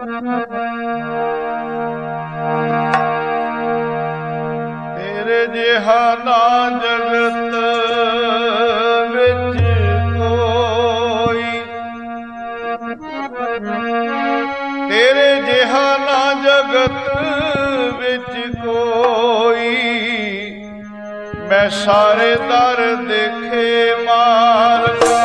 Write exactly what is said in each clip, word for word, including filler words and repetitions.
ਤੇਰੇ ਜਿਹਾ ਨਾ ਜਗਤ ਵਿੱਚ ਕੋਈ, ਤੇਰੇ ਜਿਹਾ ਨਾ ਜਗਤ ਵਿੱਚ ਕੋਈ। ਮੈਂ ਸਾਰੇ ਦਰ ਦੇਖੇ ਮਾਲਕਾ,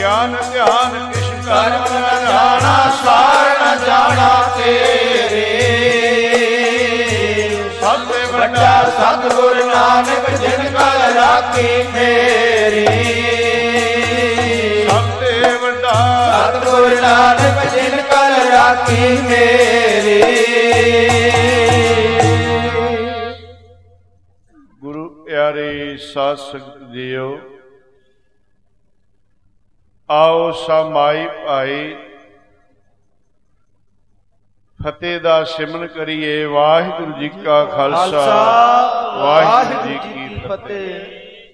ਗਿਆਨ ਧਿਆਨ ਕਿਛ ਕਰਮ ਨ ਜਾਣਾ ਸਾਰ ਨ ਜਾਣਾ ਤੇਰੇ। ਸਭ ਤੇ ਵੱਡਾ ਸਤਿਗੁਰ ਨਾਨਕ ਜਿਨ ਕਲ ਰਾਖੀ ਮੇਰੀ। ਸਭ ਤੇ ਵੱਡਾ ਸਤਿਗੁਰ ਨਾਨਕ ਜਿਨ ਕਲ ਰਾਖੀ ਮੇਰੀ। ਗੁਰੂ ਪਿਆਰੇ ਸਾਧ ਸੰਗਤ ਜੀਓ, ਆਓ ਸਮਾਈ ਭਾਈ ਫਤਿਹ ਦਾ ਸਿਮਰਨ ਕਰੀਏ। ਵਾਹਿਗੁਰੂ ਜੀ ਕਾ ਖਾਲਸਾ, ਵਾਹਿਗੁਰੂ ਜੀ ਕੀ ਫਤਿਹ।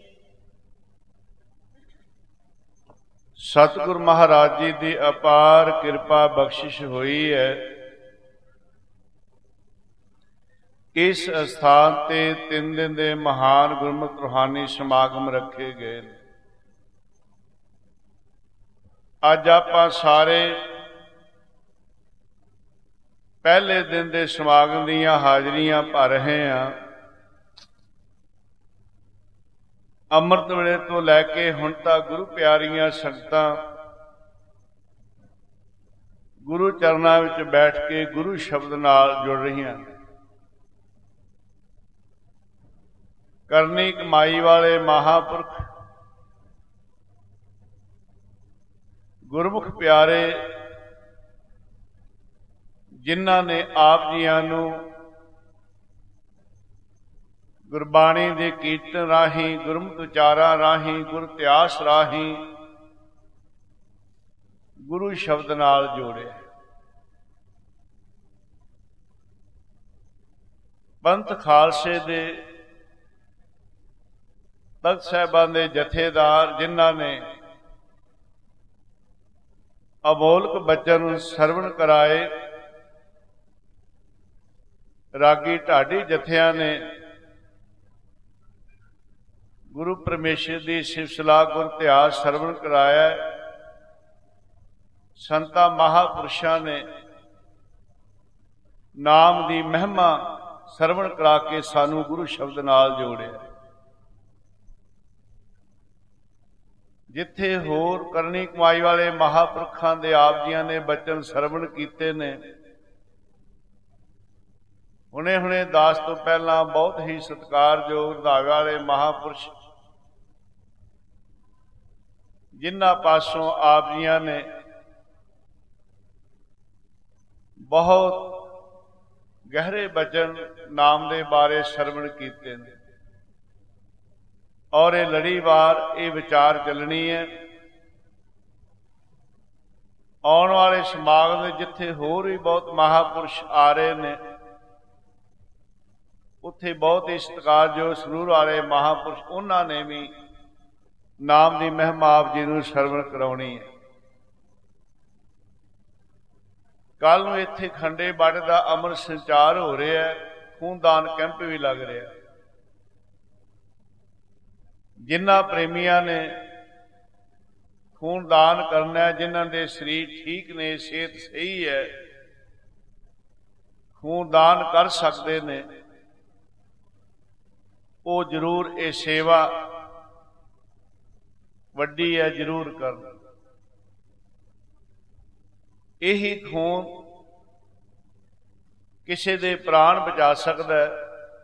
ਸਤਿਗੁਰ ਮਹਾਰਾਜ ਜੀ ਦੀ ਅਪਾਰ ਕਿਰਪਾ ਬਖਸ਼ਿਸ਼ ਹੋਈ ਹੈ। ਇਸ ਅਸਥਾਨ ਤੇ ਤਿੰਨ ਦਿਨ ਦੇ ਮਹਾਨ ਗੁਰਮਤਿ ਰੂਹਾਨੀ ਸਮਾਗਮ ਰੱਖੇ ਗਏ ਨੇ। ਅੱਜ ਆਪਾਂ ਸਾਰੇ ਪਹਿਲੇ ਦਿਨ ਦੇ ਸਮਾਗਮ ਦੀਆਂ ਹਾਜ਼ਰੀਆਂ ਭਰ ਰਹੇ ਹਾਂ। ਅੰਮ੍ਰਿਤ ਵੇਲੇ ਤੋਂ ਲੈ ਕੇ ਹੁਣ ਤੱਕ ਗੁਰੂ ਪਿਆਰੀਆਂ ਸੰਗਤਾਂ ਗੁਰੂ ਚਰਨਾਂ ਵਿੱਚ ਬੈਠ ਕੇ ਗੁਰੂ ਸ਼ਬਦ ਨਾਲ ਜੁੜ ਰਹੀਆਂ ਨੇ। ਕਰਨੀ ਕਮਾਈ ਵਾਲੇ ਮਹਾਂਪੁਰਖ ਗੁਰਮੁਖ ਪਿਆਰੇ, ਜਿਨ੍ਹਾਂ ਨੇ ਆਪ ਜੀਆਂ ਨੂੰ ਗੁਰਬਾਣੀ ਦੇ ਕੀਰਤਨ ਰਾਹੀਂ, ਗੁਰਮਤਿ ਉਚਾਰਾਂ ਰਾਹੀਂ, ਗੁਰ ਇਤਿਹਾਸ ਰਾਹੀਂ ਗੁਰੂ ਸ਼ਬਦ ਨਾਲ ਜੋੜਿਆ। ਪੰਥ ਖਾਲਸੇ ਦੇ ਤਖਤ ਸਾਹਿਬਾਨ ਦੇ ਜਥੇਦਾਰ, ਜਿਨ੍ਹਾਂ ਨੇ ਅਮੋਲਕ ਬਚਨ ਸਰਵਣ ਕਰਾਏ। ਰਾਗੀ ਢਾਡੀ ਜਥਿਆਂ ਨੇ ਗੁਰੂ ਪਰਮੇਸ਼ਰ ਦੀ ਸਿਫਤਸਲਾਹ, ਗੁਰ ਇਤਿਹਾਸ ਸਰਵਣ ਕਰਾਇਆ। ਸੰਤਾਂ ਮਹਾਂਪੁਰਸ਼ਾਂ ਨੇ ਨਾਮ ਦੀ ਮਹਿਮਾ ਸਰਵਣ ਕਰਾ ਕੇ ਸਾਨੂੰ ਗੁਰੂ ਸ਼ਬਦ ਨਾਲ ਜੋੜਿਆ। ਜਿੱਥੇ ਹੋਰ ਕਰਨੀ ਕਮਾਈ ਵਾਲੇ ਮਹਾਂਪੁਰਖਾਂ ਦੇ ਆਪ ਜੀਆਂ ਨੇ ਬਚਨ ਸਰਵਣ ਕੀਤੇ ਨੇ, ਹੁਣੇ ਹੁਣੇ ਦਾਸ ਤੋਂ ਪਹਿਲਾਂ ਬਹੁਤ ਹੀ ਸਤਿਕਾਰਯੋਗ ਰੰਧਾਵੇ ਵਾਲੇ ਮਹਾਂਪੁਰਸ਼, ਜਿਨ੍ਹਾਂ ਪਾਸੋਂ ਆਪ ਜੀਆਂ ਨੇ ਬਹੁਤ ਗਹਿਰੇ ਬਚਨ ਨਾਮ ਦੇ ਬਾਰੇ ਸਰਵਣ ਕੀਤੇ ਨੇ। ਔਰ ਇਹ ਲੜੀਵਾਰ ਇਹ ਵਿਚਾਰ ਚੱਲਣੀ ਹੈ। ਆਉਣ ਵਾਲੇ ਸਮਾਗਮ ਦੇ ਜਿੱਥੇ ਹੋਰ ਵੀ ਬਹੁਤ ਮਹਾਂਪੁਰਸ਼ ਆ ਰਹੇ ਨੇ, ਉੱਥੇ ਬਹੁਤ ਹੀ ਸਤਿਕਾਰਯੋਗ ਸਰੂਰ ਵਾਲੇ ਮਹਾਂਪੁਰਸ਼, ਉਹਨਾਂ ਨੇ ਵੀ ਨਾਮ ਦੀ ਮਹਿਮਾ ਆਪ ਜੀ ਨੂੰ ਸਰਵਣ ਕਰਾਉਣੀ ਹੈ। ਕੱਲ ਨੂੰ ਇੱਥੇ ਖੰਡੇ ਬਾਟੇ ਦਾ ਅੰਮ੍ਰਿਤ ਸੰਚਾਰ ਹੋ ਰਿਹਾ ਹੈ। ਖੂਨਦਾਨ ਕੈਂਪ ਵੀ ਲੱਗ ਰਿਹਾ। ਜਿਨ੍ਹਾਂ ਪ੍ਰੇਮੀਆਂ ਨੇ ਖੂਨਦਾਨ ਕਰਨਾ, ਜਿਨ੍ਹਾਂ ਦੇ ਸਰੀਰ ਠੀਕ ਨੇ, ਸਿਹਤ ਸਹੀ ਹੈ, ਖੂਨਦਾਨ ਕਰ ਸਕਦੇ ਨੇ, ਉਹ ਜ਼ਰੂਰ ਇਹ ਸੇਵਾ ਵੱਡੀ ਹੈ, ਜ਼ਰੂਰ ਕਰਨ। ਇਹੀ ਖੂਨ ਕਿਸੇ ਦੇ ਪ੍ਰਾਣ ਬਚਾ ਸਕਦਾ ਹੈ।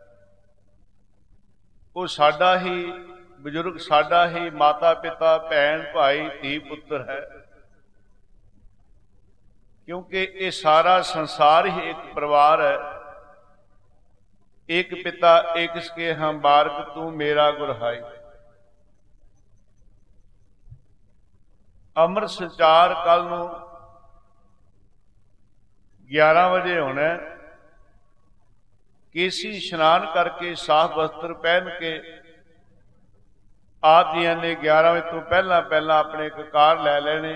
ਉਹ ਸਾਡਾ ਹੀ ਬਜ਼ੁਰਗ, ਸਾਡਾ ਹੀ ਮਾਤਾ ਪਿਤਾ, ਭੈਣ ਭਾਈ, ਧੀ ਪੁੱਤਰ ਹੈ। ਕਿਉਂਕਿ ਇਹ ਸਾਰਾ ਸੰਸਾਰ ਹੀ ਇੱਕ ਪਰਿਵਾਰ ਹੈ। ਇੱਕ ਪਿਤਾ ਇੱਕ ਸਕੇ ਹਮ ਬਾਰਕ, ਤੂੰ ਮੇਰਾ ਗੁਰਹਾਈ। ਅੰਮ੍ਰਿਤ ਸੰਚਾਰ ਕੱਲ ਨੂੰ ਗਿਆਰਾਂ ਵਜੇ ਹੋਣਾ। ਕੇਸੀ ਇਸ਼ਨਾਨ ਕਰਕੇ ਸਾਫ਼ ਵਸਤਰ ਪਹਿਨ ਕੇ ਆਪ ਜੀਆਂ ਨੇ ਗਿਆਰਾਂ ਵਜੇ ਤੋਂ ਪਹਿਲਾਂ ਪਹਿਲਾਂ ਆਪਣੇ ਕਕਾਰ ਲੈ ਲੈਣੇ।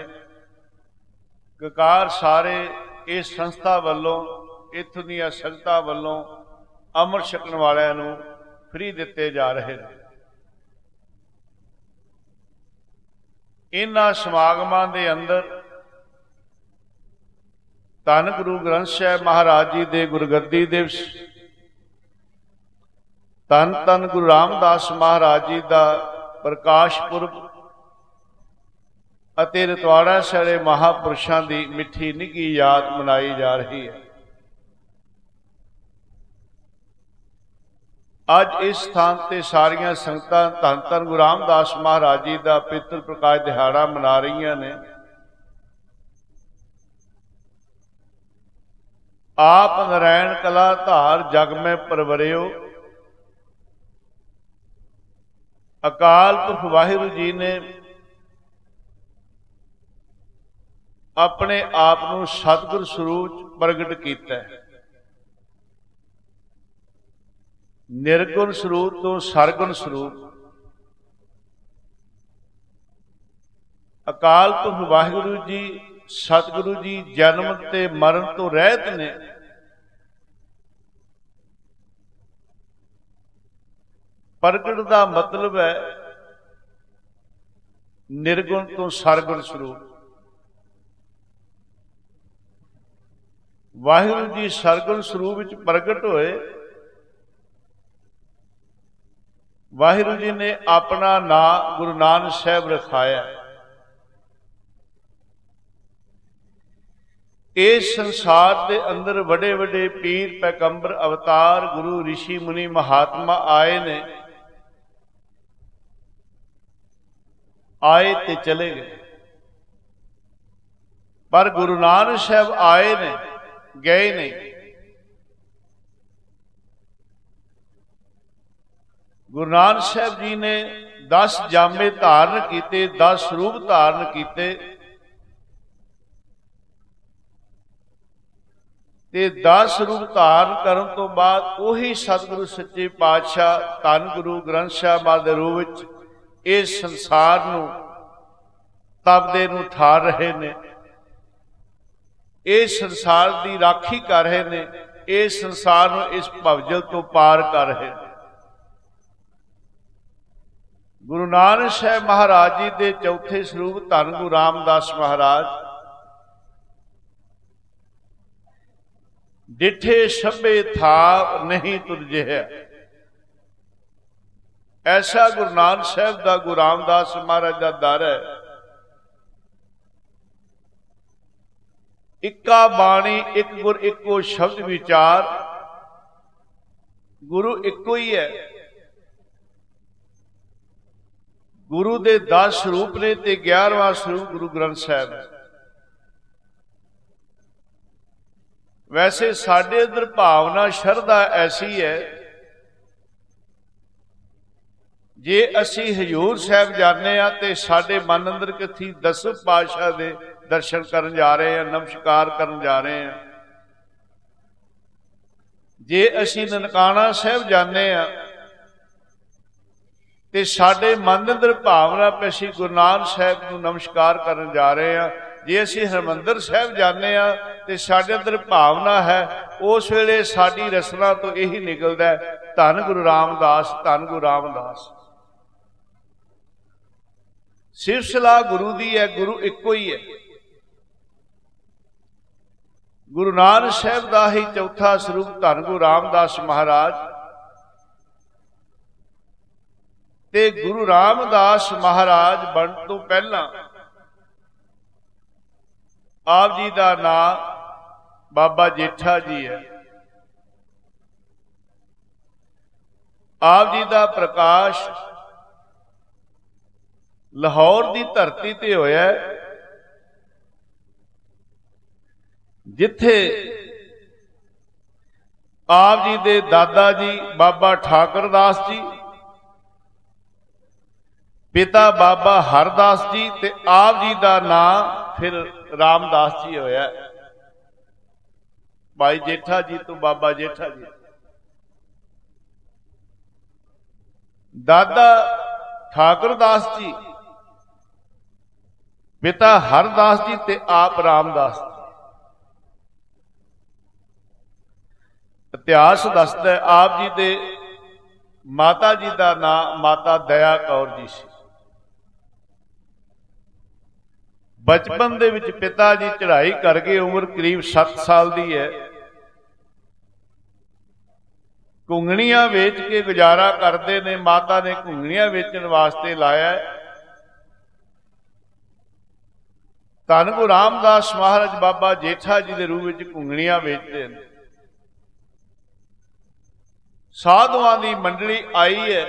ਕਕਾਰ ਸਾਰੇ ਇਸ ਸੰਸਥਾ ਵੱਲੋਂ, ਇੱਥੋਂ ਦੀਆਂ ਸੰਗਤਾਂ ਵੱਲੋਂ ਅੰਮ੍ਰਿਤ ਛਕਣ ਵਾਲਿਆਂ ਨੂੰ ਫ੍ਰੀ ਦਿੱਤੇ ਜਾ ਰਹੇ ਨੇ। ਇਹਨਾਂ ਸਮਾਗਮਾਂ ਦੇ ਅੰਦਰ ਧੰਨ ਗੁਰੂ ਗ੍ਰੰਥ ਸਾਹਿਬ ਮਹਾਰਾਜ ਜੀ ਦੇ ਗੁਰਗੱਦੀ ਦਿਵਸ, ਧੰਨ ਧੰਨ ਗੁਰੂ ਰਾਮਦਾਸ ਮਹਾਰਾਜ ਜੀ ਦਾ ਪ੍ਰਕਾਸ਼ ਪੁਰਬ, ਅਤੇ ਰਤਵਾੜਾ ਸਾਰੇ ਮਹਾਂਪੁਰਸ਼ਾਂ ਦੀ ਮਿੱਠੀ ਨਿੱਘੀ ਯਾਦ ਮਨਾਈ ਜਾ ਰਹੀ ਹੈ। ਅੱਜ ਇਸ ਸਥਾਨ ਤੇ ਸਾਰੀਆਂ ਸੰਗਤਾਂ ਧੰਨ ਧੰਨ ਗੁਰੂ ਰਾਮਦਾਸ ਮਹਾਰਾਜ ਜੀ ਦਾ ਪਿਤਰ ਪ੍ਰਕਾਸ਼ ਦਿਹਾੜਾ ਮਨਾ ਰਹੀਆਂ ਨੇ। ਆਪ ਨਰੈਣ ਕਲਾ ਧਾਰ ਜਗ ਮੈਂ ਪਰਵਰਿਓ। ਅਕਾਲ ਪੁਰਖ ਵਾਹਿਗੁਰੂ ਜੀ ਨੇ ਆਪਣੇ ਆਪ ਨੂੰ ਸਤਿਗੁਰ ਸਰੂਪ ਪ੍ਰਗਟ ਕੀਤਾ ਹੈ। ਨਿਰਗੁਣ ਸਰੂਪ ਤੋਂ ਸਰਗੁਣ ਸਰੂਪ ਅਕਾਲ ਪੁਰਖ ਵਾਹਿਗੁਰੂ ਜੀ ਸਤਿਗੁਰੂ ਜੀ ਜਨਮ ਤੇ ਮਰਨ ਤੋਂ ਰਹਿਤ ਨੇ। ਪ੍ਰਗਟ ਦਾ ਮਤਲਬ ਹੈ ਨਿਰਗੁਣ ਤੋਂ ਸਰਗੁਣ ਸਰੂਪ। ਵਾਹਿਗੁਰੂ ਜੀ ਸਰਗੁਣ ਸਰੂਪ ਵਿੱਚ ਪ੍ਰਗਟ ਹੋਏ। ਵਾਹਿਗੁਰੂ ਜੀ ਨੇ ਆਪਣਾ ਨਾਂ ਗੁਰੂ ਨਾਨਕ ਸਾਹਿਬ ਰਖਾਇਆ। ਇਸ ਸੰਸਾਰ ਦੇ ਅੰਦਰ ਵੱਡੇ ਵੱਡੇ ਪੀਰ ਪੈਗੰਬਰ ਅਵਤਾਰ ਗੁਰੂ ਰਿਸ਼ੀ ਮੁਨੀ ਮਹਾਤਮਾ ਆਏ ਨੇ, ਆਏ ਤੇ ਚਲੇ ਗਏ। ਪਰ ਗੁਰੂ ਨਾਨਕ ਸਾਹਿਬ ਆਏ ਨੇ, ਗਏ ਨਹੀਂ। ਗੁਰੂ ਨਾਨਕ ਸਾਹਿਬ ਜੀ ਨੇ ਦਸ ਜਾਮੇ ਧਾਰਨ ਕੀਤੇ, ਦਸ ਰੂਪ ਧਾਰਨ ਕੀਤੇ ਤੇ ਦਸ ਰੂਪ ਧਾਰਨ ਕਰਨ ਤੋਂ ਬਾਅਦ ਉਹੀ ਸਤਿਗੁਰੂ ਸੱਚੇ ਪਾਤਸ਼ਾਹ ਧੰਨ ਗੁਰੂ ਗ੍ਰੰਥ ਸਾਹਿਬ ਮਹਾਰਾਜ ਦੇ ਰੂਪ ਵਿੱਚ ਇਸ ਸੰਸਾਰ ਨੂੰ ਤਪਦੇ ਨੂੰ ਠਾਰ ਰਹੇ ਨੇ। ਇਸ ਸੰਸਾਰ ਦੀ ਰਾਖੀ ਕਰ ਰਹੇ ਨੇ। ਇਸ ਸੰਸਾਰ ਨੂੰ ਇਸ ਭਵਜਲ ਤੋਂ ਪਾਰ ਕਰ ਰਹੇ ਨੇ। ਗੁਰੂ ਨਾਨਕ ਸਾਹਿਬ ਮਹਾਰਾਜ ਜੀ ਦੇ ਚੌਥੇ ਸਰੂਪ ਧੰਨ ਗੁਰੂ ਰਾਮਦਾਸ ਮਹਾਰਾਜ ਡਿਠੇ ਸਭੇ ਥਾਪ ਨਹੀਂ ਤੁਧ ਜਿਹਾ। ਐਸਾ ਗੁਰੂ ਨਾਨਕ ਸਾਹਿਬ ਦਾ ਗੁਰੂ ਰਾਮਦਾਸ ਮਹਾਰਾਜ ਦਾ ਦਰ ਹੈ। ਇੱਕਾ ਬਾਣੀ ਇੱਕ ਗੁਰ ਇੱਕੋ ਸ਼ਬਦ ਵਿਚਾਰ। ਗੁਰੂ ਇੱਕੋ ਹੀ ਹੈ। ਗੁਰੂ ਦੇ ਦਸ ਸਰੂਪ ਨੇ ਤੇ ਗਿਆਰਵਾਂ ਸਰੂਪ ਗੁਰੂ ਗ੍ਰੰਥ ਸਾਹਿਬ ਹੈ। ਵੈਸੇ ਸਾਡੇ ਅੰਦਰ ਭਾਵਨਾ ਸ਼ਰਧਾ ਐਸੀ ਹੈ, ਜੇ ਅਸੀਂ ਹਜ਼ੂਰ ਸਾਹਿਬ ਜਾਂਦੇ ਹਾਂ ਤੇ ਸਾਡੇ ਮਨ ਅੰਦਰ ਕਿੱਥੇ ਦਸ ਪਾਤਸ਼ਾਹ ਦੇ ਦਰਸ਼ਨ ਕਰਨ ਜਾ ਰਹੇ ਹਾਂ, ਨਮਸਕਾਰ ਕਰਨ ਜਾ ਰਹੇ ਹਾਂ। ਜੇ ਅਸੀਂ ਨਨਕਾਣਾ ਸਾਹਿਬ ਜਾਂਦੇ ਹਾਂ ਤੇ ਸਾਡੇ ਮਨ ਅੰਦਰ ਭਾਵਨਾ ਪਈ ਅਸੀਂ ਗੁਰੂ ਨਾਨਕ ਸਾਹਿਬ ਨੂੰ ਨਮਸਕਾਰ ਕਰਨ ਜਾ ਰਹੇ ਹਾਂ। ਜੇ ਅਸੀਂ ਹਰਿਮੰਦਰ ਸਾਹਿਬ ਜਾਂਦੇ ਹਾਂ ਤੇ ਸਾਡੇ ਅੰਦਰ ਭਾਵਨਾ ਹੈ, ਉਸ ਵੇਲੇ ਸਾਡੀ ਰਸਨਾ ਤੋਂ ਇਹੀ ਨਿਕਲਦਾ ਹੈ, ਧੰਨ ਗੁਰੂ ਰਾਮਦਾਸ, ਧੰਨ ਗੁਰੂ ਰਾਮਦਾਸ। ਸਿਲਸਿਲਾ ਗੁਰੂ ਦੀ ਹੈ, ਗੁਰੂ ਇੱਕੋ ਹੀ ਹੈ। ਗੁਰੂ ਨਾਨਕ ਸਾਹਿਬ ਦਾ ਹੀ ਚੌਥਾ ਸਰੂਪ ਧੰਨ ਗੁਰੂ ਰਾਮਦਾਸ ਮਹਾਰਾਜ ਤੇ ਗੁਰੂ ਰਾਮਦਾਸ ਮਹਾਰਾਜ ਬਣਨ ਤੋਂ ਪਹਿਲਾਂ ਆਪ ਜੀ ਦਾ ਨਾਮ ਬਾਬਾ ਜੇਠਾ ਜੀ ਹੈ। ਆਪ ਜੀ ਦਾ ਪ੍ਰਕਾਸ਼ ਲਾਹੌਰ ਦੀ ਧਰਤੀ ਤੇ ਹੋਇਆ, ਜਿੱਥੇ ਆਪ ਜੀ ਦੇ ਦਾਦਾ ਜੀ ਬਾਬਾ ਠਾਕਰ ਦਾਸ ਜੀ, ਪਿਤਾ ਬਾਬਾ ਹਰਦਾਸ ਜੀ ਤੇ ਆਪ ਜੀ ਦਾ ਨਾਮ ਫਿਰ ਰਾਮਦਾਸ ਜੀ ਹੋਇਆ। ਭਾਈ ਜੇਠਾ ਜੀ ਤੋਂ ਬਾਬਾ ਜੇਠਾ ਜੀ। ਦਾਦਾ ਠਾਕੁਰ ਦਾਸ ਜੀ, ਪਿਤਾ ਹਰਦਾਸ ਜੀ ਤੇ ਆਪ ਰਾਮਦਾਸ ਜੀ। ਇਤਿਹਾਸ ਦੱਸਦਾ ਹੈ ਆਪ ਜੀ ਦੇ ਮਾਤਾ ਜੀ ਦਾ ਨਾਮ ਮਾਤਾ ਦਇਆ ਕੌਰ ਜੀ ਸੀ। ਬਚਪਨ ਦੇ ਵਿੱਚ ਪਿਤਾ ਜੀ ਚੜ੍ਹਾਈ ਕਰ ਗਏ, ਉਮਰ ਕਰੀਬ ਸੱਤ ਸਾਲ ਦੀ ਹੈ। ਘੁੰਗਣੀਆਂ ਵੇਚ ਕੇ ਗੁਜ਼ਾਰਾ ਕਰਦੇ ਨੇ। ਮਾਤਾ ਨੇ ਘੁੰਗਣੀਆਂ ਵੇਚਣ ਵਾਸਤੇ ਲਾਇਆ। ਧੰਨ ਗੁਰੂ ਰਾਮਦਾਸ ਮਹਾਰਾਜ ਬਾਬਾ ਜੇਠਾ ਜੀ ਦੇ ਰੂਪ ਵਿੱਚ ਘੁੰਗਣੀਆਂ ਵੇਚਦੇ ਨੇ। ਸਾਧੂਆਂ ਦੀ ਮੰਡਲੀ ਆਈ ਹੈ,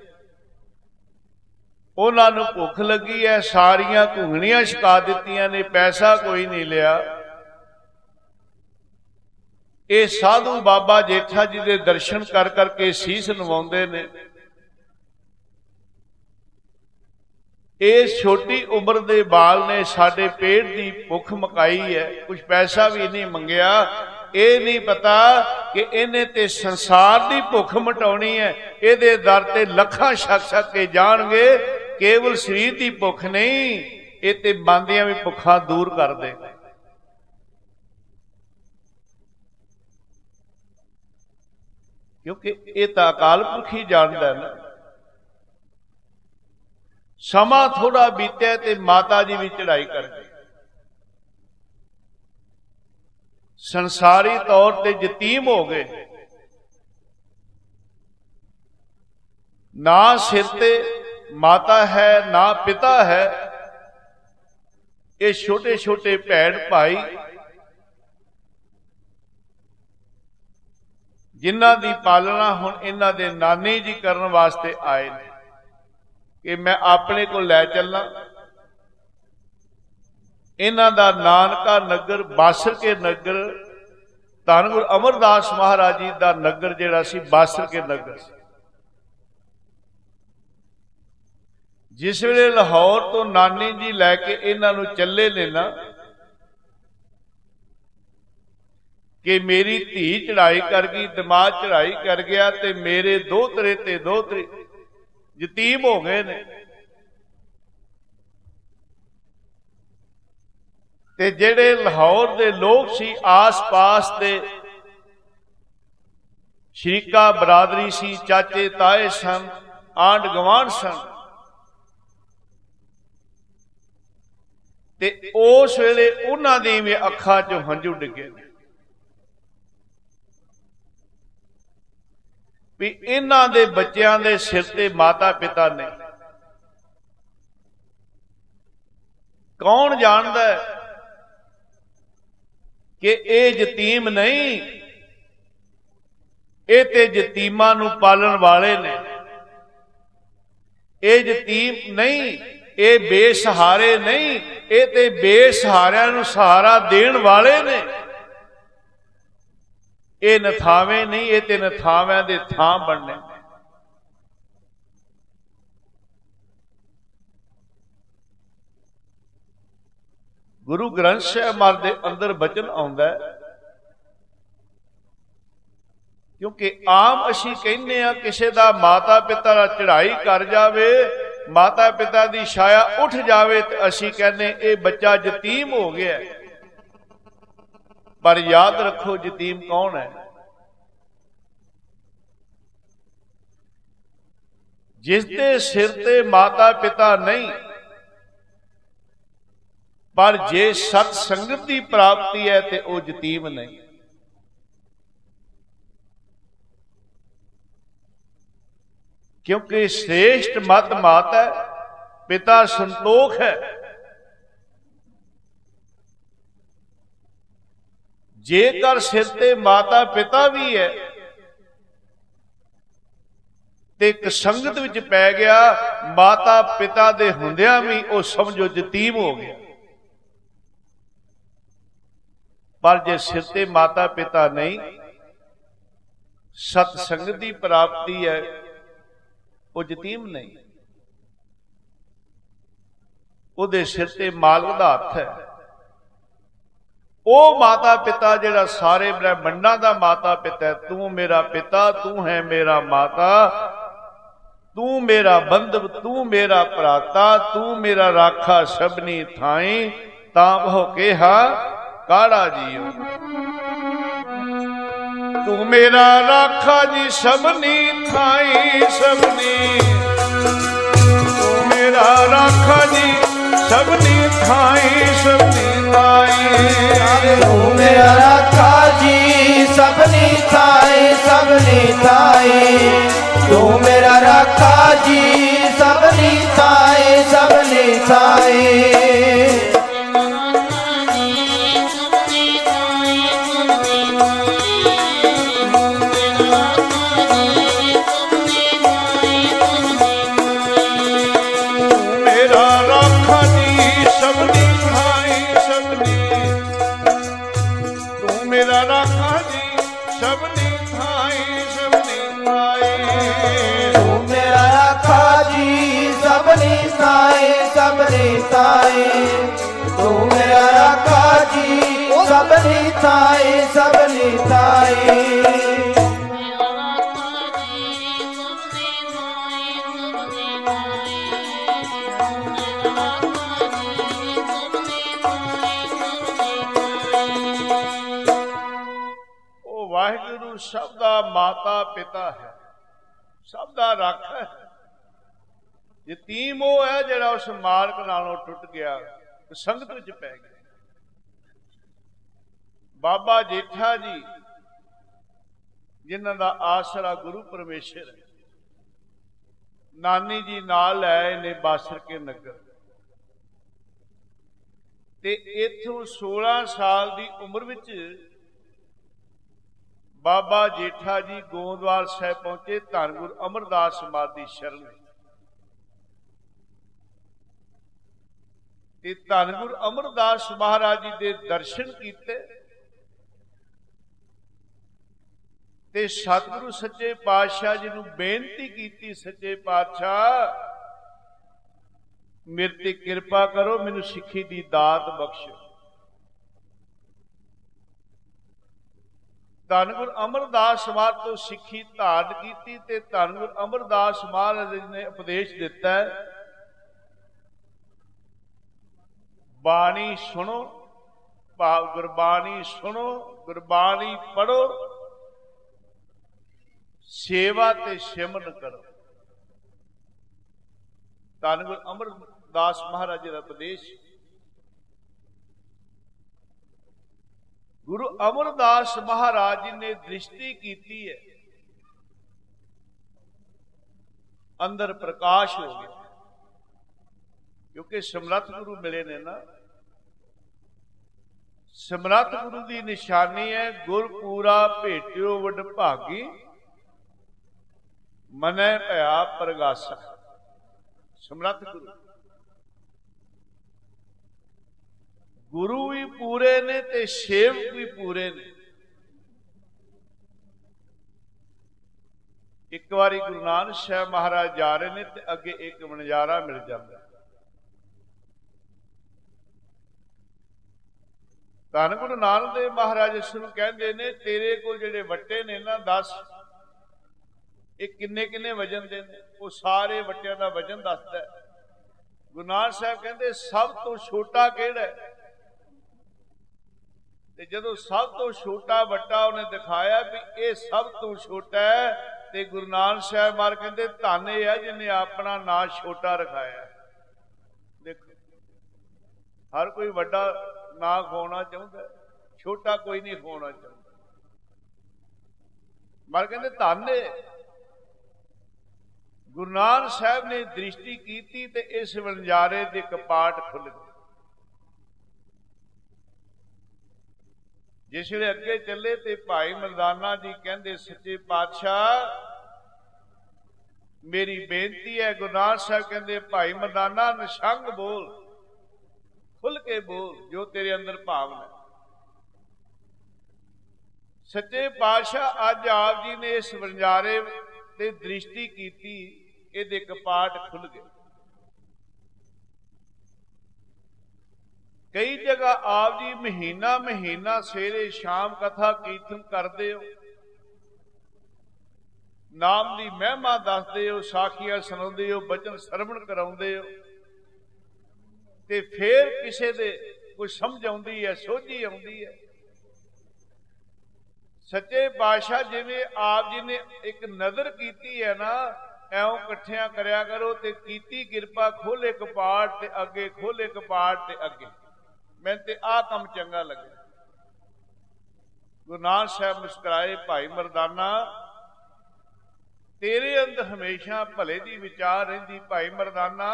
ਉਹਨਾਂ ਨੂੰ ਭੁੱਖ ਲੱਗੀ ਹੈ, ਸਾਰੀਆਂ ਘੁੰਗਣੀਆਂ ਛਕਾ ਦਿੱਤੀਆਂ ਨੇ, ਪੈਸਾ ਕੋਈ ਨਹੀਂ ਲਿਆ। ਇਹ ਸਾਧੂ ਬਾਬਾ ਜੇਠਾ ਜੀ ਦੇ ਦਰਸ਼ਨ ਕਰ ਕਰਕੇ ਸੀਸ ਨਵਾਉਂਦੇ ਨੇ। ਇਸ ਛੋਟੀ ਉਮਰ ਦੇ ਬਾਲ ਨੇ ਸਾਡੇ ਪੇਟ ਦੀ ਭੁੱਖ ਮਕਾਈ ਹੈ, ਕੁਝ ਪੈਸਾ ਵੀ ਨਹੀਂ ਮੰਗਿਆ। ਇਹ ਨਹੀਂ ਪਤਾ ਕਿ ਇਹਨੇ ਤੇ ਸੰਸਾਰ ਦੀ ਭੁੱਖ ਮਿਟਾਉਣੀ ਹੈ। ਇਹਦੇ ਦਰ ਤੇ ਲੱਖਾਂ ਛਕ ਛਕ ਕੇ ਜਾਣਗੇ। ਕੇਵਲ ਸਰੀਰ ਦੀ ਭੁੱਖ ਨਹੀਂ, ਇਹ ਤੇ ਮਨ ਦੀਆਂ ਵੀ ਭੁੱਖਾਂ ਦੂਰ ਕਰ ਦੇ। ਕਿਉਂਕਿ ਇਹ ਤਾਂ ਅਕਾਲ ਪੁਰਖ ਹੀ ਜਾਣਦਾ ਨਾ। ਸਮਾਂ ਥੋੜਾ ਬੀਤਿਆ ਤੇ ਮਾਤਾ ਜੀ ਵੀ ਚੜ੍ਹਾਈ ਕਰ ਗਈ। ਸੰਸਾਰੀ ਤੌਰ ਤੇ ਯਤੀਮ ਹੋ ਗਏ। ਨਾ ਸਿਰ ਤੇ ਮਾਤਾ ਹੈ, ਨਾ ਪਿਤਾ ਹੈ। ਇਹ ਛੋਟੇ ਛੋਟੇ ਭੈਣ ਭਾਈ ਜਿਨ੍ਹਾਂ ਦੀ ਪਾਲਣਾ ਹੁਣ ਇਹਨਾਂ ਦੇ ਨਾਨੀ ਜੀ ਕਰਨ ਵਾਸਤੇ ਆਏ ਨੇ ਕਿ ਮੈਂ ਆਪਣੇ ਕੋਲ ਲੈ ਚੱਲਾਂ। ਇਹਨਾਂ ਦਾ ਨਾਨਕਾ ਨਗਰ ਬਾਸਰ ਕੇ ਨਗਰ, ਧੰਨ ਗੁਰੂ ਅਮਰਦਾਸ ਮਹਾਰਾਜ ਜੀ ਦਾ ਨਗਰ ਜਿਹੜਾ ਸੀ ਬਾਸਰ ਕੇ ਨਗਰ ਸੀ। ਜਿਸ ਵੇਲੇ ਲਾਹੌਰ ਤੋਂ ਨਾਨੀ ਜੀ ਲੈ ਕੇ ਇਹਨਾਂ ਨੂੰ ਚੱਲੇ ਨੇ ਨਾ ਕਿ ਮੇਰੀ ਧੀ ਚੜ੍ਹਾਈ ਕਰ ਗਈ, ਦਿਮਾਗ ਚੜ੍ਹਾਈ ਕਰ ਗਿਆ ਤੇ ਮੇਰੇ ਦੋਹਤਰੇ ਤੇ ਦੋਹਤਰੀ ਯਤੀਮ ਹੋ ਗਏ ਨੇ। ਤੇ ਜਿਹੜੇ ਲਾਹੌਰ ਦੇ ਲੋਕ ਸੀ, ਆਸ ਪਾਸ ਦੇ ਸ਼ਰੀਕਾ ਬਰਾਦਰੀ ਸੀ, ਚਾਚੇ ਤਾਏ ਸਨ, ਆਂਢ ਗੁਆਂਢ ਸਨ। ਤੇ ਉਸ ਵੇਲੇ ਉਹਨਾਂ ਦੀ ਵੀ ਅੱਖਾਂ 'ਚੋਂ ਹੰਝੂ ਡਿੱਗੇ ਨੇ ਵੀ ਇਹਨਾਂ ਦੇ ਬੱਚਿਆਂ ਦੇ ਸਿਰ ਤੇ ਮਾਤਾ ਪਿਤਾ ਨੇ। ਕੌਣ ਜਾਣਦਾ ਹੈ ਕਿ ਇਹ ਯਤੀਮ ਨਹੀਂ, ਇਹ ਤੇ ਯਤੀਮਾਂ ਨੂੰ ਪਾਲਣ ਵਾਲੇ ਨੇ। ਇਹ ਯਤੀਮ ਨਹੀਂ, ਇਹ ਬੇਸਹਾਰੇ ਨਹੀਂ, ਇਹ ਤੇ ਬੇਸਹਾਰਿਆਂ ਨੂੰ ਸਹਾਰਾ ਦੇਣ ਵਾਲੇ ਨੇ। ਇਹ ਨਥਾਵੇਂ ਨਹੀਂ, ਇਹ ਤੇ ਨਥਾਵਿਆਂ ਦੇ ਥਾਂ ਬਣਨੇ। ਗੁਰੂ ਗ੍ਰੰਥ ਸਾਹਿਬ ਮਹਾਰਾਜ ਦੇ ਅੰਦਰ ਬਚਨ ਆਉਂਦਾ ਹੈ। ਕਿਉਂਕਿ ਆਮ ਅਸੀਂ ਕਹਿੰਦੇ ਆ ਕਿਸੇ ਦਾ ਮਾਤਾ ਪਿਤਾ ਦਾ ਚੜ੍ਹਾਈ ਕਰ ਜਾਵੇ, ਮਾਤਾ ਪਿਤਾ ਦੀ ਛਾਇਆ ਉੱਠ ਜਾਵੇ ਤੇ ਅਸੀਂ ਕਹਿੰਦੇ ਇਹ ਬੱਚਾ ਯਤੀਮ ਹੋ ਗਿਆ। ਪਰ ਯਾਦ ਰੱਖੋ ਯਤੀਮ ਕੌਣ ਹੈ? ਜਿਸ ਦੇ ਸਿਰ ਤੇ ਮਾਤਾ ਪਿਤਾ ਨਹੀਂ, ਪਰ ਜੇ ਸਤ ਸੰਗਤ ਦੀ ਪ੍ਰਾਪਤੀ ਹੈ ਤੇ ਉਹ ਯਤੀਮ ਨਹੀਂ। ਕਿਉਂਕਿ ਸ੍ਰੇਸ਼ਟ ਮਤ ਮਾਤਾ ਹੈ, ਪਿਤਾ ਸੰਤੋਖ ਹੈ। ਜੇਕਰ ਸਿਰ ਤੇ ਮਾਤਾ ਪਿਤਾ ਵੀ ਹੈ ਤੇ ਇੱਕ ਸੰਗਤ ਵਿੱਚ ਪੈ ਗਿਆ, ਮਾਤਾ ਪਿਤਾ ਦੇ ਹੁੰਦਿਆਂ ਵੀ ਉਹ ਸਮਝੋ ਯਤੀਮ ਹੋ ਗਿਆ। ਪਰ ਜੇ ਸਿਰ ਤੇ ਮਾਤਾ ਪਿਤਾ ਨਹੀਂ, ਸਤ ਸੰਗਤ ਦੀ ਪ੍ਰਾਪਤੀ ਹੈ, ਉਹ ਯਤੀਮ ਨਹੀਂ। ਉਹਦੇ ਸਿਰ ਤੇ ਮਾਲਕ ਦਾ ਹੱਥ ਹੈ। ਉਹ ਮਾਤਾ ਪਿਤਾ ਜਿਹੜਾ ਸਾਰੇ ਬ੍ਰਹਮੰਡਾਂ ਦਾ ਮਾਤਾ ਪਿਤਾ ਹੈ। ਤੂੰ ਮੇਰਾ ਪਿਤਾ, ਤੂੰ ਹੈ ਮੇਰਾ ਮਾਤਾ, ਤੂੰ ਮੇਰਾ ਬੰਧਵ, ਤੂੰ ਮੇਰਾ ਭਰਾਤਾ, ਤੂੰ ਮੇਰਾ ਰਾਖਾ ਸਭਨੀ ਥਾਈ। ਤਾਂ ਉਹ ਕਿਹਾ ਕਾੜਾ ਜੀਓ, ਤੂੰ ਮੇਰਾ ਰਾਖਾ ਜੀ ਸਭਨੀ ਥਾਈ, ਸਭਨੀ ਤੂੰ ਮੇਰਾ ਰਾਖਾ ਜੀ ਸਭਨੀ ਥਾਈ, ਸਭਨੀ ਥਾਈ। ਤੂੰ ਮੇਰਾ ਰਾਖਾ ਜੀ ਸਭਨੀ ਥਾਈ, ਸਭਨੀ ਥਾਈ। ਤੂੰ ਮੇਰਾ ਰਾਖਾ ਜੀ ਸਭਨੀ ਥਾਈ, ਸਭਨੀ ਥਾਈ। ਸਾਈ ਸਭਨੀ ਤਾਈ। ਉਹ ਵਾਹਿਗੁਰੂ ਸਭ ਦਾ ਮਾਤਾ ਪਿਤਾ ਹੈ, ਸਭ ਦਾ ਰਾਖਾ ਹੈ। ਯਤੀਮ ਉਹ ਹੈ ਜਿਹੜਾ ਉਸ ਮਾਲਕ ਨਾਲੋਂ ਟੁੱਟ ਗਿਆ, ਸੰਗਤ ਵਿੱਚ ਪੈ ਗਿਆ। ਬਾਬਾ ਜੇਠਾ ਜੀ ਜਿਨ੍ਹਾਂ ਦਾ ਆਸਰਾ ਗੁਰੂ ਪਰਮੇਸ਼ਰ ਹੈ, ਨਾਨੀ ਜੀ ਨਾਲ ਲੈ ਨੇ ਬਾਸਰ ਕੇ ਨਗਰ, ਤੇ ਇੱਥੋਂ ਸੋਲਾਂ ਸਾਲ ਦੀ ਉਮਰ ਵਿੱਚ ਬਾਬਾ ਜੇਠਾ ਜੀ ਗੋਂਦਵਾਲ ਸਾਹਿਬ ਪਹੁੰਚੇ, ਧੰਨ ਗੁਰੂ ਅਮਰਦਾਸ ਸਮਾਧੀ ਸ਼ਰਨ। ਤੇ ਧੰਨ ਗੁਰੂ ਅਮਰਦਾਸ ਮਹਾਰਾਜ ਜੀ ਦੇ ਦਰਸ਼ਨ ਕੀਤੇ ਤੇ ਸਤਿਗੁਰੂ ਸੱਚੇ ਪਾਤਸ਼ਾਹ ਜੀ ਨੂੰ ਬੇਨਤੀ ਕੀਤੀ, ਸੱਚੇ ਪਾਤਸ਼ਾਹ ਮੇਰੇ ਤੇ ਕਿਰਪਾ ਕਰੋ, ਮੈਨੂੰ ਸਿੱਖੀ ਦੀ ਦਾਤ ਬਖਸ਼ੋ। ਧੰਨ ਗੁਰੂ ਅਮਰਦਾਸ ਮਹਾਰਾਜ ਤੋਂ ਸਿੱਖੀ ਧਾਰਨ ਕੀਤੀ ਤੇ ਧੰਨ ਗੁਰੂ ਅਮਰਦਾਸ ਮਹਾਰਾਜ ਨੇ ਉਪਦੇਸ਼ ਦਿੱਤਾ, ਬਾਣੀ ਸੁਣੋ, ਭਾਵ ਗੁਰਬਾਣੀ ਸੁਣੋ, ਗੁਰਬਾਣੀ ਪੜੋ, ਸੇਵਾ ਤੇ ਸਿਮਰਨ ਕਰੋ। ਧੰਨ ਗੁਰੂ ਅਮਰਦਾਸ ਮਹਾਰਾਜ ਜੀ ਦਾ ਉਪਦੇਸ਼। ਗੁਰੂ ਅਮਰਦਾਸ ਮਹਾਰਾਜ ਜੀ ਨੇ ਦ੍ਰਿਸ਼ਟੀ ਕੀਤੀ ਹੈ, ਅੰਦਰ ਪ੍ਰਕਾਸ਼ ਹੋ ਗਿਆ, ਕਿਉਂਕਿ ਸਮਰੱਥ ਗੁਰੂ ਮਿਲੇ ਨੇ ਨਾ। ਸਮਰੱਥ ਗੁਰੂ ਦੀ ਨਿਸ਼ਾਨੀ ਹੈ ਗੁਰ ਪੂਰਾ ਭੇਟਿਓ ਵਡ ਭਾਗੀ, ਮਨੈ ਭਇਆ ਪ੍ਰਗਾਸਾ। ਸਮਰੱਥ ਗੁਰੂ, ਗੁਰੂ ਵੀ ਪੂਰੇ ਨੇ ਤੇ ਸੇਵਕ ਵੀ ਪੂਰੇ ਨੇ। ਇੱਕ ਵਾਰੀ ਗੁਰੂ ਨਾਨਕ ਸਾਹਿਬ ਮਹਾਰਾਜ ਜਾ ਰਹੇ ਨੇ ਤੇ ਅੱਗੇ ਇੱਕ ਮਨਜਾਰਾ ਮਿਲ ਜਾਂਦਾ। ਧੰਨ ਗੁਰੂ ਨਾਨਕ ਦੇਵ ਮਹਾਰਾਜ ਇਸ ਨੂੰ ਕਹਿੰਦੇ ਨੇ, ਤੇਰੇ ਕੋਲ ਜਿਹੜੇ ਵੱਟੇ ਨੇ ਨਾ ਦਸ, ਇਹ ਕਿੰਨੇ ਕਿੰਨੇ ਵਜਨ ਦੇ ਨੇ? ਉਹ ਸਾਰੇ ਵੱਟਿਆਂ ਦਾ ਵਜਨ ਦੱਸਦਾ ਹੈ। ਗੁਰੂ ਨਾਨਕ ਸਾਹਿਬ ਕਹਿੰਦੇ ਸਭ ਤੋਂ ਛੋਟਾ ਕਿਹੜਾ ਹੈ? ਤੇ ਜਦੋਂ ਸਭ ਤੋਂ ਛੋਟਾ ਵੱਟਾ ਉਹਨੇ ਦਿਖਾਇਆ ਵੀ ਇਹ ਸਭ ਤੋਂ ਛੋਟਾ ਹੈ, ਤੇ ਗੁਰੂ ਨਾਨਕ ਸਾਹਿਬ ਮਹਾਰਾਜ ਕਹਿੰਦੇ ਧੰਨ ਇਹ ਹੈ ਜਿਹਨੇ ਆਪਣਾ ਨਾਂ ਛੋਟਾ ਰਖਾਇਆ। ਦੇਖੋ, ਹਰ ਕੋਈ ਵੱਡਾ ਨਾਂ ਖਵਾਉਣਾ ਚਾਹੁੰਦਾ, ਛੋਟਾ ਕੋਈ ਨਹੀਂ ਖਵਾਉਣਾ ਚਾਹੁੰਦਾ। ਮਹਾਰਾਜ ਕਹਿੰਦੇ ਧੰਨ ਏ। ਗੁਰੂ ਨਾਨਕ ਸਾਹਿਬ ਨੇ ਦ੍ਰਿਸ਼ਟੀ ਕੀਤੀ ਤੇ ਇਸ ਵਣਜਾਰੇ ਦੇ ਕਪਾਟ ਖੁੱਲ ਗਏ। ਜਿਸ ਵੇਲੇ ਅੱਗੇ ਚੱਲੇ ਤੇ ਭਾਈ ਮਰਦਾਨਾ ਜੀ ਕਹਿੰਦੇ, ਸੱਚੇ ਪਾਤਸ਼ਾਹ ਮੇਰੀ ਬੇਨਤੀ ਹੈ। ਗੁਰੂ ਨਾਨਕ ਸਾਹਿਬ ਕਹਿੰਦੇ, ਭਾਈ ਮਰਦਾਨਾ ਨਿਸ਼ੰਗ ਬੋਲ, ਖੁੱਲ ਕੇ ਬੋਲ, ਜੋ ਤੇਰੇ ਅੰਦਰ ਭਾਵਨਾ। ਸੱਚੇ ਪਾਤਸ਼ਾਹ ਅੱਜ ਆਪ ਜੀ ਨੇ ਇਸ ਵਣਜਾਰੇ ਤੇ ਦ੍ਰਿਸ਼ਟੀ ਕੀਤੀ, ਇਹਦੇ ਕਪਾਟ ਖੁੱਲ ਗਏ। ਕਈ ਜਗ੍ਹਾ ਆਪ ਜੀ ਮਹੀਨਾ ਮਹੀਨਾ ਸਵੇਰੇ ਸ਼ਾਮ ਕਥਾ ਕੀਰਤਨ ਕਰਦੇ ਹੋ, ਨਾਮ ਦੀ ਮਹਿਮਾ ਦੱਸਦੇ ਹੋ, ਸਾਖੀਆਂ ਸੁਣਾਉਂਦੇ ਹੋ, ਬਚਨ ਸਰਵਣ ਕਰਾਉਂਦੇ ਹੋ, ਤੇ ਫੇਰ ਕਿਸੇ ਦੇ ਕੋਈ ਸਮਝ ਆਉਂਦੀ ਹੈ, ਸੋਝੀ ਆਉਂਦੀ ਹੈ। ਸੱਚੇ ਪਾਤਸ਼ਾਹ ਜਿਵੇਂ ਆਪ ਜੀ ਨੇ ਇੱਕ ਨਜ਼ਰ ਕੀਤੀ ਹੈ ਨਾ, ਐਉਂ ਇਕੱਠਿਆਂ ਕਰਿਆ ਕਰੋ ਤੇ ਕੀਤੀ ਕਿਰਪਾ, ਖੋਲੇ ਕਪਾਟ ਤੇ ਅੱਗੇ, ਖੋਲੇ ਕਪਾਟ ਤੇ ਅੱਗੇ। ਮੈਨੂੰ ਤੇ ਆਹ ਕੰਮ ਚੰਗਾ ਲੱਗਿਆ। ਗੁਰੂ ਨਾਨਕ ਸਾਹਿਬ ਮੁਸਕਰਾਏ, ਭਾਈ ਮਰਦਾਨਾ ਤੇਰੇ ਅੰਦਰ ਹਮੇਸ਼ਾ ਭਲੇ ਦੀ ਵਿਚਾਰ ਰਹਿੰਦੀ। ਭਾਈ ਮਰਦਾਨਾ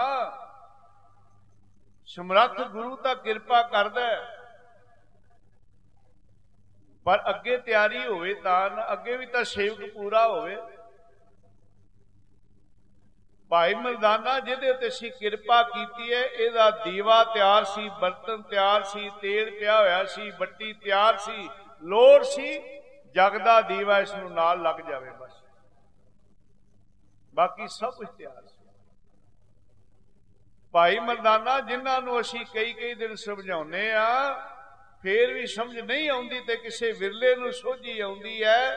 ਸਮਰੱਥ ਗੁਰੂ ਤਾਂ ਕਿਰਪਾ ਕਰਦਾ, ਪਰ ਅੱਗੇ ਤਿਆਰੀ ਹੋਵੇ ਤਾਂ ਨਾ, ਅੱਗੇ ਵੀ ਤਾਂ ਸੇਵਕ ਪੂਰਾ ਹੋਵੇ। ਭਾਈ ਮਰਦਾਨਾ ਜਿਹਦੇ ਉੱਤੇ ਅਸੀਂ ਕਿਰਪਾ ਕੀਤੀ ਹੈ, ਇਹਦਾ ਦੀਵਾ ਤਿਆਰ ਸੀ, ਬਰਤਨ ਤਿਆਰ ਸੀ, ਤੇਲ ਪਿਆ ਹੋਇਆ ਸੀ, ਬੱਤੀ ਤਿਆਰ ਸੀ, ਲੋੜ ਸੀ ਜਗ ਦਾ ਦੀਵਾ ਇਸ ਨੂੰ ਨਾਲ ਲੱਗ ਜਾਵੇ ਬਸ, ਬਾਕੀ ਸਭ ਕੁਝ ਤਿਆਰ ਸੀ। ਭਾਈ ਮਰਦਾਨਾ ਜਿਨ੍ਹਾਂ ਨੂੰ ਅਸੀਂ ਕਈ ਕਈ ਦਿਨ ਸਮਝਾਉਂਦੇ ਆ, ਫੇਰ ਵੀ ਸਮਝ ਨਹੀਂ ਆਉਂਦੀ ਤੇ ਕਿਸੇ ਵਿਰਲੇ ਨੂੰ ਸੋਝੀ ਆਉਂਦੀ ਹੈ।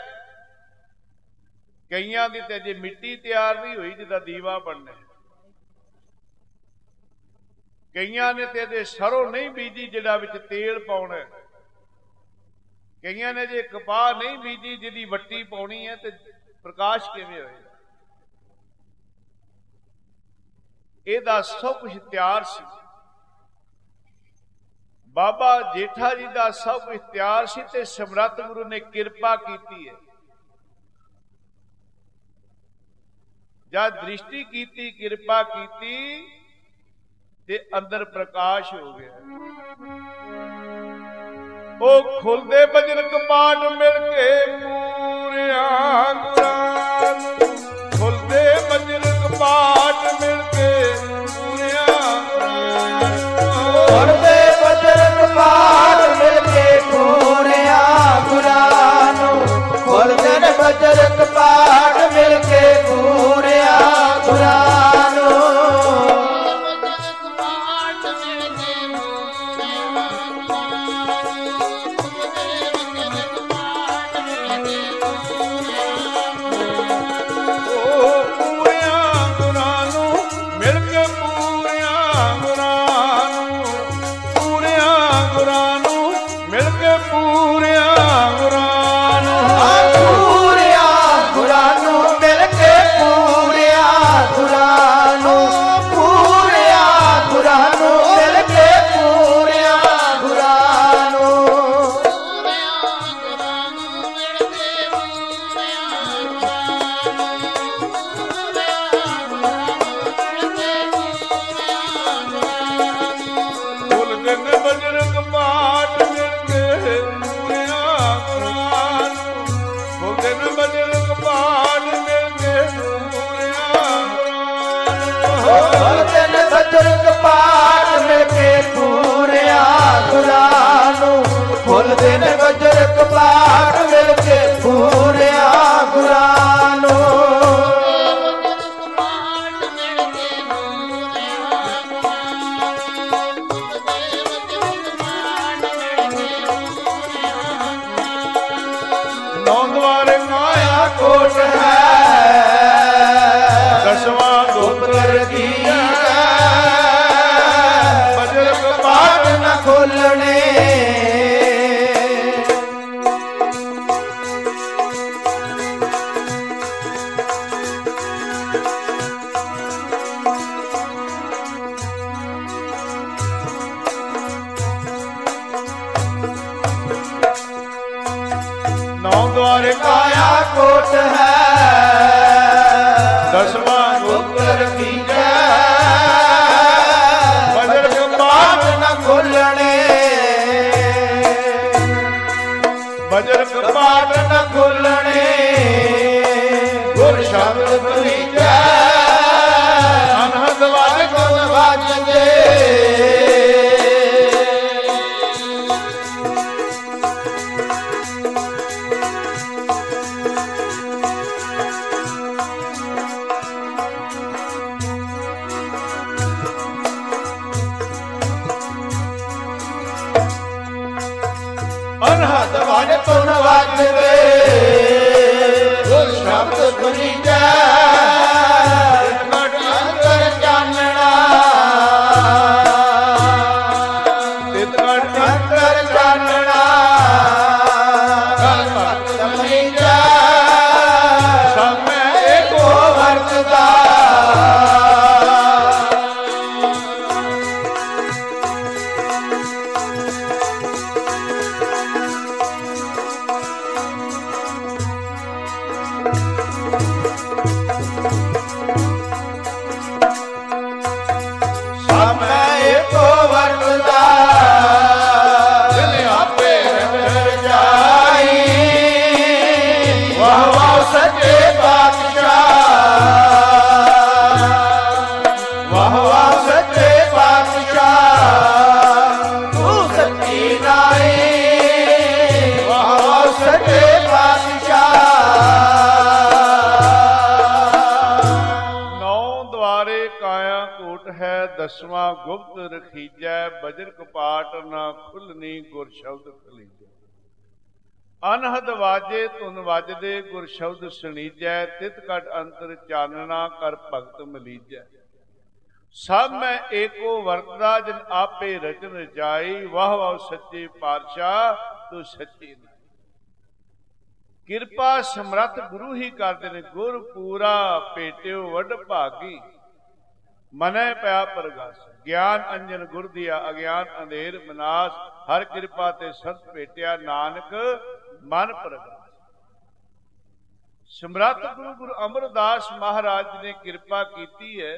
ਕਈਆਂ ਦੀ ਤੇ ਅਜੇ ਮਿੱਟੀ ਤਿਆਰ ਨਹੀਂ ਹੋਈ ਜਿਹਦਾ ਦੀਵਾ ਬਣਨਾ, ਕਈਆਂ ਨੇ ਤੇ ਅਜੇ ਸਰੋਂ ਨਹੀਂ ਬੀਜੀ ਜਿਹੜਾ ਵਿੱਚ ਤੇਲ ਪਾਉਣਾ, ਕਈਆਂ ਨੇ ਜੇ ਕਪਾਹ ਨਹੀਂ ਬੀਜੀ ਜਿਹਦੀ ਵੱਟੀ ਪਾਉਣੀ ਹੈ, ਤੇ ਪ੍ਰਕਾਸ਼ ਕਿਵੇਂ ਹੋਏਗਾ? ਇਹਦਾ ਸਭ ਕੁਝ ਤਿਆਰ ਸੀ। ਬਾਬਾ ਜੇਠਾ ਜੀ ਦਾ ਸਭ ਕੁਝ ਤਿਆਰ ਸੀ ਤੇ ਸਮਰੱਥ ਗੁਰੂ ਨੇ ਕਿਰਪਾ ਕੀਤੀ ਹੈ। ਜਦ ਦ੍ਰਿਸ਼ਟੀ ਕੀਤੀ, ਕਿਰਪਾ ਕੀਤੀ ਤੇ ਅੰਦਰ ਪ੍ਰਕਾਸ਼ ਹੋ ਗਿਆ। ਉਹ ਖੁੱਲਦੇ ਬਜਰ ਕਪਾਟ ਮਿਲ ਕੇ ਪੂਰਿਆਂ ਗੁਰਾਂ ਨੂੰ, ਖੁੱਲਦੇ ਬਜਰ ਕਪਾਟ ਮਿਲ ਕੇ ਪੂਰਿਆਂ ਗੁਰਾਂ ਨੂੰ, ਖੁੱਲਦੇ ਬਜਰ ਕਪਾਟ ਮਿਲ ਕੇ ਪੂਰਿਆਂ ਗੁਰਾਂ ਨੂੰ, ਖੁੱਲਦੇ ਬਜਰ ਕਪਾਟ ਮਿਲ ਕੇ ਪੂਰਿਆਂ ਗੁਰਾਂ ਨੂੰ। ਬਜਰ ਕਪਾਟ ਮਿਲ ਕੇ ਪੂਰਿਆਂ ਗੁਰਾਂ ਨੂੰ, ਖੁੱਲਦੇ ਨੇ ਬਜਰ ਕਪਾਟ ਮਿਲ ਕੇ ਪੂਰਿਆਂ ਗੁਰਾਂ ਨੂੰ। ਨੌ ਦੁਆਰੇ ਮਾਇਆ ਕੋਟ ਹੈ, ਦਸਵਾਂ ਗੋਬਰ ਦੀ ਖੋਲਣੇ ਨੌ ਦੁਆਰੇ ਕਾਇਆ ਕੋਟ ਹੈ, ਦਸਵਾਂ ਗੋਬਰ ਦੀ ਬਜਰ ਕਪਾਟ ਨਾ ਖੋਲਣੇ, ਬਜਰ ਕਪਾਟ ਨਾ ਖੋਲਣੇ, ਗੁਰ ਸ਼ਬਦ ਬੁਲੀਜੈ ਅਨਹਦ ਵਾਜ ਗੁਣ ਵਾਜਦੇ। ਅਨਹਦ ਵਾਜ ਗੁਣ ਵਾਜਦੇ, ਗੁਰ ਸ਼ਬਦ ਬੁਲੀਜੈ ਅੰਤਰ ਜਾਣਨਾ, ਤਿਤ ਘਟ ਅੰਤਰ ਜਾਣਨਾ, ਕਰ ਭਗਤ ਬੁਲੀਜੈ ਸਭ ਮੈਂ ਏਕੋ ਵਰਤਦਾ। ਬਾਰੇ ਕਾਇਆ ਕੋਟ ਹੈ, ਦਸਵਾਂ ਗੁਪਤ ਰਖੀਜੈ, ਬਜਰ ਕਪਾਟ ਨਾ ਖੁੱਲਣੀ, ਗੁਰ ਸ਼ਬਦ ਖਲੀਜੈ। ਅਨਹਦ ਵਾਜੇ ਧੁਨ ਵੱਜਦੇ, ਗੁਰ ਸ਼ਬਦ ਸੁਣੀਜੈ, ਤਿਤ ਕਟ ਅੰਤਰ ਚਾਨਣਾ, ਕਰ ਭਗਤ ਮਲੀਜੈ। ਸਭ ਮੈਂ ਏਕੋ ਵਰਤਦਾ, ਜਿਨ ਆਪੇ ਰਚਨ ਰਚਾਈ, ਵਾਹ ਵਾਹ ਸੱਚੇ ਪਾਤਸ਼ਾਹ ਤੂੰ ਸੱਚੀ। ਕਿਰਪਾ ਸਮਰੱਥ ਗੁਰੂ ਹੀ ਕਰਦੇ ਨੇ, ਗੁਰ ਪੂਰਾ ਭੇਟਿਓ ਵੱਡ ਭਾਗੀ, ਮਨੈ ਪਿਆ ਪ੍ਰਗਾਸ। ਗਿਆਨ ਅੰਜਨ ਗੁਰ ਦੀਆ, ਅਗਿਆਨ ਅੰਧੇਰ ਵਿਨਾਸ਼, ਹਰ ਕਿਰਪਾ ਤੇ ਸੰਤ ਭੇਟਿਆ, ਨਾਨਕ ਮਨ ਪ੍ਰਗਾਸ। ਸਮਰੱਥ ਗੁਰੂ ਗੁਰੂ ਅਮਰਦਾਸ ਮਹਾਰਾਜ ਜੀ ਨੇ ਕਿਰਪਾ ਕੀਤੀ ਹੈ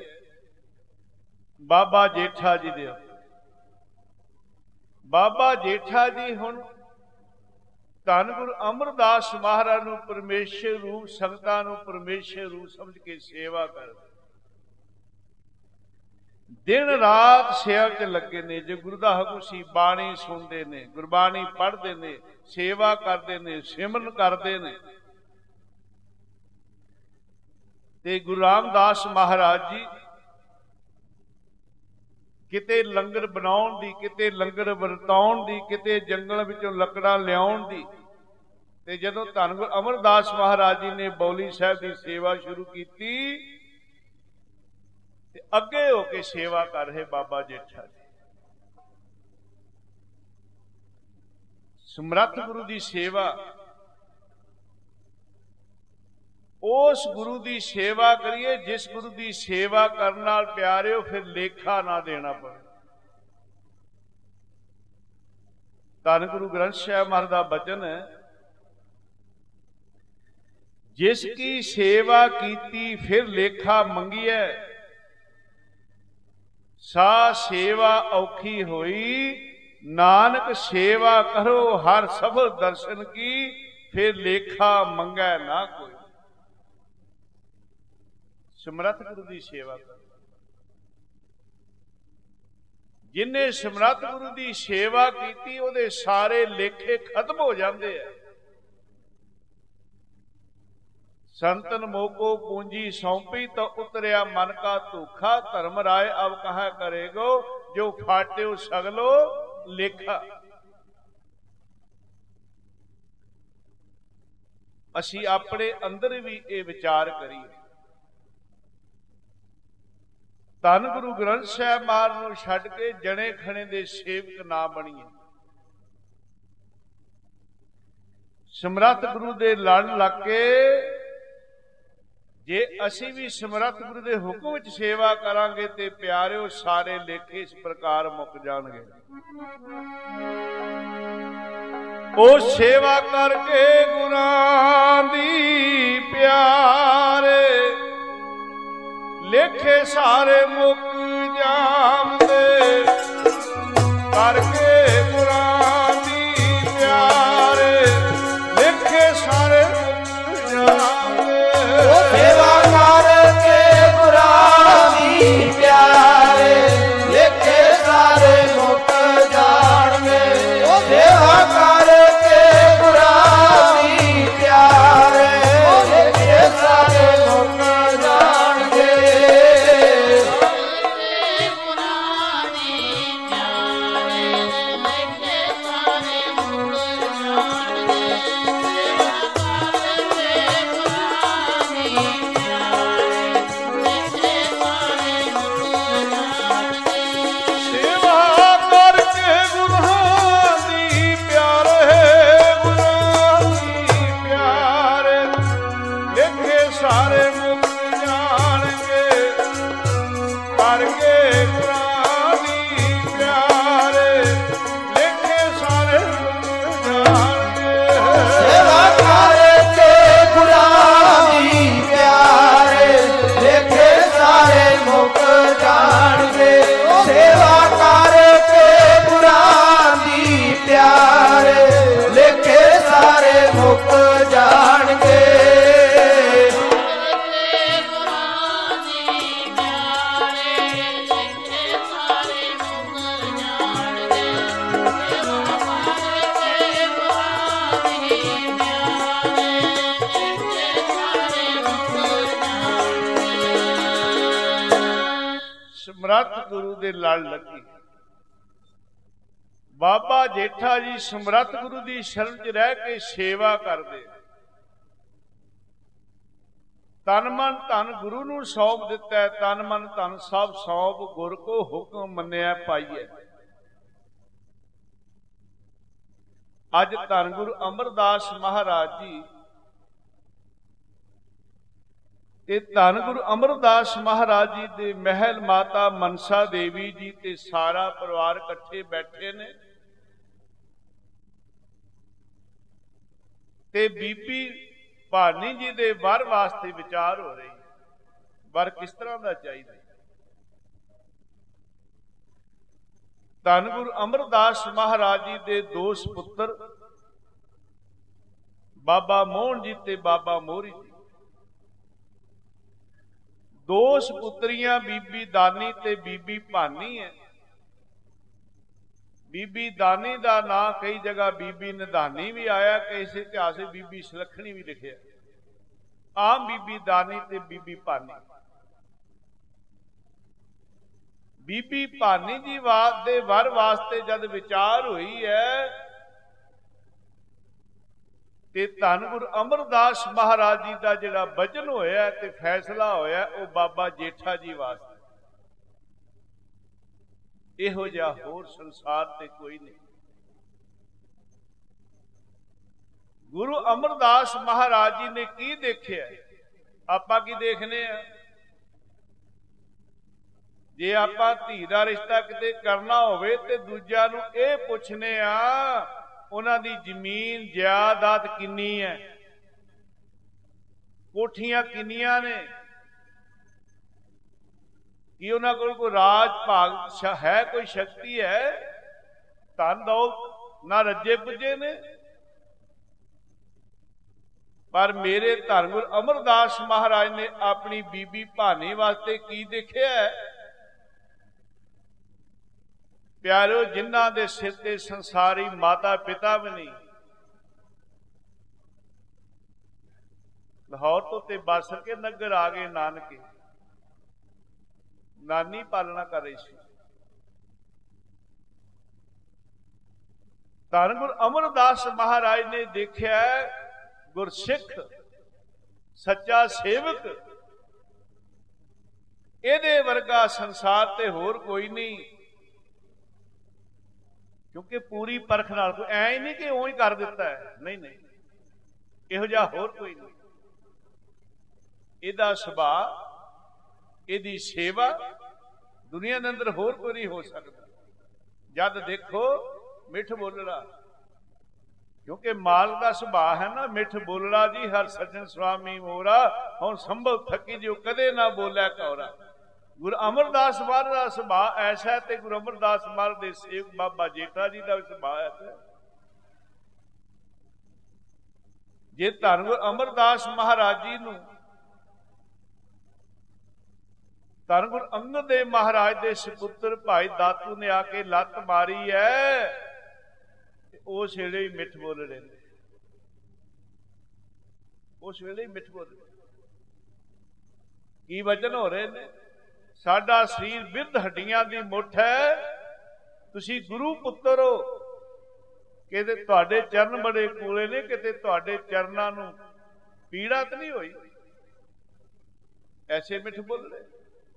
ਬਾਬਾ ਜੇਠਾ ਜੀ ਦੇ। ਬਾਬਾ ਜੇਠਾ ਜੀ ਹੁਣ ਧੰਨ ਗੁਰੂ ਅਮਰਦਾਸ ਮਹਾਰਾਜ ਨੂੰ ਪਰਮੇਸ਼ਰ ਰੂਪ, ਸੰਗਤਾਂ ਨੂੰ ਪਰਮੇਸ਼ਰ ਰੂਪ ਸਮਝ ਕੇ ਸੇਵਾ ਕਰਦੇ, ਦਿਨ ਰਾਤ ਸੇਵਾ 'ਚ ਲੱਗੇ ਨੇ। ਜੇ ਗੁਰੂ ਦਾ ਹੁਕਮ ਸੀ ਬਾਣੀ ਸੁਣਦੇ ਨੇ, ਗੁਰਬਾਣੀ ਪੜ੍ਹਦੇ ਨੇ, ਸੇਵਾ ਕਰਦੇ ਨੇ, ਸਿਮਰਨ ਕਰਦੇ ਨੇ। ਤੇ ਗੁਰੂ ਰਾਮਦਾਸ ਮਹਾਰਾਜ ਜੀ ਕਿਤੇ ਲੰਗਰ ਬਣਾਉਣ ਦੀ, ਕਿਤੇ ਲੰਗਰ ਵਰਤਾਉਣ ਦੀ, ਕਿਤੇ ਜੰਗਲ ਵਿੱਚੋਂ ਲੱਕੜਾਂ ਲਿਆਉਣ ਦੀ। ਤੇ ਜਦੋਂ ਧੰਨ ਗੁਰੂ ਅਮਰਦਾਸ ਮਹਾਰਾਜ ਜੀ ਨੇ ਬੌਲੀ ਸਾਹਿਬ ਦੀ ਸੇਵਾ ਸ਼ੁਰੂ ਕੀਤੀ, ਤੇ ਅੱਗੇ ਹੋ ਕੇ ਸੇਵਾ ਕਰ ਰਹੇ ਬਾਬਾ ਜੇਠਾ ਜੀ। ਸਮਰੱਥ ਗੁਰੂ ਦੀ ਸੇਵਾ, ਉਸ ਗੁਰੂ ਦੀ ਸੇਵਾ ਕਰੀਏ ਜਿਸ ਗੁਰੂ ਦੀ ਸੇਵਾ ਕਰਨ ਨਾਲ ਪਿਆਰਿਓ ਫਿਰ ਲੇਖਾ ਨਾ ਦੇਣਾ ਪਵੇ। ਧੰਨ ਗੁਰੂ ਗ੍ਰੰਥ ਸਾਹਿਬ ਮਹਾਰਾਜ ਦਾ ਬਚਨ ਹੈ, ਜਿਸ ਕੀ ਸੇਵਾ ਕੀਤੀ ਫਿਰ ਲੇਖਾ ਮੰਗੀਐ, ਸਾ ਸੇਵਾ ਔਖੀ ਹੋਈ, ਨਾਨਕ ਸੇਵਾ ਕਰੋ ਹਰ ਸਫਲ ਦਰਸ਼ਨ ਕੀ, ਫਿਰ ਲੇਖਾ ਮੰਗੈ ਨਾ ਕੋਈ। ਸਮਰੱਥ ਗੁਰੂ ਦੀ ਸੇਵਾ ਕਰੋ। ਜਿਨੇ ਸਮਰੱਥ ਗੁਰੂ ਦੀ ਸੇਵਾ ਕੀਤੀ ਉਹਦੇ ਸਾਰੇ ਲੇਖੇ ਖਤਮ ਹੋ ਜਾਂਦੇ ਆ। ਸੰਤਨ ਮੋਕੋ ਪੂੰਜੀ ਸੌਂਪੀ, ਤਾਂ ਉਤਰਿਆ ਮਨ ਕਾ ਧੋਖਾ, ਧਰਮ ਰਾਏ ਅਬ ਕਹਾ ਕਰੇਗੋ, ਜੋ ਫਾਟਿਓ ਸਗਲੋ ਲੇਖਾ। ਅਸੀਂ ਆਪਣੇ ਅੰਦਰ ਵੀ ਇਹ ਵਿਚਾਰ ਕਰੀਏ। ਧੰਨ ਗੁਰੂ ਗ੍ਰੰਥ ਸਾਹਿਬ ਮਹਾਰਾਜ ਨੂੰ ਛੱਡ ਕੇ ਜਣੇ ਖਣੇ ਦੇ ਸੇਵਕ ਨਾ ਬਣੀਏ। ਸਮਰੱਥ ਗੁਰੂ ਦੇ ਲੜ ਲੱਗ ਕੇ ਜੇ ਅਸੀਂ ਵੀ ਸਮਰੱਥ ਗੁਰੂ ਦੇ ਹੁਕਮ ਵਿੱਚ ਸੇਵਾ ਕਰਾਂਗੇ ਤੇ ਪਿਆਰਿਓ ਸਾਰੇ ਲੇਖੇ ਇਸ ਪ੍ਰਕਾਰ ਮੁੱਕ ਜਾਣਗੇ। ਉਹ ਸੇਵਾ ਕਰਕੇ ਗੁਰਾਂ ਦੀ ਪਿਆਰੇ, ਲੇਖੇ ਸਾਰੇ ਮੁੱਕ ਜਾਣਦੇ, ਕਰਕੇ ਗੁਰਾਂ ਦੀ ਪਿਆਰੇ, ਲੇਖੇ ਸਾਰੇ ਮੁੱਕ ਜਾਣਦੇ। ਸੇਵਾ ਕਰਕੇ ਗੁਰਾਂ ਦੀ ਪਿਆਰੇ, ਲੇਖੇ ਸਾਰੇ ਮੁੱਕ ਜਾਣਗੇ। ਸੇਵਾ ਕਰਕੇ ਗੁਰਾਂ ਦੀ ਪਿਆਰੇ, ਲੇਖੇ ਸਾਰੇ ਮੁੱਕ ਜਾਣਗੇ। ਸਮਰੱਥ ਗੁਰੂ ਦੇ ਲੜ ਲੱਗੀ। ਬਾਬਾ ਜੇਠਾ ਜੀ ਸਮਰੱਥ ਗੁਰੂ ਦੀ ਸ਼ਰਨ 'ਚ ਰਹਿ ਕੇ ਸੇਵਾ ਕਰਦੇ। ਤਨ ਮਨ ਧਨ ਗੁਰੂ ਨੂੰ ਸੌਂਪ ਦਿੱਤਾ ਹੈ। ਤਨ ਮਨ ਧਨ ਸਭ ਸੌਂਪ ਗੁਰ ਕੋ ਹੁਕਮ ਮੰਨਿਆ ਪਾਈਐ। ਅੱਜ ਧੰਨ ਗੁਰੂ ਅਮਰਦਾਸ ਮਹਾਰਾਜ ਜੀ ਤੇ ਧੰਨ ਗੁਰੂ ਅਮਰਦਾਸ ਮਹਾਰਾਜ ਜੀ ਦੇ ਮਹਿਲ ਮਾਤਾ ਮਨਸਾ ਦੇਵੀ ਜੀ ਤੇ ਸਾਰਾ ਪਰਿਵਾਰ ਇਕੱਠੇ ਬੈਠੇ ਨੇ ਤੇ ਬੀਬੀ ਭਾਨੀ ਜੀ ਦੇ ਵਰ ਵਾਸਤੇ ਵਿਚਾਰ ਹੋ ਰਹੀ। ਵਰ ਕਿਸ ਤਰ੍ਹਾਂ ਦਾ ਚਾਹੀਦਾ? ਧੰਨ ਗੁਰੂ ਅਮਰਦਾਸ ਮਹਾਰਾਜ ਜੀ ਦੇ ਦੋ ਸੁਪੁੱਤਰ ਬਾਬਾ ਮੋਹਨ ਜੀ ਤੇ ਬਾਬਾ ਮੋਹਰੀ ਜੀ। ਦੋ ਸੁਪੁੱਤਰੀਆਂ ਬੀਬੀ ਦਾਨੀ ਤੇ ਬੀਬੀ ਭਾਨੀ ਹੈ। ਬੀਬੀ ਦਾਨੀ ਦਾ ਨਾਂ ਕਈ ਜਗ੍ਹਾ ਬੀਬੀ ਨਿਧਾਨੀ ਵੀ ਆਇਆ, ਕਿਸੇ ਇਤਿਹਾਸ ਵਿੱਚ ਬੀਬੀ ਸੁਲੱਖਣੀ ਵੀ ਲਿਖਿਆ। ਆਮ ਬੀਬੀ ਦਾਨੀ ਤੇ ਬੀਬੀ ਭਾਨੀ। ਬੀਬੀ ਭਾਨੀ ਜੀ ਦੇ ਵਰ ਵਾਸਤੇ ਜਦ ਵਿਚਾਰ ਹੋਈ ਹੈ ਤੇ ਧੰਨ ਗੁਰੂ ਅਮਰਦਾਸ ਮਹਾਰਾਜ ਜੀ ਦਾ ਜਿਹੜਾ ਵਚਨ ਹੋਇਆ ਤੇ ਫੈਸਲਾ ਹੋਇਆ ਉਹ ਬਾਬਾ ਜੇਠਾ ਜੀ ਵਾਸਤੇ। ਇਹੋ ਜਿਹਾ ਹੋਰ ਸੰਸਾਰ ਤੇ ਕੋਈ ਨਹੀਂ। ਗੁਰੂ ਅਮਰਦਾਸ ਮਹਾਰਾਜ ਜੀ ਨੇ ਕੀ ਦੇਖਿਆ? ਆਪਾਂ ਕੀ ਦੇਖਨੇ ਆ? ਜੇ ਆਪਾਂ ਧੀ ਦਾ ਰਿਸ਼ਤਾ ਕਿਤੇ ਕਰਨਾ ਹੋਵੇ ਤੇ ਦੂਜਿਆਂ ਨੂੰ ਇਹ ਪੁੱਛਨੇ ਆ ਉਹਨਾਂ ਦੀ ਜ਼ਮੀਨ ਜਾਇਦਾਦ ਕਿੰਨੀ ਹੈ, ਕੋਠੀਆਂ ਕਿੰਨੀਆਂ ਨੇ, ਕੀ ਉਹਨਾਂ ਕੋਲ ਕੋਈ ਰਾਜ ਭਾਗ ਹੈ, ਕੋਈ ਸ਼ਕਤੀ ਹੈ, ਧਨ ਦੌਲਤ ਨਾ ਰੱਜੇ ਪੁੱਜੇ ਨੇ। ਪਰ ਮੇਰੇ ਧੰਨ ਗੁਰੂ ਅਮਰਦਾਸ ਮਹਾਰਾਜ ਨੇ ਆਪਣੀ ਬੀਬੀ ਭਾਨੀ ਵਾਸਤੇ ਕੀ ਦੇਖਿਆ? ਪਿਆਰਿਓ, ਜਿਨ੍ਹਾਂ ਦੇ ਸਿਰ ਤੇ ਸੰਸਾਰੀ ਮਾਤਾ ਪਿਤਾ ਵੀ ਨਹੀਂ, ਲਾਹੌਰ ਤੋਂ ਤੇ ਬੱਸ ਕੇ ਨਗਰ ਆ ਗਏ ਨਾਨਕੇ, ਨਾਨੀ ਪਾਲਣਾ ਕਰ ਰਹੀ ਸੀ। ਧੰਨ ਗੁਰੂ ਅਮਰਦਾਸ ਮਹਾਰਾਜ ਨੇ ਦੇਖਿਆ ਗੁਰਸਿੱਖ ਸੱਚਾ ਸੇਵਕ, ਇਹਦੇ ਵਰਗਾ ਸੰਸਾਰ ਤੇ ਹੋਰ ਕੋਈ ਨਹੀਂ। ਕਿਉਂਕਿ ਪੂਰੀ ਪਰਖ ਨਾਲ, ਕੋਈ ਐ ਹੀ ਨਹੀਂ ਕਿ ਉਹ ਹੀ ਕਰ ਦਿੱਤਾ ਹੈ, ਨਹੀਂ ਨਹੀਂ, ਇਹੋ ਜਿਹਾ ਹੋਰ ਕੋਈ ਨਹੀਂ। ਇਹਦਾ ਸੁਭਾਅ, ਇਹਦੀ ਸੇਵਾ ਦੁਨੀਆ ਦੇ ਅੰਦਰ ਹੋਰ ਕੋਈ ਨਹੀਂ ਹੋ ਸਕਦਾ। ਜਦ ਦੇਖੋ ਮਿੱਠ ਬੋਲਣਾ, ਕਿਉਂਕਿ ਮਾਲਕ ਦਾ ਸੁਭਾਅ ਹੈ ਨਾ ਮਿੱਠ ਬੋਲਣਾ ਜੀ। ਹਰ ਸੱਜਣ ਸੁਆਮੀ ਮੋਰਾ, ਹੁਣ ਸੰਭਲ ਥੱਕੀ ਜਿਉ ਕਦੇ ਨਾ ਬੋਲਿਆ ਕੌਰਾ। ਗੁਰੂ ਅਮਰਦਾਸ ਮਹਾਰਾਜ ਦਾ ਸੁਭਾਅ ਐਸਾ ਹੈ ਤੇ ਗੁਰੂ ਅਮਰਦਾਸ ਮਹਾਰਾਜ ਦੇ ਸੇਵਕ ਬਾਬਾ ਜੇਠਾ ਜੀ ਦਾ ਵੀ ਸੁਭਾਅ ਹੈ। ਜੇ ਧੰਨ ਗੁਰੂ ਅਮਰਦਾਸ ਮਹਾਰਾਜ ਜੀ ਨੂੰ ਧੰਨ ਗੁਰੂ ਅੰਗਦ ਦੇਵ ਮਹਾਰਾਜ ਦੇ ਸੁਪੁੱਤਰ ਭਾਈ ਦਾਤੂ ਨੇ ਆ ਕੇ ਲੱਤ ਮਾਰੀ ਹੈ, ਉਸ ਵੇਲੇ ਹੀ ਮਿੱਠ ਬੋਲ ਰਹੇ ਨੇ, ਉਸ ਵੇਲੇ ਹੀ ਮਿੱਠ ਬੋਲ ਰਹੇ। ਕੀ ਵਚਨ ਹੋ ਰਹੇ ਨੇ? ਸਾਡਾ ਸਰੀਰ ਬਿਰਧ ਹੱਡੀਆਂ ਦੀ ਮੁੱਠ ਹੈ, ਤੁਸੀਂ ਗੁਰੂ ਪੁੱਤਰ ਹੋ, ਕਿਤੇ ਤੁਹਾਡੇ ਚਰਨ ਬੜੇ ਕੋਲੇ ਨੇ, ਕਿਤੇ ਤੁਹਾਡੇ ਚਰਨਾਂ ਨੂੰ ਪੀੜਾ ਤਾਂ ਨਹੀਂ ਹੋਈ। ਐਸੇ ਮਿੱਠ ਬੋਲ ਰਹੇ।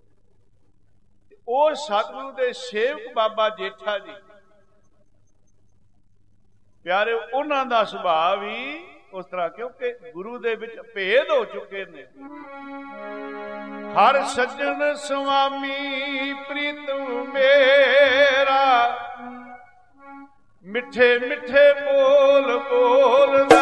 ਉਹ ਸਤਿਗੁਰੂ ਦੇ ਸੇਵਕ ਬਾਬਾ ਜੇਠਾ ਜੀ, ਪਿਆਰੇ, ਉਹਨਾਂ ਦਾ ਸੁਭਾਅ ਵੀ ਉਸ ਤਰ੍ਹਾਂ, ਕਿਉਂਕਿ ਗੁਰੂ ਦੇ ਵਿੱਚ ਭੇਦ ਹੋ ਚੁੱਕੇ ਨੇ। ਹਰ ਸੱਜਣ ਸੁਆਮੀ ਪ੍ਰੀਤਮ ਮੇਰਾ, ਮਿੱਠੇ ਮਿੱਠੇ ਬੋਲ ਬੋਲਦਾ,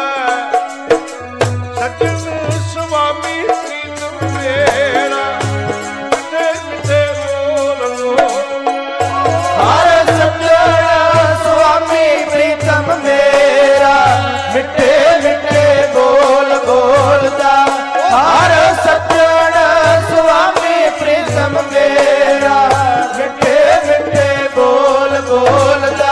ਸੱਜਣ ਸੁਆਮੀ ਪ੍ਰੀਤਮ ਮੇਰਾ, ਮਿੱਠੇ ਮਿੱਠੇ ਬੋਲ ਬੋਲਦਾ। ਹਰ ਸੱਜਣ ਸੁਆਮੀ ਪ੍ਰੀਤਮ ਮੇਰਾ, ਮਿੱਠੇ ਮਿੱਠੇ ਬੋਲ ਬੋਲਦਾ। ਹਰ ਸੱਜਣ ਸੁਆਮੀ ਪ੍ਰੀਤਮ ਮੇਰਾ, ਮਿੱਠੇ ਮਿੱਠੇ ਬੋਲ ਬੋਲਦਾ।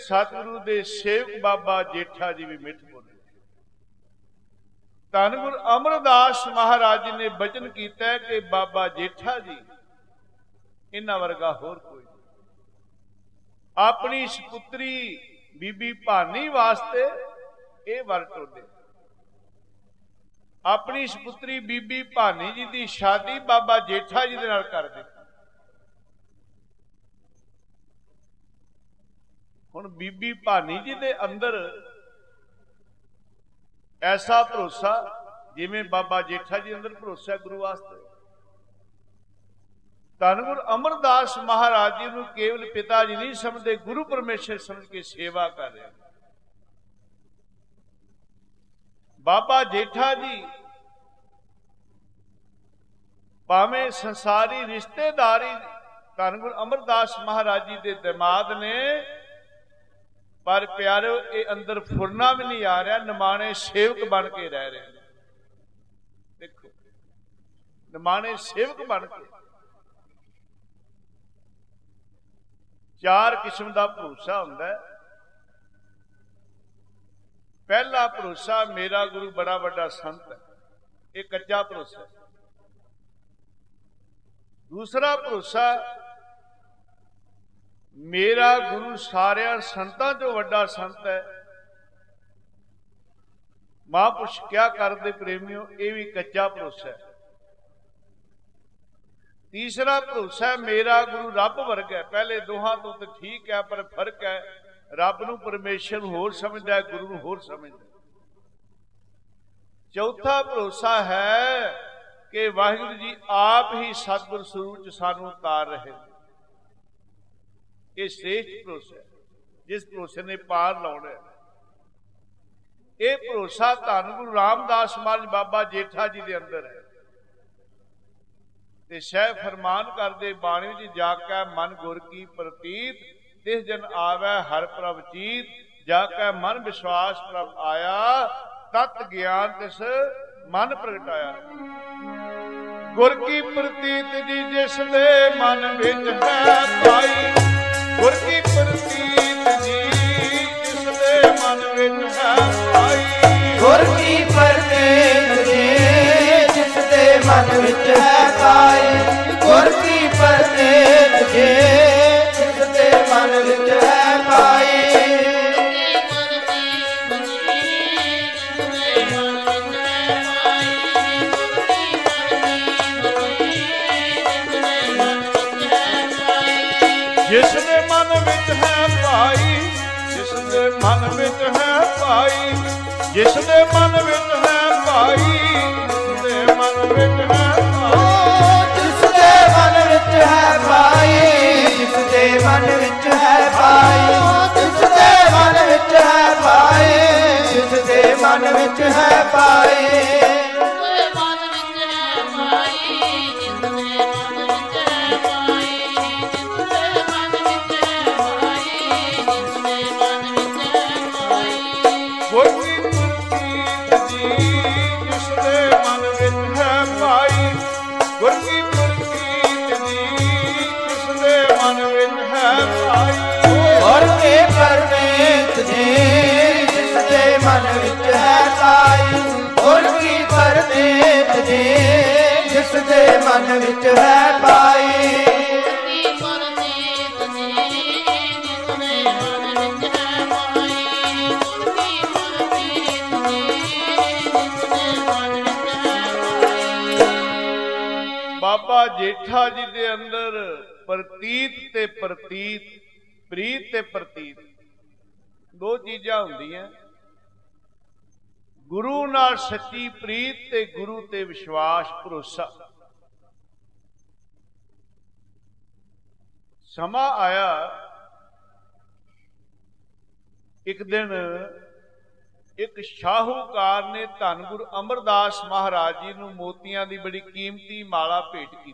सतगुरु दे सेवक बाबा जेठा जी भी मिठ बोले। धन गुरु अमरदास महाराज जी ने बचन किया कि बाबा जेठा जी इन्हां वर्गा होर कोई नहीं। अपनी सपुत्री बीबी भानी वास्ते ये वर टोले। अपनी सपुत्री बीबी भानी जी की शादी बाबा जेठा जी दे नाल कर दी। हुण बीबी भानी जी दे अंदर ऐसा भरोसा जिवें बाबा जेठा जी अंदर भरोसा गुरु वास्ते। धन गुरु अमरदास महाराज जी नूं केवल पिता जी नहीं समझते, गुरु परमेश्वर समझ के सेवा कर रहे। बाबा जेठा जी भावें संसारी रिश्तेदारी धन गुरु अमरदास महाराज जी के दिमाग ने, पर प्यारो ये अंदर फुरना भी नहीं आ रहा, निमाणे सेवक बन के रह रहे हैं। देखो निमाणे सेवक बन के। चार किस्म का भरोसा हुंदा है। पहला भरोसा मेरा गुरु बड़ा बड़ा संत है, ये कच्चा भरोसा। दूसरा भरोसा मेरा गुरु सारिया संतां चों वड्डा संत है। महापुरुष क्या करदे प्रेमियों, ये भी कच्चा भरोसा है। तीसरा भरोसा है मेरा गुरु रब वर्ग है। पहले दोहां तो तो ठीक है, पर फर्क है, रब नूं परमेश्वर होर समझदा है, गुरु नूं होर समझदा है। चौथा भरोसा है कि वाहिगुरु जी आप ही सतगुर स्वरूप च सानूं उतार रहे। ये श्रेष्ठ भरोसा है, जिस भरोसे ने पार लाउणा है। ये भरोसा धन गुरु रामदास महाराज बाबा जेठा जी के अंदर है। ते शह फरमान करदे बाणी जी जाकै मन गुर की प्रतीत, तिस जन आवै हर प्रभ चीत, जाकै मन विश्वास प्रभ आया, तत् ज्ञान तिस मन प्रगटाया। गुर की प्रतीत जी जिस दे मन विच है पाई, गुर की प्रतीत जी जिस दे मन विच है पाई, गुर की प्रतीत जी जिस दे मन विच है पाई, गुर की प्रतीत जी जिस दे मन विच है पाई। जिसने मन विच है पाई, जिसने मन विच है पाई, जिसने मन विच है पाई, जिसने मन विच है पाई, जिसने मन विच है पाई, जिसने मन विच है पाई, जिसने मन विच है पाई, जिसने मन विच है पाई। मन विच है पाई, गुर की परदेत जी जिस दे मन विच है पाई। बाबा जेठा जी दे अंदर प्रतीत ते प्रतीत, प्रीत ते प्रतीत दो चीजां हुंदियां। गुरु नाल सच्ची प्रीत ते गुरु ते विश्वास भरोसा। समा आया एक दिन एक शाहूकार ने धन गुरु अमरदास महाराज जी नूं मोतियां दी बड़ी कीमती माला भेंट की।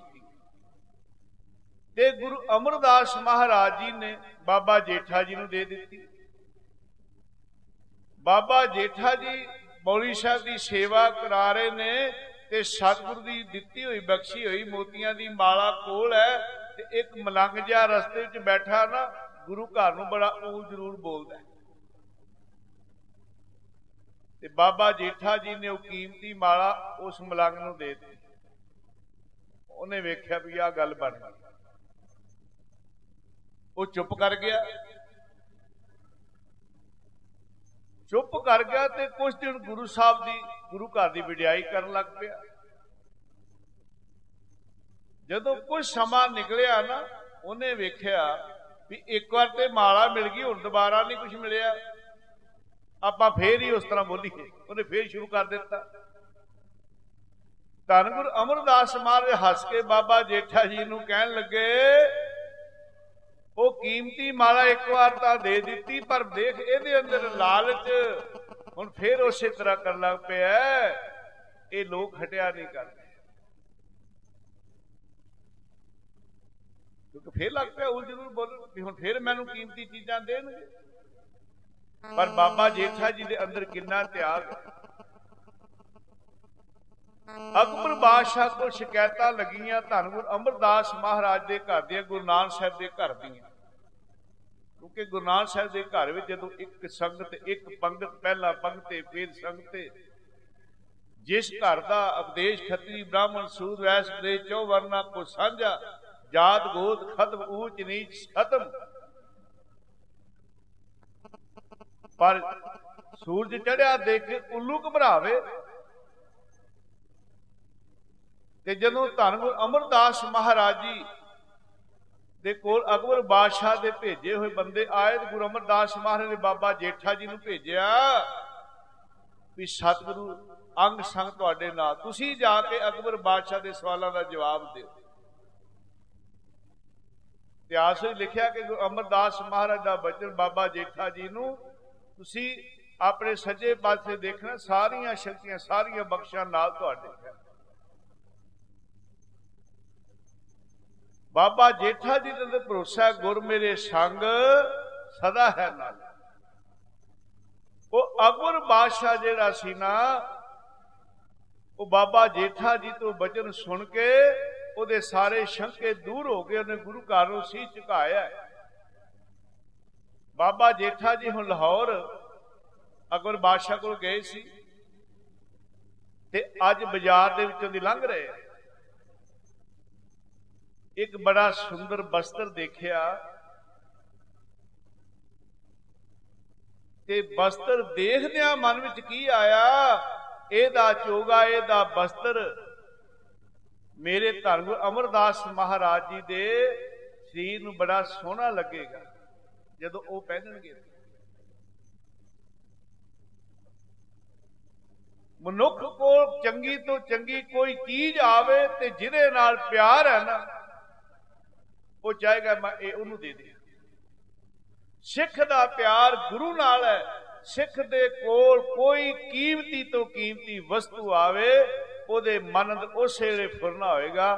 ते गुरु अमरदास महाराज जी ने बाबा जेठा जी नूं दे दी। बाबा जेठा जी मौली साहब की सेवा करा रहे ने, ते सतगुरु की दिती हुई बख्शी हुई मोतियां की माला कोल है। ते एक मलंग जिहा रस्ते च बैठा ना, ਗੁਰੂ ਘਰ ਨੂੰ ਬੜਾ ਊਲ ਜ਼ਰੂਰ ਬੋਲਦਾ। ਤੇ ਬਾਬਾ ਜੇਠਾ ਜੀ ਨੇ ਉਹ ਕੀਮਤੀ ਮਾਲਾ ਉਸ ਮਲੰਗ ਨੂੰ ਦੇ ਦਿੱਤੀ। ਉਹਨੇ ਵੇਖਿਆ ਵੀ ਆਹ ਗੱਲ ਬਣ ਗਈ, ਉਹ ਚੁੱਪ ਕਰ ਗਿਆ। ਚੁੱਪ ਕਰ ਗਿਆ ਤੇ ਕੁਝ ਦਿਨ ਗੁਰੂ ਸਾਹਿਬ ਦੀ ਗੁਰੂ ਘਰ ਦੀ ਵਡਿਆਈ ਕਰਨ ਲੱਗ ਪਿਆ। ਜਦੋਂ ਕੁਝ ਸਮਾਂ ਨਿਕਲਿਆ ਨਾ, ਉਹਨੇ ਵੇਖਿਆ ਵੀ ਇੱਕ ਵਾਰ ਤੇ ਮਾਲਾ ਮਿਲ ਗਈ, ਹੁਣ ਦੁਬਾਰਾ ਨਹੀਂ ਕੁਝ ਮਿਲਿਆ, ਆਪਾਂ ਫੇਰ ਹੀ ਉਸ ਤਰ੍ਹਾਂ ਬੋਲੀਏ। ਉਹਨੇ ਫੇਰ ਸ਼ੁਰੂ ਕਰ ਦਿੱਤਾ। ਧੰਨ ਗੁਰੂ ਅਮਰਦਾਸ ਮਹਾਰਾਜ ਹੱਸ ਕੇ ਬਾਬਾ ਜੇਠਾ ਜੀ ਨੂੰ ਕਹਿਣ ਲੱਗੇ, ਉਹ ਕੀਮਤੀ ਮਾਲਾ ਇੱਕ ਵਾਰ ਤਾਂ ਦੇ ਦਿੱਤੀ, ਪਰ ਦੇਖ ਇਹਦੇ ਅੰਦਰ ਲਾਲਚ ਹੁਣ ਫੇਰ ਉਸੇ ਤਰ੍ਹਾਂ ਕਰਨ ਲੱਗ ਪਿਆ। ਇਹ ਲੋਕ ਹਟਿਆ ਨਹੀਂ ਕਰਦੇ, ਕਿਉਂਕਿ ਫੇਰ ਲੱਗ ਪਿਆ ਉਹ ਜ਼ਰੂਰ ਬੋਲਣ ਵੀ ਹੁਣ ਫੇਰ ਮੈਨੂੰ ਕੀਮਤੀ ਚੀਜ਼ਾਂ ਦੇਣਗੇ। ਪਰ ਬਾਬਾ ਜੇਠਾ ਜੀ ਦੇ ਅੰਦਰ ਕਿੰਨਾ ਤਿਆਗ ਹੈ। ਅਕਬਰ ਬਾਦਸ਼ਾਹ ਕੋਲ ਸ਼ਿਕਾਇਤਾਂ ਲੱਗੀਆਂ ਧੰਨ ਗੁਰੂ ਅਮਰਦਾਸ ਮਹਾਰਾਜ ਦੇ ਘਰ ਦੀਆਂ, ਗੁਰੂ ਨਾਨਕ ਸਾਹਿਬ ਦੇ ਘਰ ਦੀਆਂ। ਕਿਉਂਕਿ ਗੁਰੂ ਨਾਨਕ ਸਾਹਿਬ ਦੇ ਘਰ ਵਿੱਚ ਜਦੋਂ ਇੱਕ ਸੰਗਤ, ਇੱਕ ਪੰਗਤ, ਪਹਿਲਾ ਪੰਗਤੇ ਫੇਰ ਸੰਗਤੇ, ਜਿਸ ਘਰ ਦਾ ਉਪਦੇਸ਼ ਖੱਤਰੀ ਬ੍ਰਾਹਮਣ ਸੂਦ ਵੈਸ ਦੇ ਚੌ ਵਰਨਾ ਕੋ ਸਾਂਝਾ, ਜਾਤ ਗੋਤ ਖਤਮ ਊਚ ਨੀਚ ਖਤਮ। ਪਰ ਸੂਰਜ ਚੜਿਆ ਦੇਖ ਕੇ ਉੱਲੂ ਘਬਰਾਵੇ। ਤੇ ਜਦੋਂ ਧੰਨ ਗੁਰੂ ਅਮਰਦਾਸ ਮਹਾਰਾਜ ਜੀ ਦੇ ਕੋਲ ਅਕਬਰ ਬਾਦਸ਼ਾਹ ਦੇ ਭੇਜੇ ਹੋਏ ਬੰਦੇ ਆਏ, ਤੇ ਗੁਰੂ ਅਮਰਦਾਸ ਮਹਾਰਾਜ ਨੇ ਬਾਬਾ ਜੇਠਾ ਜੀ ਨੂੰ ਭੇਜਿਆ ਵੀ ਸਤਿਗੁਰੂ ਅੰਗ ਸੰਗ ਤੁਹਾਡੇ ਨਾਲ, ਤੁਸੀਂ ਜਾ ਕੇ ਅਕਬਰ ਬਾਦਸ਼ਾਹ ਦੇ ਸਵਾਲਾਂ ਦਾ ਜਵਾਬ ਦਿਓ। ਇਤਿਹਾਸ ਵਿੱਚ ਲਿਖਿਆ ਕਿ ਗੁਰੂ ਅਮਰਦਾਸ ਮਹਾਰਾਜ ਦਾ ਬਚਨ ਬਾਬਾ ਜੇਠਾ ਜੀ ਨੂੰ, ਤੁਸੀਂ ਆਪਣੇ ਸੱਜੇ ਪਾਸੇ ਦੇਖਣਾ, ਸਾਰੀਆਂ ਸ਼ਕਤੀਆਂ, ਸਾਰੀਆਂ ਬਖਸ਼ਾਂ ਨਾਲ ਤੁਹਾਡੇ ਹੈ। ਬਾਬਾ ਜੇਠਾ ਜੀ ਦੇ ਭਰੋਸਾ, ਗੁਰ ਮੇਰੇ ਸੰਗ ਸਦਾ ਹੈ ਨਾਲ। ਉਹ ਅਕਬਰ ਬਾਦਸ਼ਾਹ ਜਿਹੜਾ ਸੀ ਨਾ, ਉਹ ਬਾਬਾ ਜੇਠਾ ਜੀ ਤੋਂ ਬਚਨ ਸੁਣ ਕੇ ਉਹਦੇ ਸਾਰੇ ਸ਼ੰਕੇ ਦੂਰ ਹੋ ਗਏ। ਉਹਨੇ ਗੁਰੂ ਘਰ ਨੂੰ ਸੀਸ ਝੁਕਾਇਆ। ਬਾਬਾ ਜੇਠਾ ਜੀ ਹੁਣ ਲਾਹੌਰ ਅਕਬਰ ਬਾਦਸ਼ਾਹ ਕੋਲ ਗਏ ਸੀ, ਤੇ ਅੱਜ ਬਾਜ਼ਾਰ ਦੇ ਵਿੱਚੋਂ ਦੀ ਲੰਘ ਰਹੇ, ਇੱਕ ਬੜਾ ਸੁੰਦਰ ਬਸਤਰ ਦੇਖਿਆ, ਤੇ ਬਸਤਰ ਦੇਖਦਿਆਂ ਮਨ ਵਿੱਚ ਕੀ ਆਇਆ, ਇਹਦਾ ਚੋਗਾ, ਇਹਦਾ ਬਸਤਰ ਮੇਰੇ ਧੰਨ ਗੁਰੂ ਅਮਰਦਾਸ ਮਹਾਰਾਜ ਜੀ ਦੇ ਸਰੀਰ ਨੂੰ ਬੜਾ ਸੋਹਣਾ ਲੱਗੇਗਾ ਜਦੋਂ ਉਹ ਪਹਿਨਣਗੇ। ਮਨੁੱਖ ਕੋਲ ਚੰਗੀ ਤੋਂ ਚੰਗੀ ਕੋਈ ਚੀਜ਼ ਆਵੇ ਤੇ ਜਿਹਦੇ ਨਾਲ ਪਿਆਰ ਹੈ ਨਾ, ਉਹ ਚਾਹੇਗਾ ਮੈਂ ਇਹ ਉਹਨੂੰ ਦੇ ਦਿਆਂ। ਸਿੱਖ ਦਾ ਪਿਆਰ ਗੁਰੂ ਨਾਲ ਹੈ। ਸਿੱਖ ਦੇ ਕੋਲ ਕੋਈ ਕੀਮਤੀ ਤੋਂ ਕੀਮਤੀ ਵਸਤੂ ਆਵੇ, ਉਹਦੇ ਮਨ ਅੰਦਰ ਉਸੇ ਵੇਲੇ ਫੁਰਨਾ ਹੋਏਗਾ,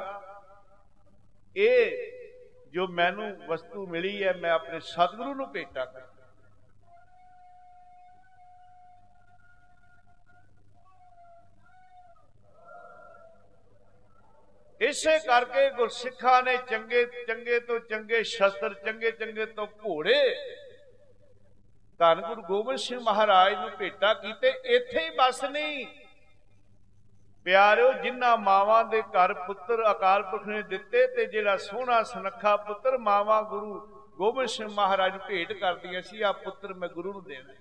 ਇਹ ਜੋ ਮੈਨੂੰ ਵਸਤੂ ਮਿਲੀ ਹੈ ਮੈਂ ਆਪਣੇ ਸਤਿਗੁਰੂ ਨੂੰ ਭੇਟਾ ਕਰ। ਇਸੇ ਕਰਕੇ ਗੁਰਸਿੱਖਾਂ ਨੇ ਚੰਗੇ ਚੰਗੇ ਤੋਂ ਚੰਗੇ ਸ਼ਸਤਰ, ਚੰਗੇ ਚੰਗੇ ਤੋਂ ਘੋੜੇ ਧੰਨ ਗੁਰੂ ਗੋਬਿੰਦ ਸਿੰਘ ਮਹਾਰਾਜ ਨੂੰ ਭੇਟਾ ਕੀਤੇ। ਇੱਥੇ ਹੀ ਬਸ ਨਹੀਂ ਪਿਆਰਿਓ, ਜਿਨ੍ਹਾਂ ਮਾਵਾਂ ਦੇ ਘਰ ਪੁੱਤਰ ਅਕਾਲ ਪੁਰਖ ਨੇ ਦਿੱਤੇ, ਤੇ ਜਿਹੜਾ ਸੋਹਣਾ ਸੁਨੱਖਾ ਪੁੱਤਰ ਮਾਵਾਂ ਗੁਰੂ ਗੋਬਿੰਦ ਸਿੰਘ ਮਹਾਰਾਜ ਨੂੰ ਭੇਟ ਕਰਦੀਆਂ ਸੀ, ਆ ਪੁੱਤਰ ਮੈਂ ਗੁਰੂ ਨੂੰ ਦੇਣਾ।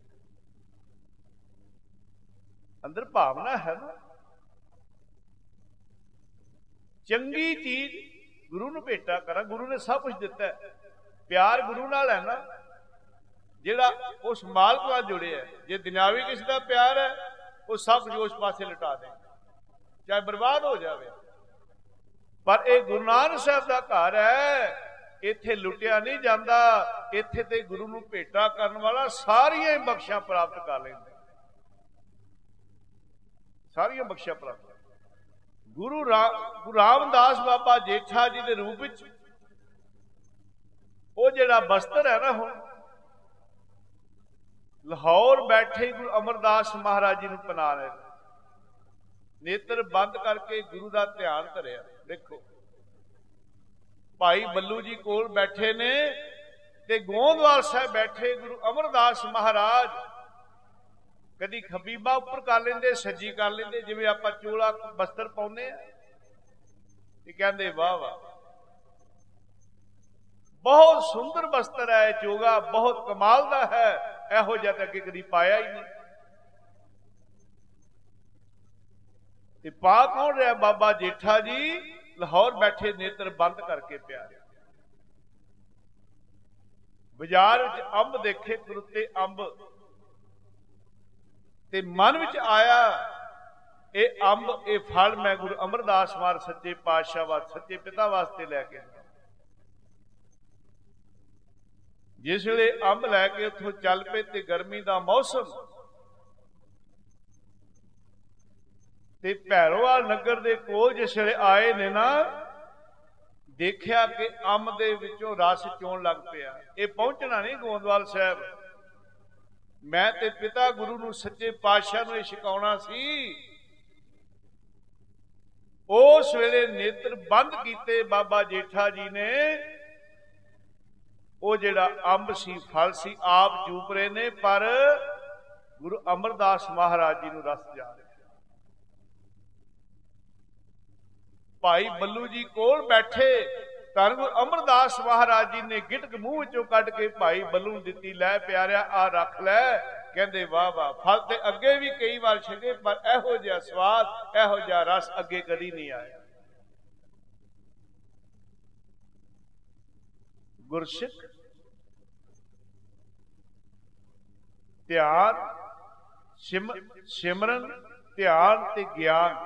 ਅੰਦਰ ਭਾਵਨਾ ਹੈ ਨਾ, ਚੰਗੀ ਚੀਜ਼ ਗੁਰੂ ਨੂੰ ਭੇਟਾ ਕਰਾਂ। ਗੁਰੂ ਨੇ ਸਭ ਕੁਝ ਦਿੱਤਾ ਹੈ, ਪਿਆਰ ਗੁਰੂ ਨਾਲ ਹੈ ਨਾ, ਜਿਹੜਾ ਉਸ ਮਾਲਕ ਨਾਲ ਜੁੜਿਆ। ਜੇ ਦੁਨਿਆਵੀ ਕਿਸੇ ਦਾ ਪਿਆਰ ਹੈ, ਉਹ ਸਭ ਕੁਝ ਉਸ ਪਾਸੇ ਲਟਾ ਦੇ, ਚਾਹੇ ਬਰਬਾਦ ਹੋ ਜਾਵੇ। ਪਰ ਇਹ ਗੁਰੂ ਨਾਨਕ ਸਾਹਿਬ ਦਾ ਘਰ ਹੈ, ਇੱਥੇ ਲੁੱਟਿਆ ਨਹੀਂ ਜਾਂਦਾ। ਇੱਥੇ ਤੇ ਗੁਰੂ ਨੂੰ ਭੇਟਾ ਕਰਨ ਵਾਲਾ ਸਾਰੀਆਂ ਹੀ ਬਖਸ਼ਾਂ ਪ੍ਰਾਪਤ ਕਰ ਲੈਂਦਾ, ਸਾਰੀਆਂ ਬਖਸ਼ਾਂ ਪ੍ਰਾਪਤ। ਗੁਰੂ ਰਾਮ ਰਾਮਦਾਸ ਬਾਬਾ ਜੇਠਾ ਜੀ ਦੇ ਰੂਪ ਵਿੱਚ ਉਹ ਜਿਹੜਾ ਬਸਤਰ ਹੈ ਨਾ, ਹੁਣ ਲਾਹੌਰ ਬੈਠੇ ਗੁਰੂ ਅਮਰਦਾਸ ਮਹਾਰਾਜ ਜੀ ਨੂੰ ਪਨਾ ਰਹੇ, ਨੇਤਰ ਬੰਦ ਕਰਕੇ ਗੁਰੂ ਦਾ ਧਿਆਨ ਧਰਿਆ। ਦੇਖੋ ਭਾਈ ਬੱਲੂ ਜੀ ਕੋਲ ਬੈਠੇ ਨੇ, ਤੇ ਗੋਂਦਵਾਲ ਸਾਹਿਬ ਬੈਠੇ ਗੁਰੂ ਅਮਰਦਾਸ ਮਹਾਰਾਜ ਕਦੀ ਖਬੀਬਾ ਉੱਪਰ ਕਰ ਲੈਂਦੇ, ਸੱਜੀ ਕਰ ਲੈਂਦੇ, ਜਿਵੇਂ ਆਪਾਂ ਚੋਲਾ ਬਸਤਰ ਪਾਉਂਦੇ ਆ, ਤੇ ਕਹਿੰਦੇ ਵਾਹ ਵਾਹ ਬਹੁਤ ਸੁੰਦਰ ਬਸਤਰ ਹੈ, ਚੋਗਾ ਬਹੁਤ ਕਮਾਲ ਦਾ ਹੈ, ਇਹੋ ਜਿਹਾ ਤਾਂ ਅੱਗੇ ਕਦੀ ਪਾਇਆ ਹੀ ਨਹੀਂ। ਤੇ ਪਾ ਕੌਣ ਰਿਹਾ? ਬਾਬਾ ਜੇਠਾ ਜੀ ਲਾਹੌਰ ਬੈਠੇ, ਨੇਤਰ ਬੰਦ ਕਰਕੇ ਪਿਆਰੇ। ਬਾਜ਼ਾਰ ਵਿੱਚ ਅੰਬ ਦੇਖੇ, ਖਰੁੱਤੇ ਅੰਬ, ਤੇ ਮਨ ਵਿੱਚ ਆਇਆ ਇਹ ਅੰਬ, ਇਹ ਫਲ ਮੈਂ ਗੁਰੂ ਅਮਰਦਾਸ ਮਾਰ ਸੱਚੇ ਪਾਤਸ਼ਾਹ ਵਾਸਤੇ, ਸੱਚੇ ਪਿਤਾ ਵਾਸਤੇ ਲੈ ਕੇ ਆਇਆ। ਜਿਸ ਵੇਲੇ ਅੰਬ ਲੈ ਕੇ ਉੱਥੋਂ ਚੱਲ ਪਏ ਤੇ ਗਰਮੀ ਦਾ ਮੌਸਮ, ਤੇ ਭੈਰੋਵਾਲ ਨਗਰ ਦੇ ਕੋਲ ਜਿਸ ਵੇਲੇ ਆਏ ਨੇ ਨਾ, ਦੇਖਿਆ ਕਿ ਅੰਬ ਦੇ ਵਿੱਚੋਂ ਰਸ ਚੋਣ ਲੱਗ ਪਿਆ। ਇਹ ਪਹੁੰਚਣਾ ਨਹੀਂ ਗੋਂਦਵਾਲ ਸਾਹਿਬ, ਮੈਂ ਤੇ ਪਿਤਾ ਗੁਰੂ ਨੂੰ ਸੱਚੇ ਪਾਤਸ਼ਾਹ ਨੂੰ ਇਹ ਛਕਾਉਣਾ ਸੀ। ਉਸ ਵੇਲੇ ਨੇਤਰ ਬੰਦ ਕੀਤੇ ਬਾਬਾ ਜੇਠਾ ਜੀ ਨੇ, ਉਹ ਜਿਹੜਾ ਅੰਬ ਸੀ, ਫਲ ਸੀ, ਆਪ ਚੂਪ ਰਹੇ ਨੇ, ਪਰ ਗੁਰੂ ਅਮਰਦਾਸ ਮਹਾਰਾਜ ਜੀ ਨੂੰ ਰਸ ਜਾ ਰਿਹਾ। ਭਾਈ ਬੱਲੂ ਜੀ ਕੋਲ ਬੈਠੇ, ਧੰਨ ਗੁਰੂ ਅਮਰਦਾਸ ਮਹਾਰਾਜ ਜੀ ਨੇ ਗਿਟਕ ਮੂੰਹ ਵਿੱਚੋਂ ਕੱਢ ਕੇ ਭਾਈ ਬੱਲੂ ਨੂੰ ਦਿੱਤੀ, ਲੈ ਪਿਆਰਿਆ ਆ ਰੱਖ ਲੈ। ਕਹਿੰਦੇ ਵਾਹ ਵਾਹ, ਫਲ ਤੇ ਅੱਗੇ ਵੀ ਕਈ ਵਾਰ ਛਕੇ, ਪਰ ਇਹੋ ਜਿਹਾ ਸਵਾਦ, ਇਹੋ ਜਿਹਾ ਰਸ ਅੱਗੇ ਕਦੀ ਨਹੀਂ ਆਇਆ। ਗੁਰਸਿੱਖ ਧਿਆਨ, ਸਿਮਰਨ, ਧਿਆਨ ਤੇ ਗਿਆਨ।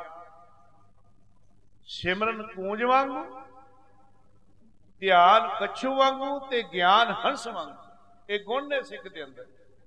ਸਿਮਰਨ ਕੂੰਜ ਵਾਂਗੂ, ਧਿਆਨ ਕੱਛੂ ਵਾਂਗੂ, ਤੇ ਗਿਆਨ ਹੰਸ ਵਾਂਗੂ। ਇਹ ਗੁਣ ਨੇ ਸਿੱਖ ਦੇ ਅੰਦਰ।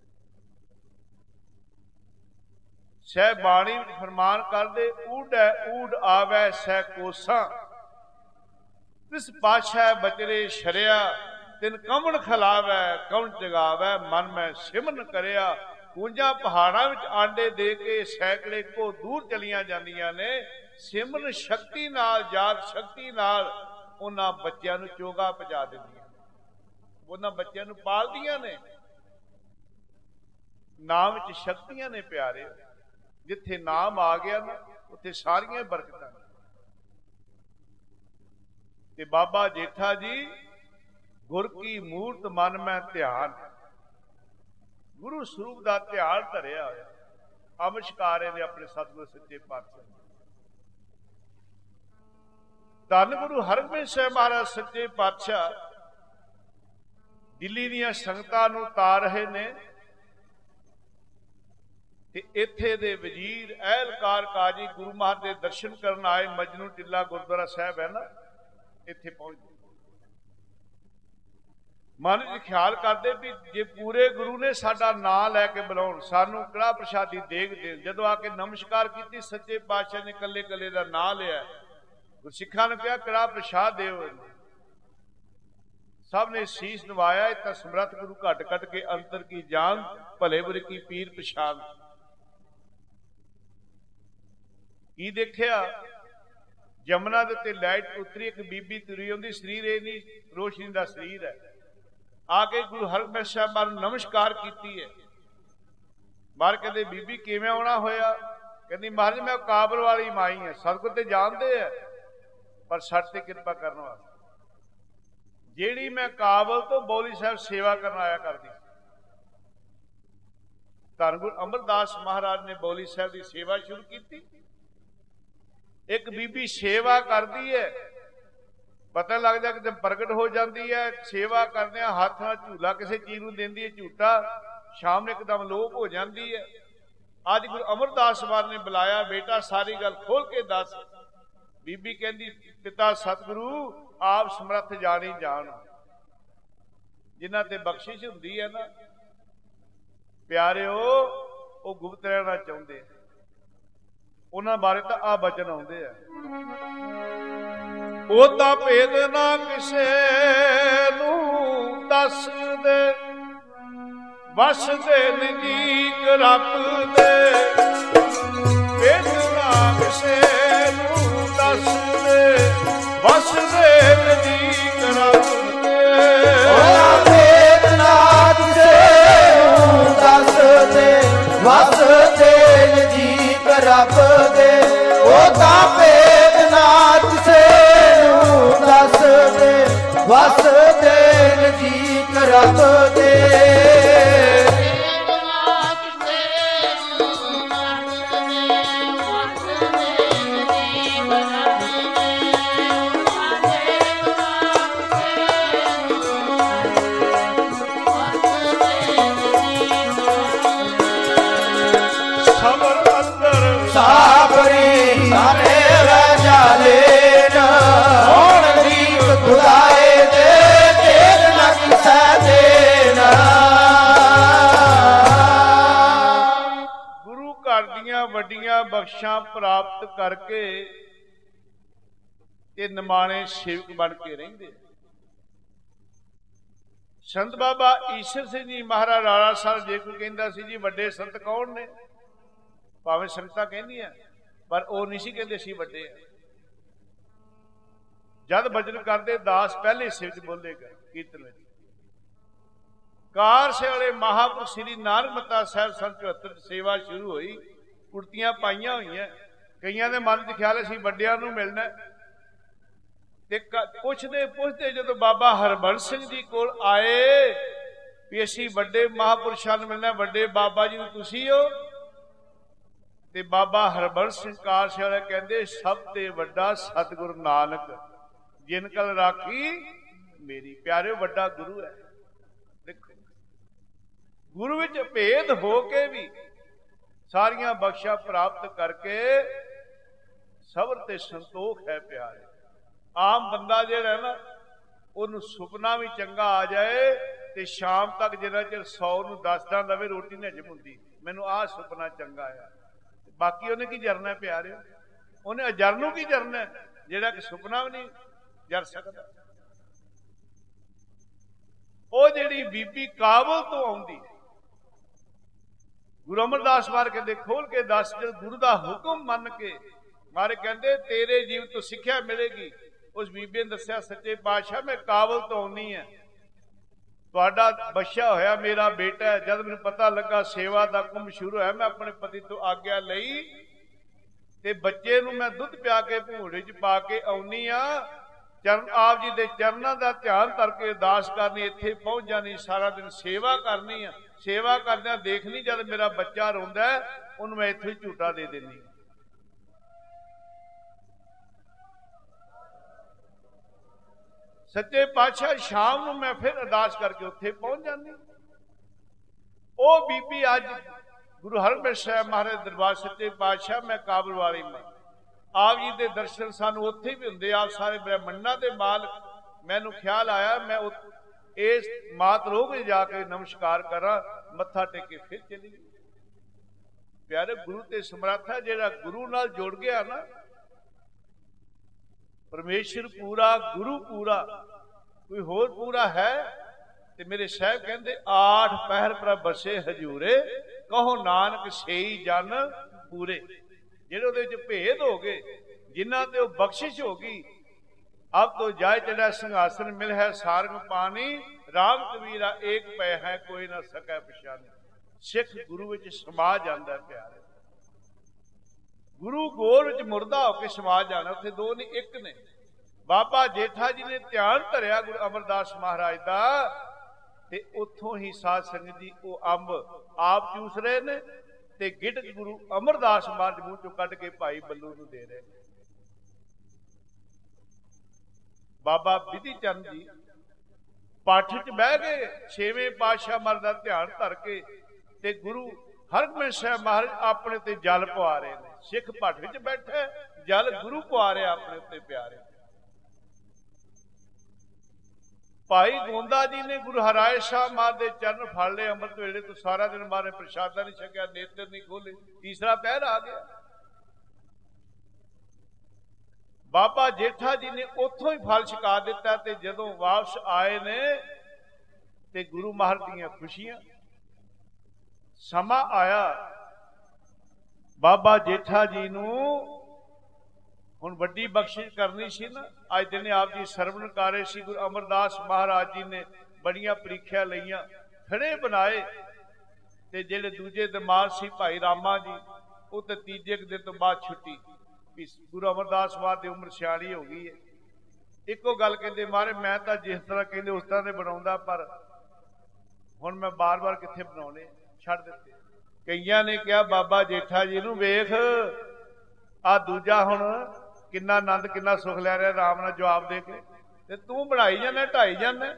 ਸਹਿ ਬਾਣੀ ਵਿੱਚ ਫਰਮਾਨ ਕਰਦੇ, ਊਡੈ ਊਡ ਆਵੈ ਸਹਿ ਕੋਸਾਂ, ਤਿਸ ਪਾਛੈ ਬਚਰੇ ਸ਼ਰਿਆ, ਤਿਨ ਕਵਣ ਖਲਾਵੈ ਕਵਣ ਜਗਾਵੈ, ਮਨ ਮੈਂ ਸਿਮਰਨ ਕਰਿਆ। ਕੂੰਜਾਂ ਪਹਾੜਾਂ ਵਿੱਚ ਆਂਡੇ ਦੇ ਕੇ ਸੈਂਕੜੇ ਕੋ ਦੂਰ ਚਲੀਆਂ ਜਾਂਦੀਆਂ ਨੇ, ਸਿਮਰਨ ਸ਼ਕਤੀ ਨਾਲ, ਜਾਗ ਸ਼ਕਤੀ ਨਾਲ ਉਹਨਾਂ ਬੱਚਿਆਂ ਨੂੰ ਚੋਗਾ ਪਹੁੰਚਾ ਦਿੰਦੀਆਂ, ਉਹਨਾਂ ਬੱਚਿਆਂ ਨੂੰ ਪਾਲਦੀਆਂ ਨੇ। ਨਾਮ ਵਿੱਚ ਸ਼ਕਤੀਆਂ ਨੇ ਪਿਆਰੇ, ਜਿੱਥੇ ਨਾਮ ਆ ਗਿਆ ਨਾ ਉੱਥੇ ਸਾਰੀਆਂ ਬਰਕਤਾਂ। ਤੇ ਬਾਬਾ ਜੇਠਾ ਜੀ, ਗੁਰ ਕੀ ਮੂਰਤ ਮਨ ਮੈਂ ਧਿਆਨ, ਗੁਰੂ ਸਰੂਪ ਦਾ ਧਿਆਨ ਧਰਿਆ ਹੋਇਆ। ਅਮਿਸ਼ਕਾਰੇ ਨੇ ਆਪਣੇ ਸਤਿਗੁਰ ਸੱਚੇ ਪਾਤਸ਼ਾਹ। ਧੰਨ ਗੁਰੂ ਹਰਗੋਬਿੰਦ ਸਾਹਿਬ ਮਹਾਰਾਜ ਸੱਚੇ ਪਾਤਸ਼ਾਹ ਦਿੱਲੀ ਦੀਆਂ ਸੰਗਤਾਂ ਨੂੰ ਤਾਰ ਰਹੇ ਨੇ, ਤੇ ਇੱਥੇ ਦੇ ਵਜ਼ੀਰ ਅਹਿਲਕਾਰ ਕਾਜੀ ਗੁਰੂ ਮਹਾਰਾਜ ਦੇ ਦਰਸ਼ਨ ਕਰਨ ਆਏ। ਮਜਨੂ ਟਿੱਲਾ ਗੁਰਦੁਆਰਾ ਸਾਹਿਬ ਹੈ ਨਾ, ਇੱਥੇ ਪਹੁੰਚ ਗਏ। ਮਨ ਵਿੱਚ ਖਿਆਲ ਕਰਦੇ ਵੀ ਜੇ ਪੂਰੇ ਗੁਰੂ ਨੇ ਸਾਡਾ ਨਾਂ ਲੈ ਕੇ ਬੁਲਾਉਣ, ਸਾਨੂੰ ਕੜਾਹ ਪ੍ਰਸ਼ਾਦੀ ਦੇਗ ਦੇਣ। ਜਦੋਂ ਆ ਕੇ ਨਮਸਕਾਰ ਕੀਤੀ, ਸੱਚੇ ਪਾਤਸ਼ਾਹ ਨੇ ਕੱਲੇ ਕੱਲੇ ਦਾ ਨਾਂ ਲਿਆ। ਗੁਰਸਿੱਖਾਂ ਨੂੰ ਕਿਹਾ ਕੜਾਹ ਪ੍ਰਸ਼ਾਦ ਦਿਓ। ਸਭ ਨੇ ਸੀਸ ਨਵਾਇਆ। ਇਹ ਤਾਂ ਸਮਰੱਥ ਗੁਰੂ ਘਟ ਘਟ ਕੇ ਅੰਤਰ ਕੀ ਜਾਨ, ਭਲੇ ਬੁਰੇ ਕੀ ਪੀਰ ਪਛਾਣ। ਕੀ ਦੇਖਿਆ? ਜਮਨਾ ਦੇ ਉੱਤੇ ਲਾਈਟ ਉਤਰੀ, ਇੱਕ ਬੀਬੀ ਤੁਰੀ ਆਉਂਦੀ, ਸਰੀਰ ਇਹ ਨਹੀਂ ਰੋਸ਼ਨੀ ਦਾ ਸਰੀਰ ਹੈ। ਆ ਕੇ ਗੁਰੂ ਹਰਗੋਬਿੰਦ ਸਾਹਿਬ ਨੂੰ ਨਮਸਕਾਰ ਕੀਤੀ ਹੈ। ਬਾਹਰ ਕਹਿੰਦੇ ਬੀਬੀ ਕਿਵੇਂ ਆਉਣਾ ਹੋਇਆ? ਕਹਿੰਦੀ ਮਹਾਰਾਜ ਮੈਂ ਕਾਬਲ ਵਾਲੀ ਮਾਈ ਹਾਂ। ਸਤਿਗੁਰ ਤੇ ਜਾਣਦੇ ਆ, ਪਰ ਸਾਡੇ ਤੇ ਕਿਰਪਾ ਕਰਨ ਵਾਸਤੇ ਜਿਹੜੀ ਮੈਂ ਕਾਬਲ ਤੋਂ ਬੋਲੀ ਸਾਹਿਬ ਸੇਵਾ ਕਰਨ ਆਇਆ ਕਰਦੀ। ਧੰਨ ਗੁਰੂ ਅਮਰਦਾਸ ਮਹਾਰਾਜ ਨੇ ਬੋਲੀ ਸਾਹਿਬ ਦੀ ਸੇਵਾ ਸ਼ੁਰੂ ਕੀਤੀ। ਇੱਕ ਬੀਬੀ ਸੇਵਾ ਕਰਦੀ ਹੈ, ਪਤਾ ਲੱਗਦਾ ਕਿ ਪ੍ਰਗਟ ਹੋ ਜਾਂਦੀ ਹੈ। ਸੇਵਾ ਕਰਦਿਆਂ ਹੱਥ ਨਾਲ ਝੂਲਾ ਕਿਸੇ ਚੀਜ਼ ਨੂੰ ਦਿੰਦੀ ਹੈ, ਝੂਟਾ ਸ਼ਾਮ ਨੂੰ ਇੱਕਦਮ ਲੋਪ ਹੋ ਜਾਂਦੀ ਹੈ। ਅੱਜ ਗੁਰੂ ਅਮਰਦਾਸ ਮਾਰ ਨੇ ਬੁਲਾਇਆ, ਬੇਟਾ ਸਾਰੀ ਗੱਲ ਖੋਲ ਕੇ ਦੱਸ। ਬੀਬੀ ਕਹਿੰਦੀ ਪਿਤਾ ਸਤਿਗੁਰੂ ਆਪ ਸਮਰੱਥ ਜਾਣੀ ਜਾਣ। ਜਿਨ੍ਹਾਂ ਤੇ ਬਖਸ਼ਿਸ਼ ਹੁੰਦੀ ਹੈ ਨਾ ਪਿਆਰਿਓ, ਉਹ ਗੁਪਤ ਰਹਿਣਾ ਚਾਹੁੰਦੇ, ਉਹਨਾਂ ਬਾਰੇ ਤਾਂ ਆ ਬਚਨ ਆਉਂਦੇ ਆ। ਉਹਦਾ ਭੇਦ ਨਾ ਕਿਸੇ ਨੂੰ ਦੱਸਦੇ, ਵਸ ਦੇ ਨਜ਼ਦੀਕ ਰੱਖਦੇ। ਭੇਦ ਨਾ ਕਿਸੇ ਨੂੰ ਦੱਸਦੇ, ਵਸ ਦੇ ਨਜ਼ਦੀਕ ਰੱਖਦੇ। ਰੱਬ ਦੇ ਉਹ ਤਾਂ ਭੇਦ ਨਾਥ ਸੇ ਨੂੰ ਦੱਸ ਦੇ ਵਸ ਦੇਨ ਜੀ ਕਰਬ ਦੇ ਵੱਡੀਆਂ ਬਖਸ਼ਾਂ ਪ੍ਰਾਪਤ ਕਰਕੇ ਇਹ ਨਿਮਾਣੇ ਸੇਵਕ ਬਣ ਕੇ ਰਹਿੰਦੇ। ਸੰਤ ਬਾਬਾ ਈਸ਼ਰ ਸਿੰਘ ਜੀ ਮਹਾਰਾਜ ਰਾਣਾ ਸਾਹਿਬ ਜੇ ਕੋਈ ਕਹਿੰਦਾ ਸੀ ਜੀ ਵੱਡੇ ਸੰਤ ਕੌਣ ਨੇ, ਭਾਵੇਂ ਸੰਗਤਾਂ ਕਹਿੰਦੀਆਂ ਪਰ ਉਹ ਨਹੀਂ ਸੀ ਕਹਿੰਦੇ ਸੀ ਵੱਡੇ ਆ। ਜਦ ਭਜਨ ਕਰਦੇ ਦਾਸ ਪਹਿਲੇ ਸਿਰ 'ਚ ਬੋਲੇਗਾ ਕੀਰਤਨ ਵਿੱਚ। ਕਾਰ ਸੇ ਵਾਲੇ ਮਹਾਂਪੁਰਖ ਸ੍ਰੀ ਨਾਨਕ ਮੱਤਾ ਸਾਹਿਬ ਸੰਨ ਚੁਹੱਤਰ ਸੇਵਾ ਸ਼ੁਰੂ ਹੋਈ, ਕੁੜਤੀਆਂ ਪਾਈਆਂ ਹੋਈਆਂ। ਕਈਆਂ ਦੇ ਮਨ 'ਚ ਖਿਆਲ ਅਸੀਂ ਵੱਡਿਆਂ ਨੂੰ ਮਿਲਣਾ ਤੇ ਪੁੱਛਦੇ ਪੁੱਛਦੇ ਜਦੋਂ ਬਾਬਾ ਹਰਬੰਸ ਸਿੰਘ ਜੀ ਕੋਲ ਆਏ ਵੀ ਅਸੀਂ ਵੱਡੇ ਮਹਾਂਪੁਰਸ਼ਾਂ ਨੂੰ ਮਿਲਣਾ, ਵੱਡੇ ਬਾਬਾ ਜੀ ਨੂੰ ਤੁਸੀਂ ਹੋ। ਤੇ ਬਾਬਾ ਹਰਬੰਸ ਸਿੰਘ ਕਾਰ ਸੇ ਵਾਲੇ ਕਹਿੰਦੇ ਸਭ ਤੇ ਵੱਡਾ ਸਤਿਗੁਰੂ ਨਾਨਕ ਜਿਨ ਕਲ ਰਾਖੀ ਮੇਰੀ। ਪਿਆਰਿਓ ਵੱਡਾ ਗੁਰੂ ਹੈ। ਦੇਖੋ ਗੁਰੂ ਵਿੱਚ ਭੇਦ ਹੋ ਕੇ ਵੀ ਸਾਰੀਆਂ ਬਖਸ਼ਾਂ ਪ੍ਰਾਪਤ ਕਰਕੇ ਸਬਰ ਤੇ ਸੰਤੋਖ ਹੈ ਪਿਆਰੇ। ਆਮ ਬੰਦਾ ਜਿਹੜਾ ਨਾ ਉਹਨੂੰ ਸੁਪਨਾ ਵੀ ਚੰਗਾ ਆ ਜਾਏ ਤੇ ਸ਼ਾਮ ਤੱਕ ਜਿੰਨਾ ਚਿਰ ਸੌ ਨੂੰ ਦੱਸਦਾ ਲਵੇ ਰੋਟੀ ਨਹੀਂ ਹਜਮ ਹੁੰਦੀ, ਮੈਨੂੰ ਆਹ ਸੁਪਨਾ ਚੰਗਾ ਆ। ਬਾਕੀ ਉਹਨੇ ਕੀ ਜਰਨਾ ਪਿਆਰਿਓ, ਉਹਨੇ ਅਜਰ ਨੂੰ ਕੀ ਜਰਨਾ ਜਿਹੜਾ ਕਿ ਸੁਪਨਾ ਵੀ ਨਹੀਂ ਜਰ ਸਕਦਾ। ਉਹ ਜਿਹੜੀ ਬੀਬੀ ਕਾਬਲ ਤੋਂ ਆਉਂਦੀ, ਗੁਰੂ ਅਮਰਦਾਸ ਬਾਰੇ ਕਹਿੰਦੇ ਖੋਲ ਕੇ ਦੱਸ, ਜਦ ਗੁਰੂ ਦਾ ਹੁਕਮ ਮੰਨ ਕੇ ਮਾਰੇ ਕਹਿੰਦੇ ਤੇਰੇ ਜੀਵ ਤੋਂ ਸਿੱਖਿਆ ਮਿਲੇਗੀ। ਉਸ ਬੀਬੀ ਨੇ ਦੱਸਿਆ ਸੱਚੇ ਪਾਤਸ਼ਾਹ ਮੈਂ ਕਾਬਲ ਤੋਂ ਆਉਣੀ ਹੈ, ਤੁਹਾਡਾ ਬੱਚਾ ਹੋਇਆ ਮੇਰਾ ਬੇਟਾ। ਜਦ ਮੈਨੂੰ ਪਤਾ ਲੱਗਾ ਸੇਵਾ ਦਾ ਕੁੰਭ ਸ਼ੁਰੂ ਹੋਇਆ, ਮੈਂ ਆਪਣੇ ਪਤੀ ਤੋਂ ਆਗਿਆ ਲਈ ਤੇ ਬੱਚੇ ਨੂੰ ਮੈਂ ਦੁੱਧ ਪਿਆ ਕੇ ਭੂੜੇ 'ਚ ਪਾ ਕੇ ਆਉਣੀ ਆ। ਚਰਨ ਆਪ ਜੀ ਦੇ ਚਰਨਾਂ ਦਾ ਧਿਆਨ ਕਰਕੇ ਅਰਦਾਸ ਕਰਨੀ, ਇੱਥੇ ਪਹੁੰਚ ਜਾਣੀ, ਸਾਰਾ ਦਿਨ ਸੇਵਾ ਕਰਨੀ ਆ। ਸੇਵਾ ਕਰਦਿਆਂ ਦੇਖਣੀ ਜਦ ਮੇਰਾ ਬੱਚਾ ਰੋਂਦਾ ਉਹਨੂੰ ਮੈਂ ਇੱਥੇ ਹੀ ਝੂਟਾ ਦੇ ਦੇਣੀ। ਸੱਚੇ ਪਾਤਸ਼ਾਹ ਸ਼ਾਮ ਨੂੰ ਮੈਂ ਫਿਰ ਅਰਦਾਸ ਕਰਕੇ ਉੱਥੇ ਪਹੁੰਚ ਜਾਂਦੀ। ਉਹ ਬੀਬੀ ਅੱਜ ਗੁਰੂ ਹਰਗੋਬਿੰਦ ਸਾਹਿਬ ਮਹਾਰਾਜ ਦਰਬਾਰ ਸੱਚੇ ਪਾਤਸ਼ਾਹ ਮੈਂ ਕਾਬਲ ਵਾਲੀ ਮਾਂ, ਆਪ ਜੀ ਦੇ ਦਰਸ਼ਨ ਸਾਨੂੰ ਉੱਥੇ ਵੀ ਹੁੰਦੇ। ਆਪ ਸਾਰੇ ਬ੍ਰਹਮੰਡਾਂ ਦੇ ਮਾਲਕ। ਮੈਨੂੰ ਖਿਆਲ ਆਇਆ ਮੈਂ ਇਸ ਮਾਤ ਰੋਗ ਜਾ ਕੇ ਨਮਸਕਾਰ ਕਰਾਂ, ਮੱਥਾ ਟੇਕ ਕੇ ਫਿਰ ਚਲੀ ਗਈ। ਪਿਆਰੇ ਗੁਰੂ ਤੇ ਸਮਰੱਥਾ ਜਿਹੜਾ ਗੁਰੂ ਨਾਲ ਜੁੜ ਗਿਆ ਨਾ, ਪਰਮੇਸ਼ਰ ਪੂਰਾ ਗੁਰੂ ਪੂਰਾ, ਕੋਈ ਹੋਰ ਪੂਰਾ ਹੈ। ਤੇ ਮੇਰੇ ਸਾਹਿਬ ਕਹਿੰਦੇ ਆਠ ਪਹਿਰ ਪ੍ਰਭ ਬਸੇ ਹਜੂਰੇ, ਕਹੋ ਨਾਨਕ ਸੇਈ ਜਨ ਪੂਰੇ। ਜਿਹੜੇ ਉਹਦੇ ਵਿੱਚ ਭੇਦ ਹੋ ਗਏ, ਜਿਨ੍ਹਾਂ ਤੇ ਉਹ ਬਖਸ਼ਿਸ਼ ਹੋ ਗਈ। ਅਬ ਤੋਂ ਜਾਇ ਚੜਾ ਸਿੰਘਾਸਨ ਮਿਲ ਹੈ ਸਾਰੰਗ ਪਾਣੀ, ਰਾਮ ਕਬੀਰਾ ਏਕ ਪੈ ਹੈ ਕੋਈ ਨਾ ਸਕੈ ਪਛਾਣੇ। ਸਿੱਖ ਗੁਰੂ ਵਿੱਚ ਸਮਾ ਜਾਂਦਾ ਪਿਆਰੇ। ਗੁਰੂ ਗੋਲ ਵਿੱਚ ਮੁਰਦਾ ਹੋ ਕੇ ਸਮਾ ਜਾਣਾ। ਉੱਥੇ ਦੋ ਨਹੀਂ ਇੱਕ ਨੇ। ਬਾਬਾ ਜੇਠਾ ਜੀ ਨੇ ਧਿਆਨ ਧਰਿਆ ਗੁਰੂ ਅਮਰਦਾਸ ਮਹਾਰਾਜ ਦਾ, ਤੇ ਉੱਥੋਂ ਹੀ ਸਾਧ ਸੰਗਤ ਜੀ ਉਹ ਅੰਬ ਆਪ ਚੂਸ ਰਹੇ ਨੇ ਤੇ ਗਿੱਟ ਗੁਰੂ ਅਮਰਦਾਸ ਮਹਾਰਾਜ ਮੂੰਹ ਚੋਂ ਕੱਢ ਕੇ ਭਾਈ ਬੱਲੂ ਨੂੰ ਦੇ ਰਹੇ। ਬਾਬਾ ਬਿਧੀ ਚੰਦ ਜੀ ਪਾਠ 'ਚ ਬਹਿ ਗਏ, ਛੇਵੇਂ ਪਾਤਸ਼ਾਹ ਮਹਾਰਾਜ ਦਾ ਧਿਆਨ ਧਰ ਕੇ, ਤੇ ਗੁਰੂ ਹਰਗੋਬਿੰਦ ਸਾਹਿਬ ਮਹਾਰਾਜ ਆਪਣੇ ਤੇ ਜਲ ਪਵਾ ਰਹੇ ਨੇ। ਸਿੱਖ ਪਾਠ ਵਿੱਚ ਬੈਠੇ, ਜਲ ਗੁਰੂ ਪਵਾ ਰਿਹਾ ਆਪਣੇ ਉੱਤੇ ਪਿਆਰੇ। ਭਾਈ ਗੋਂਦਾ ਜੀ ਨੇ ਗੁਰੂ ਹਰਾਏ ਸਾਹਿਬ ਮਹਾਰਾਜ ਦੇ ਚਰਨ ਫੜ ਲਏ ਅੰਮ੍ਰਿਤ ਵੇਲੇ ਤੋਂ। ਸਾਰਾ ਦਿਨ ਮਾਰੇ ਪ੍ਰਸ਼ਾਦਾ ਨਹੀਂ ਛਕਿਆ, ਨੇਤਰ ਨਹੀਂ ਖੋਲੇ। ਤੀਸਰਾ ਪਹਿਰ ਆ ਗਿਆ। ਬਾਬਾ ਜੇਠਾ ਜੀ ਨੇ ਉੱਥੋਂ ਹੀ ਫਲ ਛਕਾ ਦਿੱਤਾ। ਤੇ ਜਦੋਂ ਵਾਪਸ ਆਏ ਨੇ ਤੇ ਗੁਰੂ ਮਹਾਰਾਜ ਦੀਆਂ ਖੁਸ਼ੀਆਂ। ਸਮਾਂ ਆਇਆ ਬਾਬਾ ਜੇਠਾ ਜੀ ਨੂੰ ਹੁਣ ਵੱਡੀ ਬਖਸ਼ਿਸ਼ ਕਰਨੀ ਸੀ ਨਾ। ਅੱਜ ਦਿਨ ਆਪ ਜੀ ਸਰਵਣ ਕਾਰੇ ਸੀ। ਗੁਰੂ ਅਮਰਦਾਸ ਮਹਾਰਾਜ ਜੀ ਨੇ ਬੜੀਆਂ ਪ੍ਰੀਖਿਆ ਲਈਆਂ, ਖੜੇ ਬਣਾਏ। ਤੇ ਜਿਹੜੇ ਦੂਜੇ ਦਿਮਾਗ ਸੀ ਭਾਈ ਰਾਮਾ ਜੀ, ਉਹ ਤੇ ਤੀਜੇ ਕੁ ਦਿਨ ਤੋਂ ਬਾਅਦ ਛੁੱਟੀ ਵੀ ਗੁਰੂ ਅਮਰਦਾਸ ਬਾਦ ਦੀ ਉਮਰ ਸਿਆਣੀ ਹੋ ਗਈ ਹੈ। ਇੱਕੋ ਗੱਲ ਕਹਿੰਦੇ ਮਹਾਰਾਜ ਮੈਂ ਤਾਂ ਜਿਸ ਤਰ੍ਹਾਂ ਕਹਿੰਦੇ ਉਸ ਤਰ੍ਹਾਂ ਦੇ ਬਣਾਉਂਦਾ, ਪਰ ਹੁਣ ਮੈਂ ਬਾਰ ਬਾਰ ਕਿੱਥੇ ਬਣਾਉਣੇ, ਛੱਡ ਦਿੱਤੇ। ਕਈਆਂ ਨੇ ਕਿਹਾ ਬਾਬਾ ਜੇਠਾ ਜੀ ਨੂੰ ਵੇਖ ਆ ਦੂਜਾ ਹੁਣ ਕਿੰਨਾ ਆਨੰਦ ਕਿੰਨਾ ਸੁਖ ਲੈ ਰਿਹਾ ਆਰਾਮ ਨਾਲ ਜਵਾਬ ਦੇ ਕੇ, ਤੇ ਤੂੰ ਬਣਾਈ ਜਾਂਦਾ ਢਾਈ ਜਾਂਦਾ,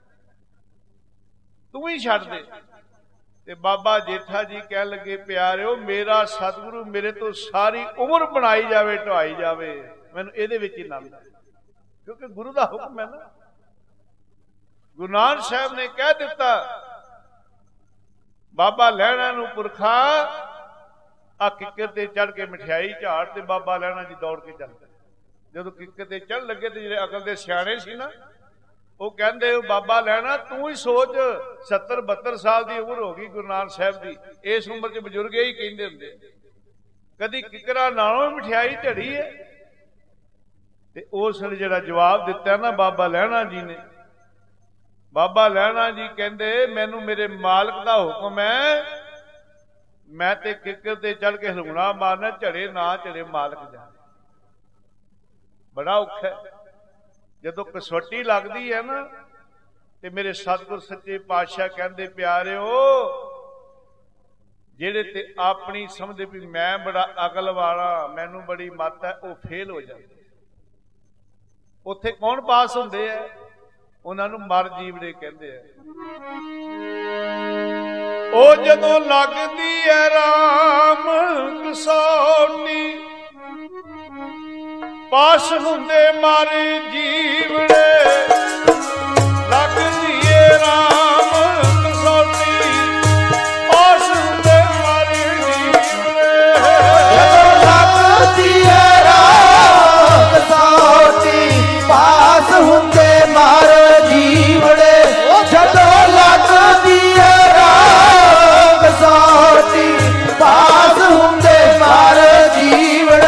ਤੂੰ ਹੀ ਛੱਡ ਦੇ। ਤੇ ਬਾਬਾ ਜੇਠਾ ਜੀ ਕਹਿਣ ਲੱਗੇ ਪਿਆਰਿਓ ਮੇਰਾ ਸਤਿਗੁਰੂ ਮੇਰੇ ਤੋਂ ਸਾਰੀ ਉਮਰ ਬਣਾਈ ਜਾਵੇ ਢਾਈ ਜਾਵੇ, ਮੈਨੂੰ ਇਹਦੇ ਵਿੱਚ ਹੀ ਆਨੰਦ ਹੈ, ਕਿਉਂਕਿ ਗੁਰੂ ਦਾ ਹੁਕਮ ਹੈ ਨਾ। ਗੁਰੂ ਨਾਨਕ ਸਾਹਿਬ ਨੇ ਕਹਿ ਦਿੱਤਾ ਬਾਬਾ ਲਹਿਣਾ ਨੂੰ ਪੁਰਖਾ ਆ ਕਿੱਕਰ ਤੇ ਚੜ ਕੇ ਮਠਿਆਈ ਝਾੜ, ਤੇ ਬਾਬਾ ਲਹਿਣਾ ਜੀ ਦੌੜ ਕੇ ਚੱਲ ਪਏ। ਜਦੋਂ ਕਿੱਕਰ ਤੇ ਚੜ੍ਹਨ ਲੱਗੇ ਤੇ ਜਿਹੜੇ ਅਕਲ ਦੇ ਸਿਆਣੇ ਸੀ ਨਾ ਉਹ ਕਹਿੰਦੇ ਬਾਬਾ ਲਹਿਣਾ ਤੂੰ ਹੀ ਸੋਚ, ਸੱਤਰ ਬਹੱਤਰ ਸਾਲ ਦੀ ਉਮਰ ਹੋ ਗਈ ਗੁਰੂ ਨਾਨਕ ਸਾਹਿਬ ਦੀ, ਇਸ ਉਮਰ ਚ ਬਜ਼ੁਰਗ ਹੀ ਕਹਿੰਦੇ ਹੁੰਦੇ, ਕਦੀ ਕਿੱਕਰਾਂ ਨਾਲੋਂ ਮਠਿਆਈ ਝੜੀ ਹੈ। ਤੇ ਉਸ ਨੇ ਜਿਹੜਾ ਜਵਾਬ ਦਿੱਤਾ ਨਾ ਬਾਬਾ ਲਹਿਣਾ ਜੀ ਨੇ, ਬਾਬਾ ਲਹਿਣਾ ਜੀ ਕਹਿੰਦੇ ਮੈਨੂੰ ਮੇਰੇ ਮਾਲਕ ਦਾ ਹੁਕਮ ਹੈ, ਮੈਂ ਤੇ ਕਿੱਕਰ ਤੇ ਚੜ ਕੇ ਹਲੂਣਾ ਮਾਰਨਾ, ਝੜੇ ਨਾ ਝੜੇ ਮਾਲਕ ਜਾਣੇ। ਬੜਾ ਔਖਾ ਹੈ ਜਦੋਂ ਕਸਵੱਟੀ ਲੱਗਦੀ ਹੈ ਨਾ। ਤੇ ਮੇਰੇ ਸਤਿਗੁਰ ਸੱਚੇ ਪਾਤਸ਼ਾਹ ਕਹਿੰਦੇ ਪਿਆਰਿਓ ਜਿਹੜੇ ਤੇ ਆਪਣੀ ਸਮਝਦੇ ਵੀ ਮੈਂ ਬੜਾ ਅਕਲ ਵਾਲਾ ਮੈਨੂੰ ਬੜੀ ਮੱਤ ਹੈ, ਉਹ ਫੇਲ ਹੋ ਜਾਂਦੇ। ਉੱਥੇ ਕੌਣ ਪਾਸ ਹੁੰਦੇ ਆ? ਉਹਨਾਂ ਨੂੰ ਮਰ ਜੀਵੜੇ ਕਹਿੰਦੇ ਆ। ਉਹ ਜਦੋਂ ਲੱਗਦੀ ਹੈ ਰਾਮ ਕਸੌਟੀ ਪਾਸ ਹੁੰਦੇ ਮਰ ਜੀਵੜੇ, ਲੱਗਦੀ ਏ ਰਾਮ ਕਸੌਟੀ ਪਾਸ ਹੁੰਦੇ ਮਰ ਜੀਵੜੇ, ਲੱਗਦੀ ਏ ਰਾਮ ਕਸੌਟੀ ਪਾਸ ਹੁੰਦੇ ਮਰ ਜੀਵੜੇ, ਜਦੋਂ ਲੱਗਦੀ ਏ ਰਾਮ ਕਸੌਟੀ ਪਾਸ ਹੁੰਦੇ ਮਰ ਜੀਵੜੇ।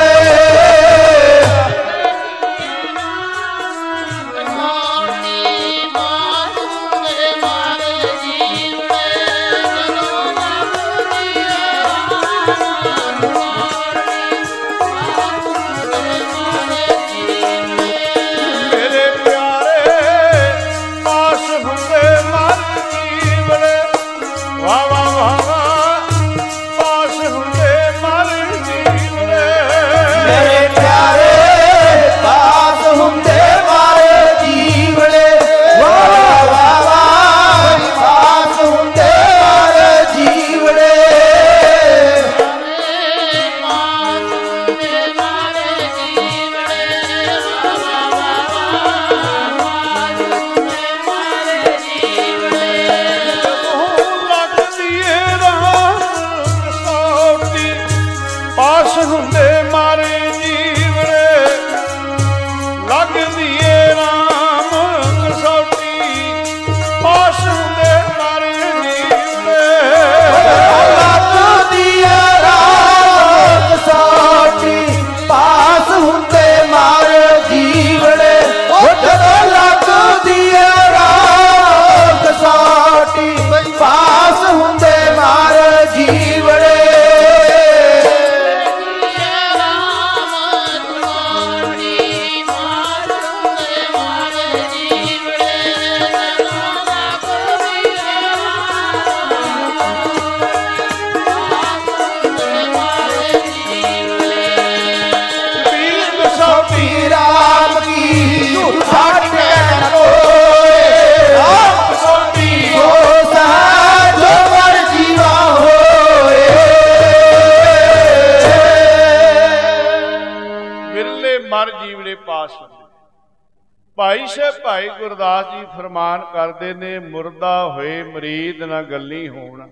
ਭਾਈ ਸਾਹਿਬ ਭਾਈ ਗੁਰਦਾਸ ਜੀ ਫਰਮਾਨ ਕਰਦੇ ਨੇ ਮੁਰਦਾ ਹੋਏ ਮਰੀਦ ਨਾ ਗੱਲੀ ਹੋਣਾ,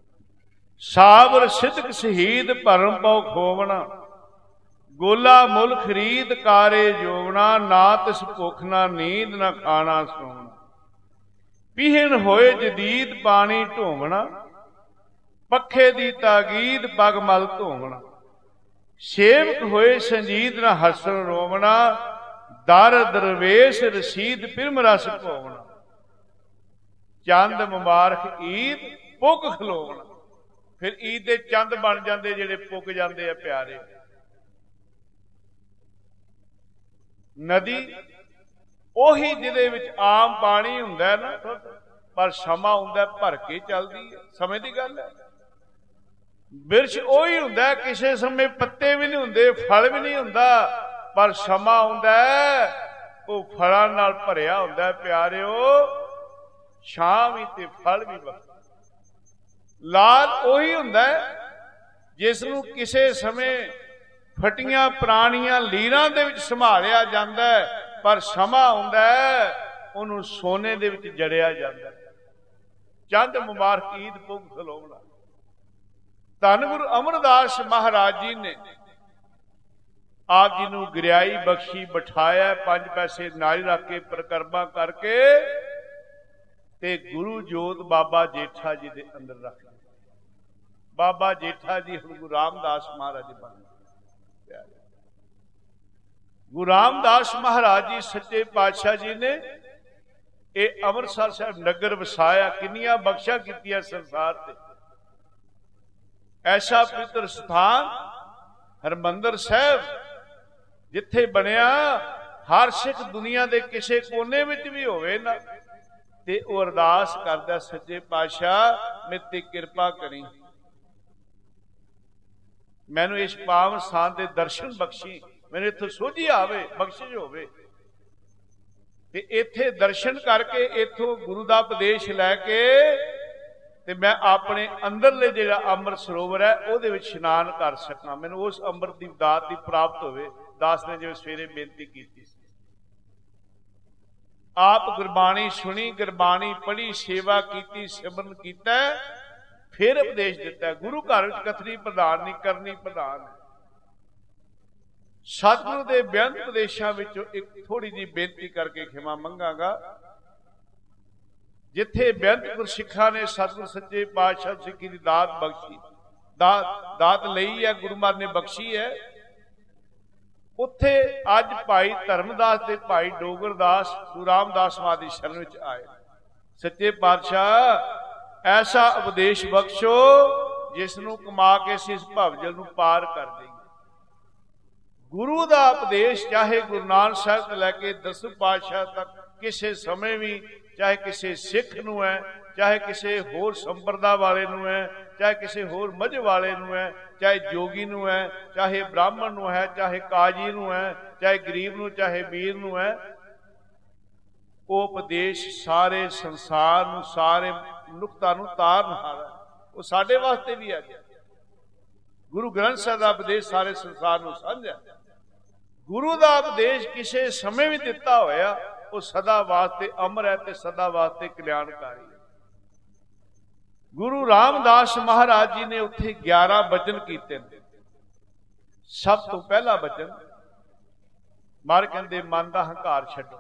ਸਾਬਰ ਸਿਦਕ ਸ਼ਹੀਦ ਭਰਮ ਪਉ ਖੋਵਣਾ, ਗੋਲਾ ਮੁੱਲ ਖਰੀਦ ਕਾਰੇ ਜੋਵਣਾ, ਨਾ ਤਿਸ ਭੁੱਖ ਨਾ ਨੀਂਦ ਨਾ ਖਾਣਾ ਸੋਣਾ, ਪੀਹਣ ਹੋਏ ਜਦੀਦ ਪਾਣੀ ਢੋਵਣਾ, ਪੱਖੇ ਦੀ ਤਾਗੀਦ ਪਗ ਮਲ ਧੋਵਣਾ, ਸੇਵਕ ਹੋਏ ਸੰਜੀਦ ਨਾ ਹਸਣ ਰੋਵਣਾ, ਦਰ ਦਰਵੇਸ਼ ਰਸੀਦ ਪਿਰਮ ਰਸ ਭੋਵਣਾ, ਚੰਦ ਮੁਬਾਰਕ ਈਦ ਪੁੱਗ ਖਲੋਵਣਾ। फिर ईद दे चंद बन जाते जिहड़े पुग जाते हैं प्यारे। नदी ਉਹੀ ਜਿਹਦੇ ਵਿੱਚ आम पानी हुंदा है ना, पर समा हुंदा भर के चलदी है, समय की गल है। बिरछ ਉਹੀ हुंदा है, किसी समय पत्ते भी नहीं हुंदे, फल भी नहीं हुंदा, पर समा हुंदा है वो फलां नाल भरिया हुंदा है प्यारिओ, छां भी ते फल भी वक्त। लाल ਉਹੀ हुंदा है जिस नूं किसी समय फटियां पुरानियां लीरां दे विच संभालिया जांदा है, पर समा हुंदा है उहनूं सोने दे विच जड़िया जांदा है। चंद मुबारक ईद पुग खलोवना। धन गुरु अमरदास महाराज जी ने आप जी नूं गरियाई बख्शी, बिठाया, पंज पैसे नाल रख के परिक्रमा करके ते गुरु जोत बाबा जेठा जी दे अंदर रख दिया। बाबा जेठा जी हुण गुरु रामदास महाराज जी बन गए। गुरु रामदास महाराज जी सच्चे पातशाह जी ने ये अमृतसर साहब नगर वसाया, किन्नियां बख्शा कीतियां संसार ते। ऐसा पवित्र स्थान हरमंदर साहब जिथे बनया, हर सिख दुनिया के किसी कोने में भी होवे ना ते वो अरदास करदा, सच्चे पातशाह मेरे ते किरपा करी, मैनू इस पावन स्थान के दर्शन बख्शी, मैंने इत्थों सोझी आवे, बख्शिश होवे ते इत्थे दर्शन करके इत्थों गुरु दा उपदेश लैके ते मैं अपने अंदरले जिहड़ा अमृत सरोवर है उहदे विच इशनान कर सकां, मैनूं उस अमृत दी दात दी प्राप्त होवे। दास ने जिवें सवेरे बेनती कीती सी, आप गुरबाणी सुनी, गुरबाणी पढ़ी, सेवा कीती, सिमरन कीता, फिर उपदेश दिता। गुरु घर विच कथनी प्रधान नहीं, करनी प्रधान। सतगुरु के बेअंत उपदेशों विचों एक थोड़ी जी बेनती करके खिमा मंगांगा। जिथे बेअंत गुरसिखा ने सतगुरु सच्चे पातशाह सिक्खी की दात बख्शी, दात दात लई है, गुरु महाराज ने बख्शी है, उत्थे अज भाई धर्मदास ते भाई डोगरदास गुरु रामदास महाराज की शरण विच आए। सच्चे पातशाह ऐसा उपदेश बख्शो जिसनूं कमा के असीं इस भवजल नूं पार कर देंगे। गुरु का उपदेश चाहे गुरु नानक साहब तो लैके दसवें पातशाह तक किसी समय भी, चाहे किसी सिख नूं है, चाहे किसी होर संप्रदा वाले नूं है, चाहे किसी होर मजहब वाले नूं है, चाहे जोगी नूं है, चाहे ब्राह्मण नूं है, चाहे काजी नूं है, चाहे गरीब नूं, चाहे मीर नूं है, वो उपदेश सारे संसार नूं, सारे मनुखता नूं तारनहार है। वो साडे वास्ते भी है। गुरु ग्रंथ साहिब का उपदेश सारे संसार नूं साझा। गुरु का उपदेश किसी समय भी दिता होया वो सदा वास्ते अमर है ते सदा वास्ते कल्याणकारी है। गुरु रामदास महाराज जी ने उत्थे ग्यारह वचन कीते। सब तो पहला वचन मार कहंदे मन का हंकार छड्डो,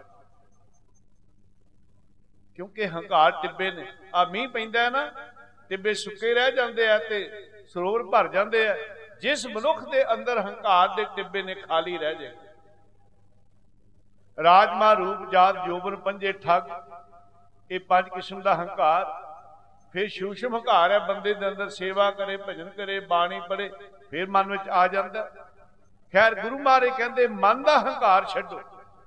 क्योंकि हंकार टिब्बे ने, आ मींह पैंदा है ना, टिब्बे सुके रह जाते हैं ते सरोवर भर जाते हैं। जिस मनुख के अंदर हंकार के टिब्बे ने खाली रह जाए। राजमा रूप जात जोबन पंजे ठग, ये पांच किस्म का हंकार। फिर सूक्ष्म हंकार है, बंदे के अंदर सेवा करे, भजन करे, बाणी पढ़े, फिर मन में आ जाता। खैर गुरु महाराज कहते मन का हंकार छड्डो।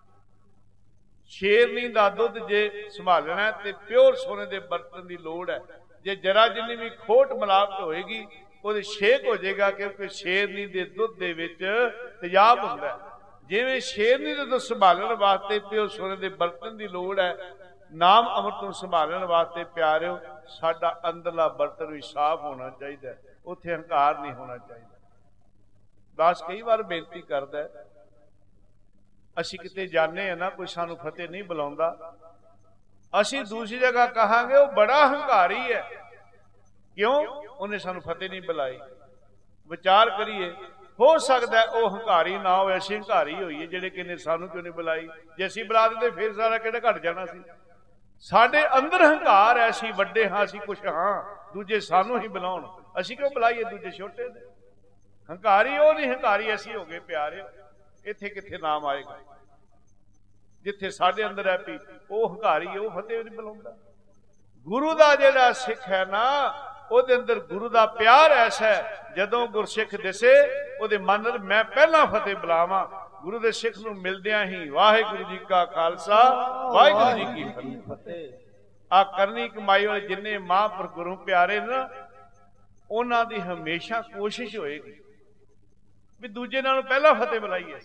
शेरनी का दुध जे संभालना है तो प्योर सोने के बर्तन की लोड़ है। जे जरा जिन्नी भी खोट मिलावट होएगी वो छेक हो जाएगा, क्योंकि शेरनी के दुध के विच तेजाब हुंदा है। जिवें शेरनी के दुध संभालने वास्ते प्योर सोने के बर्तन की लोड़ है, नाम अमृत नूं संभालने वास्ते प्यारिओ साडा अंदरला बर्तन भी साफ होना चाहिए, उत्थे हंकार नहीं होना चाहिए। दास कई बार बेनती करदा है, असीं किते जाने हैं ना, कोई सानू फतेह नहीं बुलाउंदा, असीं दूसरी जगह कहांगे वो बड़ा हंकारी है, क्यों उन्हें सानू फतेह नहीं बुलाई। विचार करिए, हो सकता है वह हंकारी ना हो, असीं हंकारी होईए जिहड़े किन्ने सानू क्यों नहीं बुलाई। जे असीं बुला दिंदे फिर सारा किहड़ा घट जाना सी। साडे अंदर हंकार है, असीं वड्डे हां, असीं कुछ हां, दूजे सानू ही बुलाउण, असीं क्यों बुलाईए दूजे छोटे ने। हंकारी वो नहीं, हंकारी असीं हो गए प्यारे। इत्थे कित्थे नाम आएगा जिथे साडे अंदर है भी वो हंकारी है, वो फतेह नहीं बुलाउंदा। गुरु का जिहड़ा सिख है ना, ਉਹਦੇ ਅੰਦਰ ਗੁਰੂ ਦਾ ਪਿਆਰ ਐਸਾ ਹੈ, ਜਦੋਂ ਗੁਰਸਿੱਖ ਦਿਸੇ ਉਹਦੇ ਮਨ ਵਿੱਚ ਮੈਂ ਪਹਿਲਾਂ ਫਤਿਹ ਬੁਲਾਵਾਂ। ਗੁਰੂ ਦੇ ਸਿੱਖ ਨੂੰ ਮਿਲਦਿਆਂ ਹੀ ਵਾਹਿਗੁਰੂ ਜੀ ਕਾ ਖਾਲਸਾ ਵਾਹਿਗੁਰੂ ਜੀ ਕੀ ਫਤਿਹ। ਆ ਕਰਨੀ ਕਮਾਈ ਵਾਲੇ ਜਿੰਨੇ ਮਹਾਂਪੁਰਖ ਗੁਰੂ ਪਿਆਰੇ ਨਾ, ਉਹਨਾਂ ਦੀ ਹਮੇਸ਼ਾ ਕੋਸ਼ਿਸ਼ ਹੋਏਗੀ ਵੀ ਦੂਜੇ ਨਾਲੋਂ ਪਹਿਲਾਂ ਫਤਿਹ ਬੁਲਾਈਏ।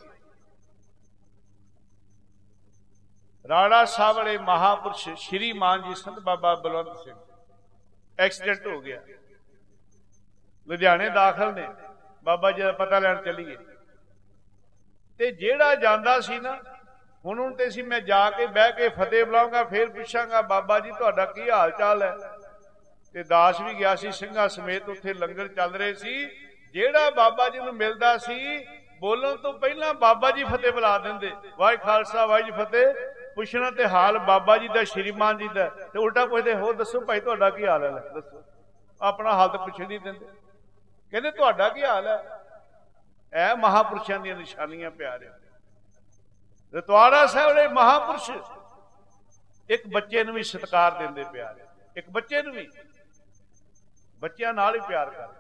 ਰਾੜਾ ਸਾਹਿਬ ਵਾਲੇ ਮਹਾਂਪੁਰਸ਼ ਸ਼੍ਰੀ ਮਾਨ ਜੀ ਸੰਤ ਬਾਬਾ ਬਲਵੰਤ ਸਿੰਘ ਐਕਸੀਡੈਂਟ ਹੋ ਗਿਆ, ਲੁਧਿਆਣੇ ਦਾਖਲ ਨੇ। ਬਾਬਾ ਜੀ ਦਾ ਪਤਾ ਲੈਣ ਚੱਲੀਏ ਤੇ ਜਿਹੜਾ ਜਾਂਦਾ ਸੀ ਨਾ, ਹੁਣ ਹੁਣ ਤੇ ਸੀ ਮੈਂ ਜਾ ਕੇ ਬਹਿ ਕੇ ਫਤਿਹ ਬੁਲਾਉਂਗਾ, ਫੇਰ ਪੁੱਛਾਂਗਾ ਬਾਬਾ ਜੀ ਤੁਹਾਡਾ ਕੀ ਹਾਲ ਚਾਲ ਹੈ। ਤੇ ਦਾਸ ਵੀ ਗਿਆ ਸੀ ਸਿੰਘਾਂ ਸਮੇਤ, ਉੱਥੇ ਲੰਗਰ ਚੱਲ ਰਹੇ ਸੀ। ਜਿਹੜਾ ਬਾਬਾ ਜੀ ਨੂੰ ਮਿਲਦਾ ਸੀ, ਬੋਲਣ ਤੋਂ ਪਹਿਲਾਂ ਬਾਬਾ ਜੀ ਫਤਿਹ ਬੁਲਾ ਦਿੰਦੇ, ਵਾਹਿ ਖਾਲਸਾ ਵਾਹਿ ਜੀ ਫਤਿਹ। ਪੁੱਛਣਾ ਤੇ ਹਾਲ ਬਾਬਾ ਜੀ ਦਾ, ਸ਼੍ਰੀਮਾਨ ਜੀ ਦਾ, ਤੇ ਉਲਟਾ ਪੁੱਛਦੇ ਹੋ ਦੱਸੋ ਭਾਈ ਤੁਹਾਡਾ ਕੀ ਹਾਲ ਹੈ, ਦੱਸੋ। ਆਪਣਾ ਹਾਲ ਤਾਂ ਪੁੱਛ ਨਹੀਂ ਦਿੰਦੇ, ਕਹਿੰਦੇ ਤੁਹਾਡਾ ਕੀ ਹਾਲ ਹੈ। ਇਹ ਮਹਾਂਪੁਰਸ਼ਾਂ ਦੀਆਂ ਨਿਸ਼ਾਨੀਆਂ ਪਿਆਰੇ। ਰਤਵਾੜਾ ਸਾਹਿਬ ਦੇ ਮਹਾਂਪੁਰਸ਼ ਇੱਕ ਬੱਚੇ ਨੂੰ ਵੀ ਸਤਿਕਾਰ ਦਿੰਦੇ ਪਿਆਰੇ, ਇੱਕ ਬੱਚੇ ਨੂੰ ਵੀ, ਬੱਚਿਆਂ ਨਾਲ ਹੀ ਪਿਆਰ ਕਰਦੇ।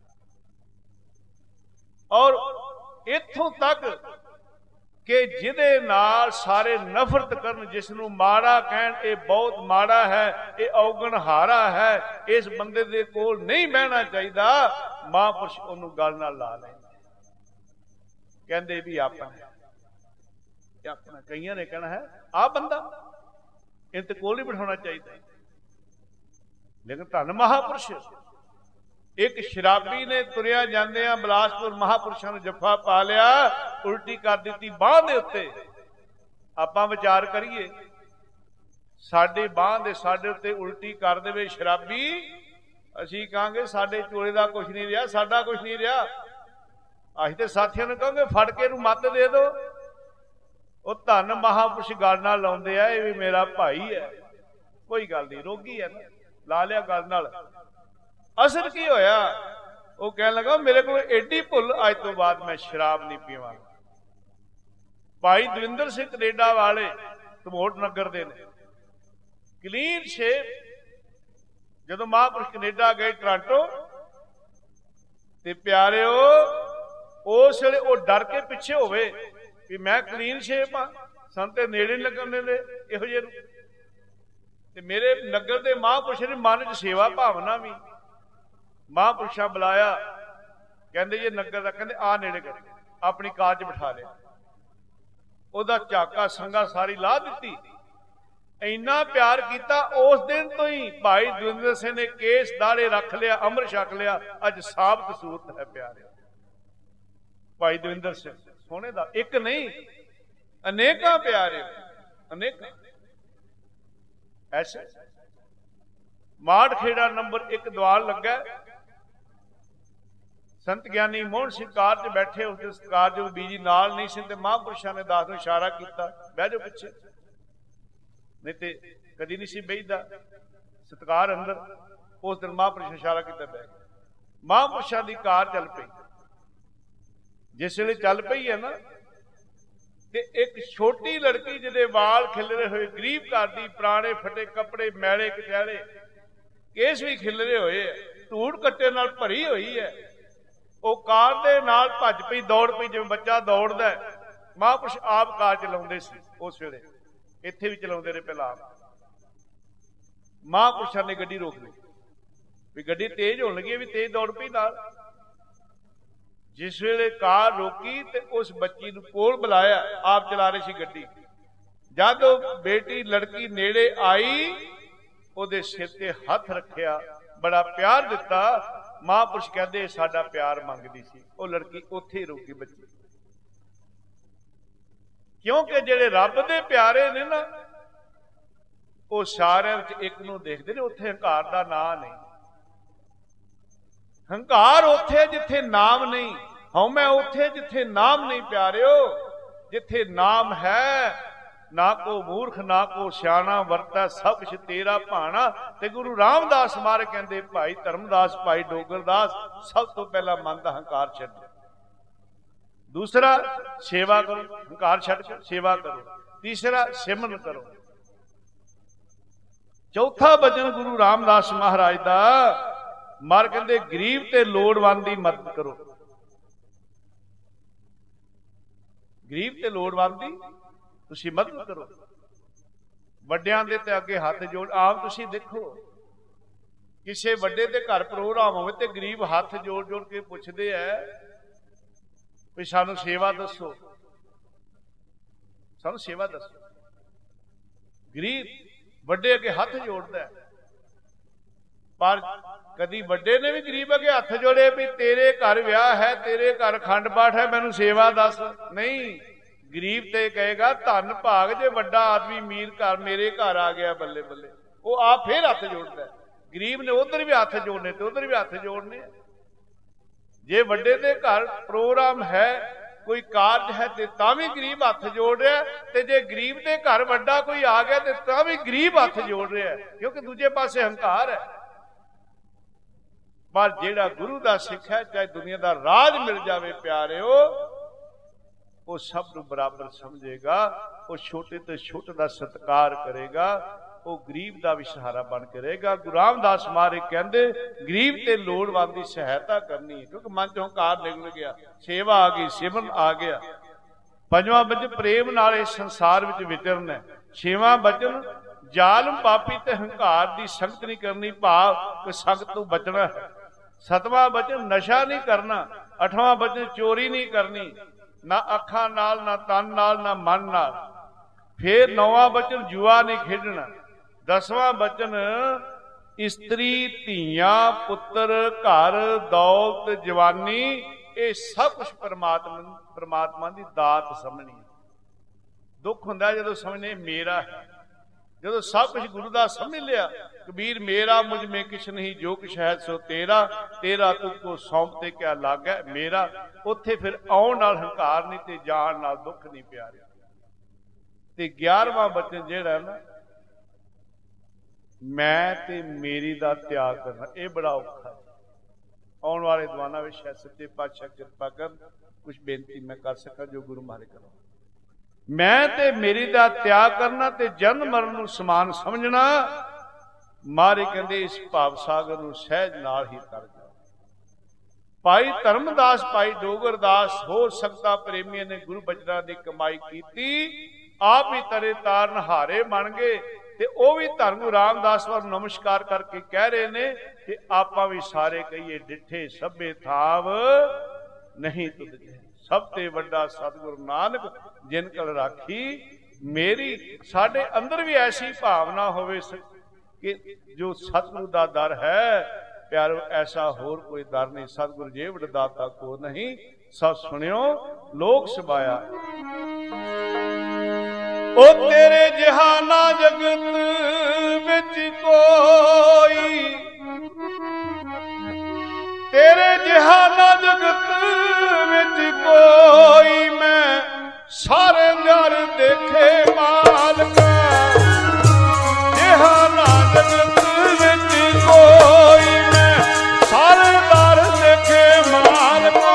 ਔਰ ਇੱਥੋਂ ਤੱਕ ਕਿ ਜਿਹਦੇ ਨਾਲ ਸਾਰੇ ਨਫ਼ਰਤ ਕਰਨ, ਜਿਸ ਨੂੰ ਮਾੜਾ ਕਹਿਣ ਇਹ ਬਹੁਤ ਮਾੜਾ ਹੈ, ਇਹ ਔਗਣਹਾਰਾ ਹੈ, ਇਸ ਬੰਦੇ ਦੇ ਕੋਲ ਨਹੀਂ ਬਹਿਣਾ ਚਾਹੀਦਾ, ਮਹਾਂਪੁਰਸ਼ ਉਹਨੂੰ ਗੱਲ ਨਾਲ ਲਾ ਲੈਂਦੇ, ਕਹਿੰਦੇ ਵੀ ਆਪਣਾ ਆਪਣਾ। ਕਈਆਂ ਨੇ ਕਹਿਣਾ ਹੈ ਆਹ ਬੰਦਾ ਇਹ ਤੇ ਕੋਲ ਨਹੀਂ ਬਿਠਾਉਣਾ ਚਾਹੀਦਾ, ਲੇਕਿਨ ਧੰਨ ਮਹਾਂਪੁਰਸ਼। ਇੱਕ ਸ਼ਰਾਬੀ ਨੇ ਤੁਰਿਆ ਜਾਂਦਿਆਂ ਬਿਲਾਸਪੁਰ ਮਹਾਂਪੁਰਸ਼ਾਂ ਨੂੰ ਜੱਫਾ ਪਾ ਲਿਆ, ਉਲਟੀ ਕਰ ਦਿੱਤੀ ਬਾਂਹ ਦੇ ਉੱਤੇ। ਆਪਾਂ ਵਿਚਾਰ ਕਰੀਏ, ਸਾਡੇ ਬਾਂਹ ਦੇ ਸਾਡੇ ਉੱਤੇ ਉਲਟੀ ਕਰ ਦੇਵੇ ਸ਼ਰਾਬੀ, ਅਸੀਂ ਕਹਾਂਗੇ ਸਾਡੇ ਚੋਲੇ ਦਾ ਕੁਛ ਨਹੀਂ ਰਿਹਾ, ਸਾਡਾ ਕੁਛ ਨਹੀਂ ਰਿਹਾ। ਅਸੀਂ ਤੇ ਸਾਥੀਆਂ ਨੂੰ ਕਹਾਂਗੇ ਫੜ ਕੇ ਇਹਨੂੰ ਮੱਤ ਦੇ ਦਿਓ। ਉਹ ਧੰਨ ਮਹਾਂਪੁਰਸ਼ ਗੱਲ ਨਾਲ ਲਾਉਂਦੇ ਆ, ਇਹ ਵੀ ਮੇਰਾ ਭਾਈ ਹੈ, ਕੋਈ ਗੱਲ ਨਹੀਂ, ਰੋਗੀ ਹੈ, ਲਾ ਲਿਆ ਗੱਲ ਨਾਲ। ਅਸਰ ਕੀ ਹੋਇਆ? ਉਹ ਕਹਿਣ ਲੱਗਾ ਮੇਰੇ ਕੋਲ ਏਡੀ ਭੁੱਲ, ਅੱਜ ਤੋਂ ਬਾਅਦ ਮੈਂ ਸ਼ਰਾਬ ਨਹੀਂ ਪੀਵਾਂਗਾ। ਭਾਈ ਦਵਿੰਦਰ ਸਿੰਘ ਕੈਨੇਡਾ ਵਾਲੇ ਧਮੋਟ ਨਗਰ ਦੇ ਨੇ, ਕਲੀਨ ਸ਼ੇਪ। ਜਦੋਂ ਮਹਾਂਪੁਰਸ਼ ਕੈਨੇਡਾ ਗਏ ਟੋਰਾਂਟੋ, ਤੇ ਪਿਆਰਿਓ ਉਸ ਵੇਲੇ ਉਹ ਡਰ ਕੇ ਪਿੱਛੇ ਹੋਵੇ ਵੀ ਮੈਂ ਕਲੀਨ ਸ਼ੇਪ ਆ, ਸਾਨੂੰ ਤੇ ਨੇੜੇ ਲੱਗਣ ਦਿੰਦੇ ਇਹੋ ਜਿਹੇ ਨੂੰ। ਤੇ ਮੇਰੇ ਨਗਰ ਦੇ ਮਹਾਂਪੁਰਸ਼ ਨੇ ਮਨ ਚ ਸੇਵਾ ਭਾਵਨਾ ਵੀ, ਮਹਾਂਪੁਰਸ਼ਾਂ ਬੁਲਾਇਆ, ਕਹਿੰਦੇ ਜੇ ਨਗਰ ਦਾ, ਕਹਿੰਦੇ ਆ ਨੇੜੇ ਕਰ, ਆਪਣੀ ਕਾਰ ਚ ਬਿਠਾ ਲਿਆ। ਉਹਦਾ ਝਾਕਾ ਸੰਗਾ ਸਾਰੀ ਲਾ ਦਿੱਤੀ, ਇੰਨਾ ਪਿਆਰ ਕੀਤਾ। ਉਸ ਦਿਨ ਤੋਂ ਹੀ ਭਾਈ ਦਵਿੰਦਰ ਸਿੰਘ ਨੇ ਕੇਸ ਦਾੜੇ ਰੱਖ ਲਿਆ, ਅੰਮ੍ਰਿਤ ਛਕ ਲਿਆ। ਅੱਜ ਸਾਬਤ ਸੂਰਤ ਹੈ ਪਿਆਰੇ ਭਾਈ ਦਵਿੰਦਰ ਸਿੰਘ ਸੋਹਣੇ ਦਾ, ਇੱਕ ਨਹੀਂ ਅਨੇਕਾਂ ਪਿਆਰੇ, ਅਨੇਕਾਂ ਐਸੇ। ਮਾੜ ਖੇੜਾ ਨੰਬਰ ਇੱਕ ਦਵਾਲ ਲੱਗਾ, ਸੰਤ ਗਿਆਨੀ ਮੋਹਨ ਸਿੰਘ ਕਾਰ 'ਚ ਬੈਠੇ, ਉਸ ਕਾਰ 'ਚ ਬੀਜੀ ਨਾਲ ਨਹੀਂ ਸੀ, ਤੇ ਮਹਾਂਪੁਰਸ਼ਾਂ ਨੇ ਦਾਸ ਨੂੰ ਇਸ਼ਾਰਾ ਕੀਤਾ ਬਹਿ ਜਾਓ ਪਿੱਛੇ, ਨਹੀਂ ਤੇ ਕਦੀ ਨਹੀਂ ਸੀ ਬਹਿਦਾ ਸਤਿਕਾਰ ਅੰਦਰ। ਉਸ ਦਿਨ ਮਹਾਂਪੁਰਸ਼ ਨੇ ਇਸ਼ਾਰਾ ਕੀਤਾ ਬਹਿ ਗਏ। ਮਹਾਂਪੁਰਸ਼ਾਂ ਦੀ ਕਾਰ ਚੱਲ ਪਈ। ਜਿਸ ਵੇਲੇ ਚੱਲ ਪਈ ਹੈ ਨਾ, ਤੇ ਇੱਕ ਛੋਟੀ ਲੜਕੀ ਜਿਹਦੇ ਵਾਲ ਖਿਲਰੇ ਹੋਏ, ਗਰੀਬ ਘਰ ਦੀ, ਪੁਰਾਣੇ ਫਟੇ ਕੱਪੜੇ, ਮੈਲੇ ਕਚਹਿਰੇ, ਕੇਸ ਵੀ ਖਿਲਰੇ ਹੋਏ ਹੈ, ਧੂੜ ਕੱਟੇ ਨਾਲ ਭਰੀ ਹੋਈ ਹੈ, ਉਹ ਕਾਰ ਦੇ ਨਾਲ ਭੱਜ ਪਈ, ਦੌੜ ਪਈ ਜਿਵੇਂ ਬੱਚਾ ਦੌੜਦਾ। ਮਹਾਂਪੁਰਸ਼ ਆਪ ਕਾਰ ਚਲਾਉਂਦੇ ਸੀ ਉਸ ਵੇਲੇ, ਇੱਥੇ ਵੀ ਚਲਾਉਂਦੇ ਰਹੇ ਪਹਿਲਾਂ ਆਪ। ਮਹਾਂਪੁਰਸ਼ਾਂ ਨੇ ਗੱਡੀ ਰੋਕ ਲਈ ਵੀ ਗੱਡੀ ਤੇਜ਼ ਹੋਣ ਲੱਗੀ, ਵੀ ਤੇਜ਼ ਦੌੜ ਪਈ ਨਾਲ। ਜਿਸ ਵੇਲੇ ਕਾਰ ਰੋਕੀ ਤੇ ਉਸ ਬੱਚੀ ਨੂੰ ਕੋਲ ਬੁਲਾਇਆ, ਆਪ ਚਲਾ ਰਹੀ ਸੀ ਗੱਡੀ। ਜਦ ਉਹ ਬੇਟੀ ਲੜਕੀ ਨੇੜੇ ਆਈ, ਉਹਦੇ ਸਿਰ ਤੇ ਹੱਥ ਰੱਖਿਆ, ਬੜਾ ਪਿਆਰ ਦਿੱਤਾ। ਮਹਾਂਪੁਰਸ਼ ਕਹਿੰਦੇ ਸਾਡਾ ਪਿਆਰ ਮੰਗਦੀ ਸੀ। ਉਹ ਲੜਕੀ ਉੱਥੇ ਹੀ ਰੋਕੀ ਬੱਚੀ, ਕਿਉਂਕਿ ਜਿਹੜੇ ਰੱਬ ਦੇ ਪਿਆਰੇ ਨੇ ਨਾ, ਉਹ ਸਾਰਿਆਂ ਵਿੱਚ ਇੱਕ ਨੂੰ ਦੇਖਦੇ ਨੇ। ਉੱਥੇ ਹੰਕਾਰ ਦਾ ਨਾਂ ਨਹੀਂ। ਹੰਕਾਰ ਉੱਥੇ ਜਿੱਥੇ ਨਾਮ ਨਹੀਂ, ਹਉਮੈ ਉੱਥੇ ਜਿੱਥੇ ਨਾਮ ਨਹੀਂ। ਪਿਆਰਿਓ, ਜਿੱਥੇ ਨਾਮ ਹੈ, ਨਾ ਕੋ ਮੂਰਖ ਨਾ ਕੋ ਸਿਆਣਾ, ਵਰਤੈ ਸਭ ਕੁਛ ਤੇਰਾ ਭਾਣਾ। ਤੇ ਗੁਰੂ ਰਾਮਦਾਸ ਮਾਰੇ ਕਹਿੰਦੇ, ਭਾਈ ਧਰਮਦਾਸ, ਭਾਈ ਡੋਗਰਦਾਸ, ਸਭ ਤੋਂ ਪਹਿਲਾਂ ਮਨ ਦਾ ਹੰਕਾਰ ਛੱਡੋ। ਦੂਸਰਾ ਸੇਵਾ ਕਰੋ, ਹੰਕਾਰ ਛੱਡ ਕੇ ਸੇਵਾ ਕਰੋ। ਤੀਸਰਾ ਸਿਮਰਨ ਕਰੋ। ਚੌਥਾ ਬਚਨ ਗੁਰੂ ਰਾਮਦਾਸ ਮਹਾਰਾਜ ਦਾ, ਮਹਾਰਾਜ ਕਹਿੰਦੇ ਗਰੀਬ ਤੇ ਲੋੜਵੰਦ ਦੀ ਮਦਦ ਕਰੋ। ਗਰੀਬ ਤੇ ਲੋੜਵੰਦ ਦੀ ਤੁਸੀਂ ਮਦਦ ਕਰੋ। ਵੱਡਿਆਂ ਦੇ ਤੇ ਅੱਗੇ ਹੱਥ ਜੋੜ। ਆਪ ਤੁਸੀਂ ਦੇਖੋ ਕਿਸੇ ਵੱਡੇ ਦੇ ਘਰ ਪ੍ਰੋਗਰਾਮ ਹੋਵੇ ਤੇ ਗਰੀਬ ਹੱਥ ਜੋੜ ਜੋੜ ਕੇ ਪੁੱਛਦੇ ਐ ਵੀ ਸਾਨੂੰ ਸੇਵਾ ਦੱਸੋ, ਸਾਨੂੰ ਸੇਵਾ ਦੱਸੋ। ਗਰੀਬ ਵੱਡੇ ਅੱਗੇ ਹੱਥ ਜੋੜਦਾ ਹੈ। ਪਰ ਕਦੀ ਵੱਡੇ ਨੇ ਵੀ ਗਰੀਬ ਅੱਗੇ ਹੱਥ ਜੋੜੇ ਵੀ ਤੇਰੇ ਘਰ ਵਿਆਹ ਹੈ, ਤੇਰੇ ਘਰ ਅਖੰਡ ਪਾਠ ਹੈ, ਮੈਨੂੰ ਸੇਵਾ ਦੱਸ। ਨਹੀਂ, ਗਰੀਬ ਤੇ ਕਹੇਗਾ ਧੰਨ ਭਾਗ ਜੇ ਵੱਡਾ ਆਦਮੀ ਅਮੀਰ ਘਰ ਮੇਰੇ ਘਰ ਆ ਗਿਆ, ਬੱਲੇ ਬੱਲੇ। ਉਹ ਆਪ ਫੇਰ ਹੱਥ ਜੋੜਦਾ। ਗਰੀਬ ਨੇ ਉਧਰ ਵੀ ਹੱਥ ਜੋੜਨੇ ਤੇ ਉਧਰ ਵੀ ਹੱਥ ਜੋੜਨੇ। ਜੇ ਵੱਡੇ ਦੇ ਘਰ ਪ੍ਰੋਗਰਾਮ ਹੈ, ਕੋਈ ਕਾਰਜ ਹੈ ਤੇ ਤਾਂ ਵੀ ਗਰੀਬ ਹੱਥ ਜੋੜ ਰਿਹਾ, ਤੇ ਜੇ ਗਰੀਬ ਦੇ ਘਰ ਵੱਡਾ ਕੋਈ ਆ ਗਿਆ ਤੇ ਤਾਂ ਵੀ ਗਰੀਬ ਹੱਥ ਜੋੜ ਰਿਹਾ, ਕਿਉਂਕਿ ਦੂਜੇ ਪਾਸੇ ਹੰਕਾਰ ਹੈ। ਪਰ ਜਿਹੜਾ ਗੁਰੂ ਦਾ ਸਿੱਖ ਹੈ, ਚਾਹੇ ਦੁਨੀਆ ਦਾ ਰਾਜ ਮਿਲ ਜਾਵੇ ਪਿਆਰਿਓ, ਉਹ ਸਭ ਨੂੰ ਬਰਾਬਰ ਸਮਝੇਗਾ। ਉਹ ਛੋਟੇ ਤੋਂ ਛੋਟੇ ਦਾ ਸਤਿਕਾਰ ਕਰੇਗਾ। ਉਹ ਗਰੀਬ ਦਾ ਵੀ ਸਹਾਰਾ ਬਣ ਕੇ ਰਹੇਗਾ। ਗੁਰੂ ਰਾਮਦਾਸ ਮਹਾਰਾਜ ਕਹਿੰਦੇ ਗਰੀਬ ਤੇ ਲੋੜਵੰਦ ਦੀ ਸਹਾਇਤਾ ਕਰਨੀ ਹੈ, ਕਿਉਂਕਿ ਮਨ ਚੋਂ ਹੰਕਾਰ ਨਿਕਲ ਗਿਆ, ਸੇਵਾ ਆ ਗਈ, ਸਿਮਰਨ ਆ ਗਿਆ। ਪੰਜਵਾਂ ਵਚਨ ਪ੍ਰੇਮ ਨਾਲ ਇਸ ਸੰਸਾਰ ਵਿੱਚ ਵਿਚਰਨਾ। ਛੇਵਾਂ ਵਚਨ ਜ਼ਾਲਮ ਪਾਪੀ ਤੇ ਹੰਕਾਰ ਦੀ ਸੰਗਤ ਨਹੀਂ ਕਰਨੀ, ਭਾਵ ਕਿ ਸੰਗਤ ਤੋਂ ਬਚਣਾ ਹੈ। ਸਤਵਾਂ ਵਚਨ ਨਸ਼ਾ ਨਹੀਂ ਕਰਨਾ। ਅੱਠਵਾਂ ਵਚਨ ਚੋਰੀ ਨਹੀਂ ਕਰਨੀ, ਨਾ ਅੱਖਾਂ ਨਾਲ, ਨਾ ਤਨ ਨਾਲ, ਨਾ ਮਨ ਨਾਲ। ਫਿਰ ਨੌਵਾਂ ਵਚਨ ਜੂਆ ਨਹੀਂ ਖੇਡਣਾ। ਦਸਵਾਂ ਵਚਨ ਇਸਤਰੀ, ਧੀਆਂ, ਪੁੱਤਰ, ਘਰ, ਦੌਲਤ, ਜਵਾਨੀ, ਇਹ ਸਭ ਕੁਛ ਪਰਮਾਤਮਾ ਪਰਮਾਤਮਾ ਦੀ ਦਾਤ ਸਮਝਣੀ। ਦੁੱਖ ਹੁੰਦਾ ਜਦੋਂ ਸਮਝਨੇ ਮੇਰਾ ਹੈ। ਜਦੋਂ ਸਭ ਕੁਛ ਗੁਰੂ ਦਾ ਸਮਝ ਲਿਆ, ਕਬੀਰ ਮੇਰਾ ਮੁਝ ਮੇ ਕਿਛ ਨਹੀਂ, ਜੋ ਕਿਛ ਹੈ ਸੋ ਤੇਰਾ, ਤੇਰਾ ਤੁਝ ਕੋ ਸੌਂਪ ਤੇ ਕਿਆ ਲਾਗੈ ਮੇਰਾ। ਉੱਥੇ ਫਿਰ ਆਉਣ ਨਾਲ ਹੰਕਾਰ ਨਹੀਂ ਤੇ ਜਾਣ ਨਾਲ ਦੁੱਖ ਨਹੀਂ ਪਿਆਰਿਆ। ਤੇ ਗਿਆਰਵਾਂ ਬਚਨ ਜਿਹੜਾ ਨਾ, ਮੈਂ ਤੇ ਮੇਰੀ ਦਾ ਤਿਆਗ ਕਰਨਾ, ਇਹ ਬੜਾ ਔਖਾ ਹੈ। ਆਉਣ ਵਾਲੇ ਦੀਵਾਨਾਂ ਵਿੱਚ ਸ਼ਾਇਦ ਸੱਚੇ ਪਾਤਸ਼ਾਹ ਕਿਰਪਾ ਕਰਨ ਕੁਛ ਬੇਨਤੀ ਮੈਂ ਕਰ ਸਕਾਂ ਜੋ ਗੁਰੂ ਮਹਾਰਾਜ ਕਰੋ। ਮੈਂ ਤੇ ਮੇਰੀ ਦਾ ਤਿਆਗ ਕਰਨਾ ਤੇ ਜਨਮ ਮਰਨ ਨੂੰ ਸਮਾਨ ਸਮਝਣਾ। ਮਹਾਰਾਜ ਕਹਿੰਦੇ ਇਸ ਭਾਵ ਸਾਗਰ ਨੂੰ ਸਹਿਜ ਨਾਲ ਹੀ ਤਰ ਜਾ। ਭਾਈ ਧਰਮਦਾਸ, ਭਾਈ ਡੋਗਰਦਾਸ, ਹੋਰ ਸੰਗਤਾਂ ਪ੍ਰੇਮੀਆਂ ਨੇ ਗੁਰੂ ਬਚਨਾਂ ਦੀ ਕਮਾਈ ਕੀਤੀ, ਆਪ ਹੀ ਤਰੇ ਤਾਰਨ ਹਾਰੇ ਬਣ ਗਏ। ਤੇ ਉਹ ਵੀ ਧਰਮ ਗੁਰੂ ਰਾਮਦਾਸ ਵੱਲ ਨਮਸਕਾਰ ਕਰਕੇ ਕਹਿ ਰਹੇ ਨੇ ਕਿ ਆਪਾਂ ਵੀ ਸਾਰੇ ਕਹੀਏ ਡਿੱਠੇ ਸਭੇ ਥਾਵ ਨਹੀਂ ਤੁਧ ਜੇ। ਸਭ ਤੇ ਵੱਡਾ ਸਤਿਗੁਰੂ ਨਾਨਕ ਜਿਨ ਕਲ ਰਾਖੀ ਮੇਰੀ। ਸਾਡੇ ਅੰਦਰ ਵੀ ਐਸੀ ਭਾਵਨਾ ਹੋਵੇ ਕਿ ਜੋ ਸਤਿਗੁਰੂ ਦਾ ਦਰ ਹੈ ਪਿਆਰੋ, ਐਸਾ ਹੋਰ ਕੋਈ ਦਰ ਨਹੀਂ। ਸਤਿਗੁਰੂ ਜੇ ਵਡ ਦਾਤਾ ਕੋ ਨਹੀਂ, ਸਭ ਸੁਣਿਓ ਲੋਕ ਸਬਾਇਆ। ਉਹ ਤੇਰੇ ਜਿਹਾ ਨਾ ਜਗਤ ਵਿੱਚ ਕੋਈ, ਤੇਰੇ ਜਿਹਾ ਨਾ ਜਗਤ ਵਿੱਚ ਕੋਈ, ਮੈਂ ਸਾਰੇ ਦਰ ਦੇਖੇ ਮਾਲਕਾ। ਜਿਹਾ ਨਾ ਜਗਤ ਵਿੱਚ ਕੋਈ, ਮੈਂ ਸਾਰੇ ਦਰ ਦੇਖੇ ਮਾਲਕਾ।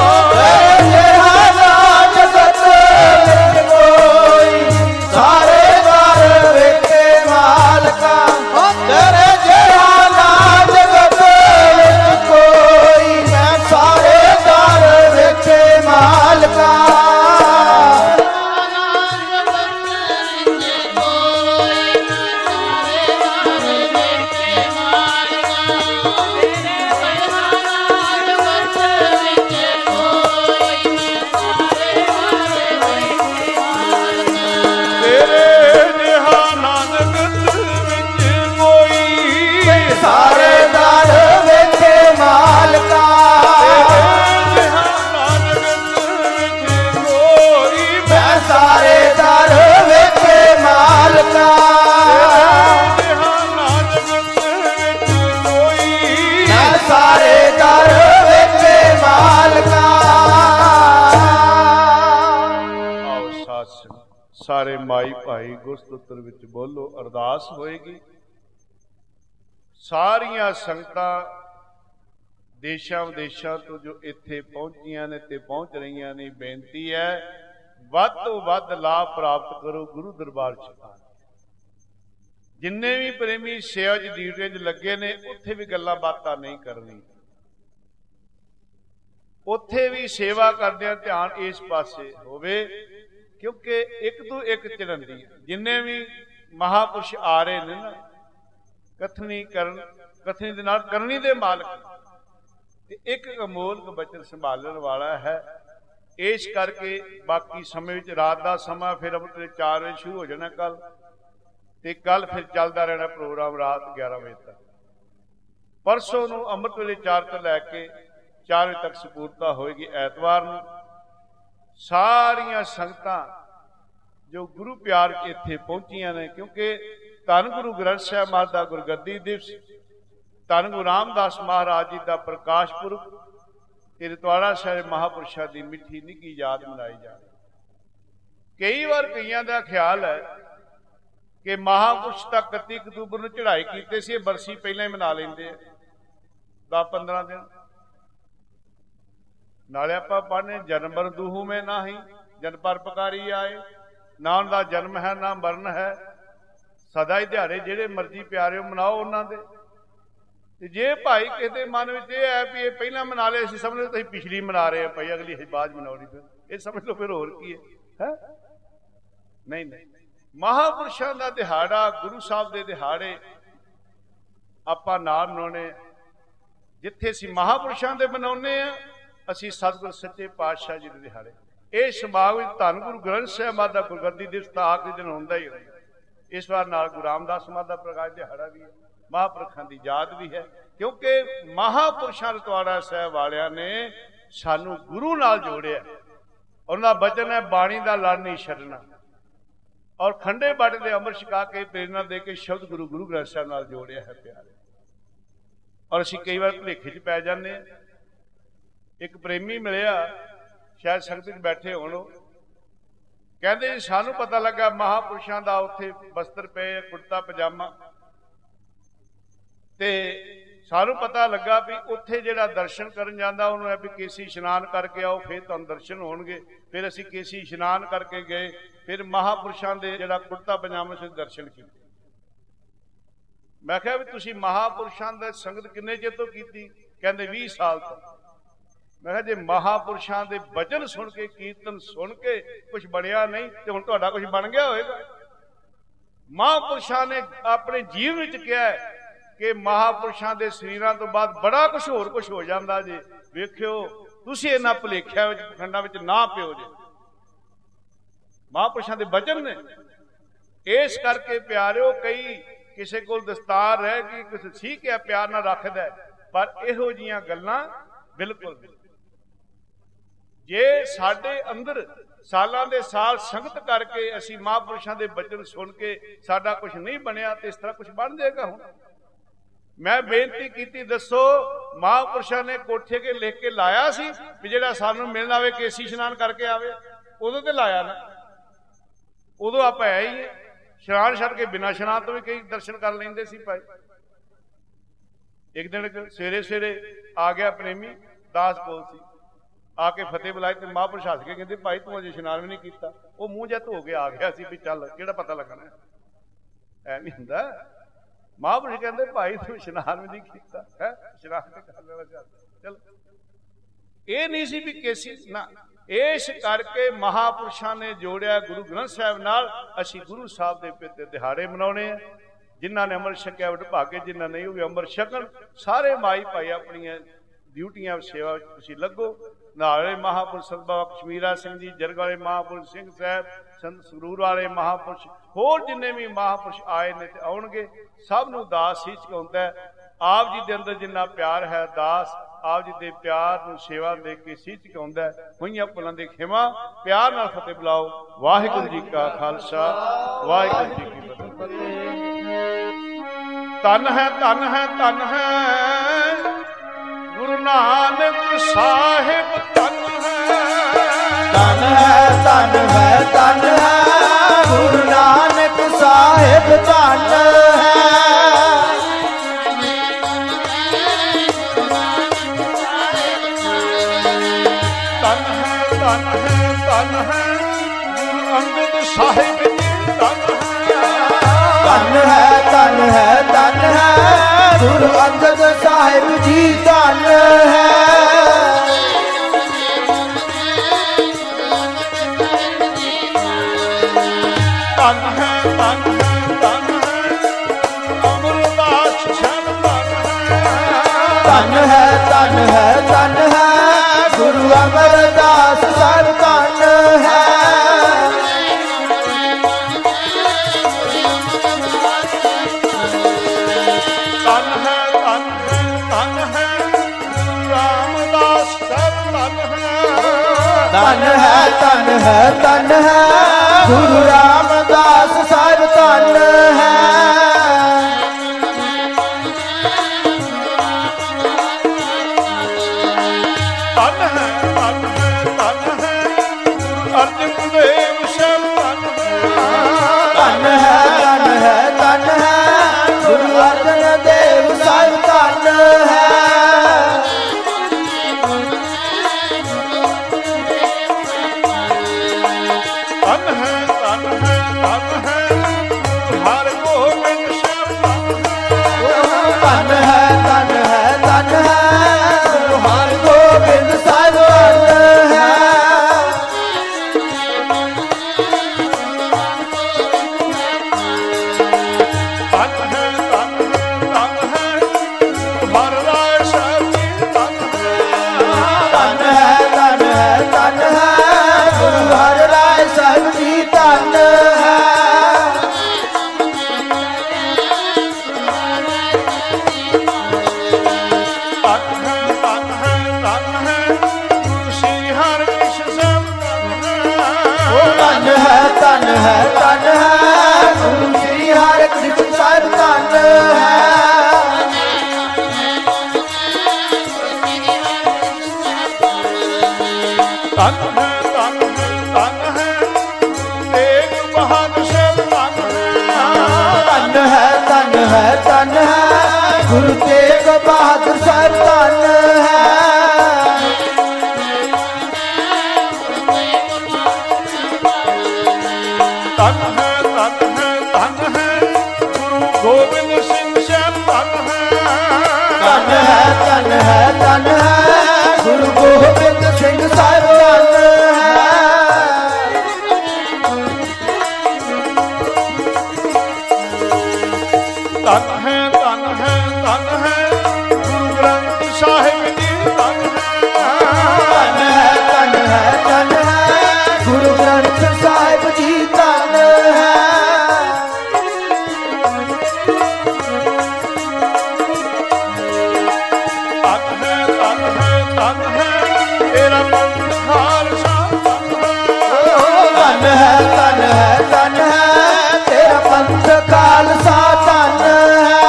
ਸਾਰੇ ਮਾਈ ਭਾਈ ਗੁਰਸਤੁੱਤਰ ਵਿੱਚ ਬੋਲੋ, ਅਰਦਾਸ ਹੋਏਗੀ। ਸਾਰੀਆਂ ਸੰਗਤਾਂ ਦੇਸ਼ਾਂ ਵਿਦੇਸ਼ਾਂ ਤੋਂ ਜੋ ਇੱਥੇ ਪਹੁੰਚੀਆਂ ਨੇ ਤੇ ਪਹੁੰਚ ਰਹੀਆਂ ਨੇ, ਬੇਨਤੀ ਹੈ ਵੱਧ ਤੋਂ ਵੱਧ ਲਾਭ ਪ੍ਰਾਪਤ ਕਰੋ ਗੁਰੂ ਦਰਬਾਰ ਚ। जिन्ने भी प्रेमी सेवा च ड्यूटी च लगे ने उत्थे भी गल्लां बातां नहीं करनी, उत्थे भी सेवा करदे ध्यान इस पासे होवे, क्योंकि एक तो एक चढ़ंदी जिन्ने भी महापुरुष आ रहे ने ना कथनी करन कथनी दे नाल करनी दे मालक ते एक अमोलक बचन संभालण वाला है। इस करके बाकी समय विच रात का समा फिर अपने चार बजे शुरू हो जाना कल, ते कल फिर चलता रहना प्रोग्राम रात ग्यारह बजे तक। परसों नूं अमृत वेले चार तो लैके चार बजे तक सपूर्ता होएगी। ऐतवार नूं सारियां संगतां जो गुरु प्यार इत्थे पहुंचियां ने, क्योंकि धन गुरु ग्रंथ साहिब महाराज दा गुरगद्दी दिवस, धन गुरु रामदास महाराज जी का प्रकाश पुरब, रितवाड़ा साहिब महापुरुषों की मिठी निकी याद मनाई जा रही। कई बार कईयां दा ख्याल है कि महापुरुष तक इकत्ती अक्तूबर नूं चढ़ाई कीते सी, बरसी पहले ही मना लेंदे दस पंद्रह दिन। नाले आपां पढ़ने जन्म मरण दूहू में ना ही जन पर पकारी आए, ना उनका जन्म है ना मरण है, सदा ही दिहाड़े जिहड़े मर्जी प्यारे मनाओ उन्हां दे। ते जे भाई किसी के मन में यह है भी ये पहला मना ले, असं समझ लो तुम पिछली मना रहे हैं, भाई अगली बाद मनाओ, फिर ये समझ लो फिर होर की है, है? नहीं नहीं, महापुरुषों का दिहाड़ा गुरु साहब के दिहाड़े आपां नाल मनाउने, जिथे असीं महापुरुषों के मनाउने आ, असीं सतगुर सच्चे पातशाह जी के दिहाड़े। ये समाग में धन गुरु ग्रंथ साहिब महाराज का गुरगद्दी दिवस तो आखिरी दिन होंदा ही होंदा। इस बार नाल गुरु रामदास महाराज का प्रकाश दिहाड़ा भी है, महापुरखों की याद भी है, क्योंकि महापुरुषों रितवाड़ा साहिब वालियां ने सानू गुरु नाल जोड़िया। उन्हां दा वचन है बाणी दा लड़ नहीं छड्डना, और खंडे बाटे दे अमृत छका के प्रेरणा दे के शब्द गुरु गुरु ग्रंथ साहिब नाल जोड़िया है प्यारे। और असीं कई बार भुलेखे च पै जाने। एक प्रेमी मिलिया, शायद संगत च बैठे होण, कहंदे जी सानू पता लगा महापुरुषों का उत्थे वस्त्र पे कुर्ता पजामा, ते सानू पता लगा भी उत्थे जिहड़ा दर्शन करन जांदा उहनूं है भी केसी इशनान करके आओ फिर तुहानूं दर्शन होणगे। फिर असीं केसी इशनान करके गए, फिर महापुरुषों के जिहड़ा कुर्ता पजामा से दर्शन कीते। मैं कहा भी तुसीं महापुरुषों दी संगत किन्ने चिर तों कीती? कहंदे बीस साल तो। मैं कहा जे महापुरुषों के वचन सुन के कीर्तन सुन के कुछ बनिया नहीं तो हुण तुहाडा कुछ बन गया होएगा। महापुरुषों ने अपने जीवन विच कहा है कि महापुरुषों के शरीरों तो बाद बड़ा कुछ होर कुछ हो जाता जे, वेखियो तुसीं इन्हां भुलेखिਆਂ विच खंडां विच ना पिओ जे। महापुरुषों के वचन ने इस करके प्यारिओ, कई किसी को दस्तार है कि किसी ठीक है प्यार नाल रखदा है, पर इहो जिहियां गल्लां बिल्कुल जे साडे अंदर सालां दे साल संगत करके असीं महापुरुषों के वचन सुन के साडा कुछ नहीं बनिया तो इस तरह कुछ बन जाएगा। हुण मैं बेनती की, दसो महापुरुषों ने कोठे के लिख के लाया सी भी जिहड़ा सानू मिलना आवे केसी इशनान करके आवे, उदों ते लाया ना, उदों आप है ही इशनान छड्ड के बिना इशनान तो भी कई दर्शन कर लेंदे सी भाई। एक दिन सवेरे सवेरे आ गया प्रेमी दास कोल सी, आके फतेह बुलाई तो महापुरुष हस के कहते भाई तू अजे इशनान भी नहीं किया। वो मूँह जिहा धो के आ गया सी भी चल किहड़ा पता लगना ऐ नहीं हुंदा। महापुरुष कहते भाई तू इशनान भी नहीं किया है, इशनान तो कर लेना चाहता चल, ये नहीं सी भी केसी ना। इस करके महापुरुषों ने जोड़िया गुरु ग्रंथ साहिब नाल। असीं गुरु साहब दे पिते दिहाड़े मनाउने आ, जिन्हां ने अमृत छकिया वडभागे, जिन्हां नहीं होवे अमृत छकण। सारे माई भाई अपनी ड्यूटियां सेवा तुसीं लगो। नाले महापुरुष संत बाबा कश्मीरा सिंह जी, जरग वाले महापुरुष सिंह साहब, संत संगरूर वाले महापुरुष, होर जिन्ने भी महापुरुष आए ने ते आउणगे, सब नूं दास ही चुकाउंदा है। आप जी दे अंदर जिन्ना प्यार है दास आप जी दे प्यार नूं सेवा दे के सी चुकाउंदा है। होईयां भुलां दी खिमा प्यार नाल फतेह बुलाओ। वाहिगुरू जी का खालसा वाहिगुरू जी की फतेह। धन है धन है धन है गुरु नानक साहिब, धन है धन है धन है धन है गुरु नानक साहिब, धन है धन है धन है धन है गुरु अंगद साहिब जी, धन है धन है ਹੈ ਧਨ ਹੈ ਗੁਰੂ ਅੰਗਦ ਸਾਹਿਬ ਜੀ ਧਨ ਹੈ ਧਨ ਹੈ ਧਨ ਹੈ ਧਨ ਹੈ ਅਮਰਦਾਸ ਸਾਹਿਬ ਧਨ ਹੈ ਧਨ ਹੈ ਧਨ ਹੈ ਧਨ ਹੈ ਗੁਰੂ ਅਮਰਦਾਸ ਸਾਹਿਬ ਧਨ ਹੈ ਧਨ ਹੈ ਧਨ ਹੈ ਧਨ ਹੈ ਰਾਮਦਾਸ ਸਾਹਿਬ ਧਨ ਹੈ ਧਨ ਹੈ ਧਨ ਹੈ ਧਨ ਹੈ ਗੁਰੂ ਰਾਮਦਾਸ ਸਾਹਿਬ ਧਨ ਹੈ ਧਨ ਹੈ ਧਨ ਹੈ ਧਨ ਹੈ ਅਰਜਨ ਦੇਵ ਸਾਹਿਬ ਧਨ ਹੈ ਧਨ ਹੈ ਧਨ ਹੈ ਧਨ ਹੈ ਗੁਰੂ ਅਰਜਨ ਦੇਵ ਸਾਹਿਬ ਧਨ ਹੈ ਧਨ ਹੈ ਧਨ ਹੈ ਧਨ ਹੈ ਹਰਿ ਗੋਬਿੰਦ ਸਾਹਿਬ ਧਨ ਹੈ ਧਨ ਹੈ ਧਨ ਹੈ ਗੁਰੂ ਹਰਿ ਗੋਬਿੰਦ ਸਾਹਿਬ ਧਨ ਹੈ ਧਨ ਹੈ ਧਨ ਹੈ ਧਨ ਹੈ ਹਰਿ ਰਾਏ ਸਾਹਿਬ ਜੀ ਧਨ ਧਨ ਹੈ ਧਨ ਹੈ ਧਨ ਹੈ ਗੁਰੂ ਹਰਿ ਰਾਏ ਸਾਹਿਬ ਜੀ ਧਨ ਹੈ ਧਨ ਹੈ ਧਨ ਹੈ ਧਨ ਹੈ ਗੁਰੂ ਸ੍ਰੀ ਹਰਿਕ੍ਰਿਸ਼ਨ ਸਾਹਿਬ ਧਨ ਹੈ ਧਨ ਹੈ ਧਨ ਹੈ ਗੁਰੂ ਸ੍ਰੀ ਹਰਿਕ੍ਰਿਸ਼ਨ ਸਾਹਿਬ ਧਨ ਹੈ ਧਨ ਹੈ ਧਨ ਹੈ ਧਨ ਹੈ ਤੇਗ ਬਹਾਦਰ ਸਾਹਿਬ ਧਨ ਧਨ ਹੈ ਧਨ ਹੈ ਧਨ ਹੈ ਗੁਰੂ ਤੇਗ ਬਹਾਦਰ ਸਾਹਿਬ ਧਨ ਹੈ ਧਨ ਹੈ ਧਨ ਹੈ ਧਨ ਹੈ ਗੁਰੂ ਗੋਬਿੰਦ ਸਿੰਘ ਸਾਹਿਬ ਧਨ ਧਨ ਹੈ ਹੈ ਧਨ ਹੈ ਧਨ ਹੈ ਗੁਰੂ ਗੋਬਿੰਦ ਸਿੰਘ ਸਾਹਿਬ ਧਨ ਹੈ ਧਨ ਹੈ ਧਨ ਹੈ ਧਨ ਹੈ ਗੁਰੂ ਗ੍ਰੰਥ ਸਾਹਿਬ ਜੀ ਧਨ ਧਨ ਹੈ ਹੈ ਧਨ ਹੈ ਧਨ ਹੈ ਗੁਰੂ ਗ੍ਰੰਥ ਸਾਹਿਬ ਜੀ ਧਨ ਹੈ ਧਨ ਹੈ ਧਨ ਹੈ ਧਨ ਹੈ ਤੇਰਾ ਪੰਥ ਖਾਲਸਾ ਧਨ ਹੈ ਧਨ ਹੈ ਧਨ ਹੈ ਧਨ ਹੈ ਤੇਰਾ ਪੰਥ ਖਾਲਸਾ ਧਨ ਹੈ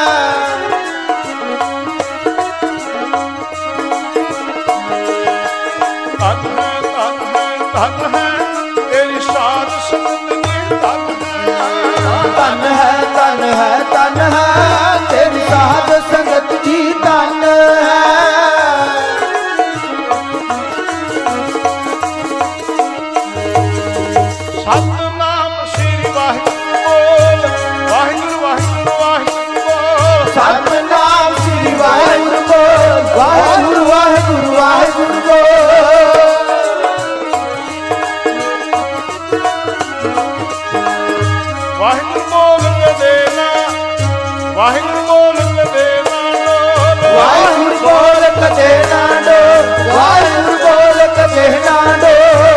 ਧਨ ਹੈ ਧਨ ਹੈ ਧਨ ਹੈ ਤੇਰੀ ਸਾਧ ਸੰਗਤ ਜੀ ਧਨ ਹੈ ਧਨ ਹੈ ਧਨ ਹੈ ਧਨ ਹੈ ਤੇਰੀ ਸਾਧ ਸੰਗਤ ਜੀ ਧਨ ਹੈ ਸਤਨਾਮ ਸ੍ਰੀ ਵਾਹਿਗੁਰੂ ਬੋਲ ਵਾਹਿਗੁਰੂ ਵਾਹਿਗੁਰੂ ਵਾਹਿਗੁਰੂ ਬੋਲ ਸਤਨਾਮ ਸ੍ਰੀ ਵਾਹਿਗੁਰੂ ਬੋਲ ਵਾਹਿਗੁਰੂ ਵਾਹਿਗੁਰੂ ਵਾਹਿਗੁਰੂ ਬੋਲ ਵਾਹਿਗੁਰੂ ਬੋਲ ਕੇ ਦੇਣਾ ਵਾਹਿਗੁਰੂ ਬੋਲ ਕੇ ਦੇਣਾ ਡੋਲ ਵਾਹਿਗੁਰੂ ਬੋਲ ਕਦੇ ਨਾ ਡੋ ਵਾਹਿਗੁਰੂ ਬੋਲ ਕਦੇ ਨਾ ਡੋ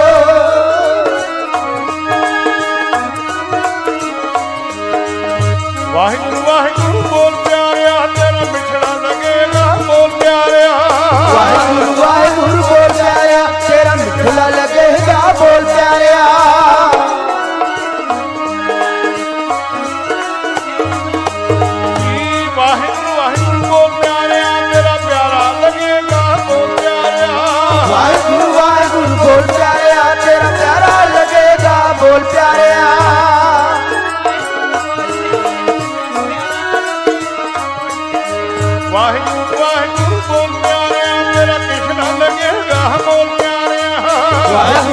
ਵਾਹਿਗੁਰੂ ਵਾਹਿਗੁਰੂ ਬੋਲ ਪਿਆਰਿਆ ਤੇਰਾ ਮਿਠੜਾ ਲੱਗੇਗਾ ਬੋਲ ਪਿਆਰਿਆ ਵਾਹਿਗੁਰੂ ਵਾਹਿਗੁਰੂ ਬੋਲ ਪਿਆਰਿਆ ਤੇਰਾ ਮਿੱਠਾ ਲੱਗੇਗਾ ਬੋਲ ਪਿਆਰਿਆ ਜੀ ਵਾਹਿਗੁਰੂ ਵਾਹਿਗੁਰੂ ਬੋਲ ਪਿਆਰਿਆ ਤੇਰਾ ਪਿਆਰਾ ਲੱਗੇਗਾ ਬੋਲ ਪਿਆਰਿਆ ਵਾਹਿਗੁਰੂ ਵਾਹਿਗੁਰੂ ਬੋਲ ਪਿਆਰਿਆ ਤੇਰਾ ਪਿਆਰਾ ਲੱਗੇਗਾ ਬੋਲ ਪਿਆਰਿਆ ਵਾਹਿਗੁਰੂ ਵਾਹਿਗੁਰੂ ਬੋਲ ਪਿਆਰਿਆ ਤੇਰਾ ਮਿਠੜਾ ਲੱਗੇਗਾ ਬੋਲ ਪਿਆਰਿਆ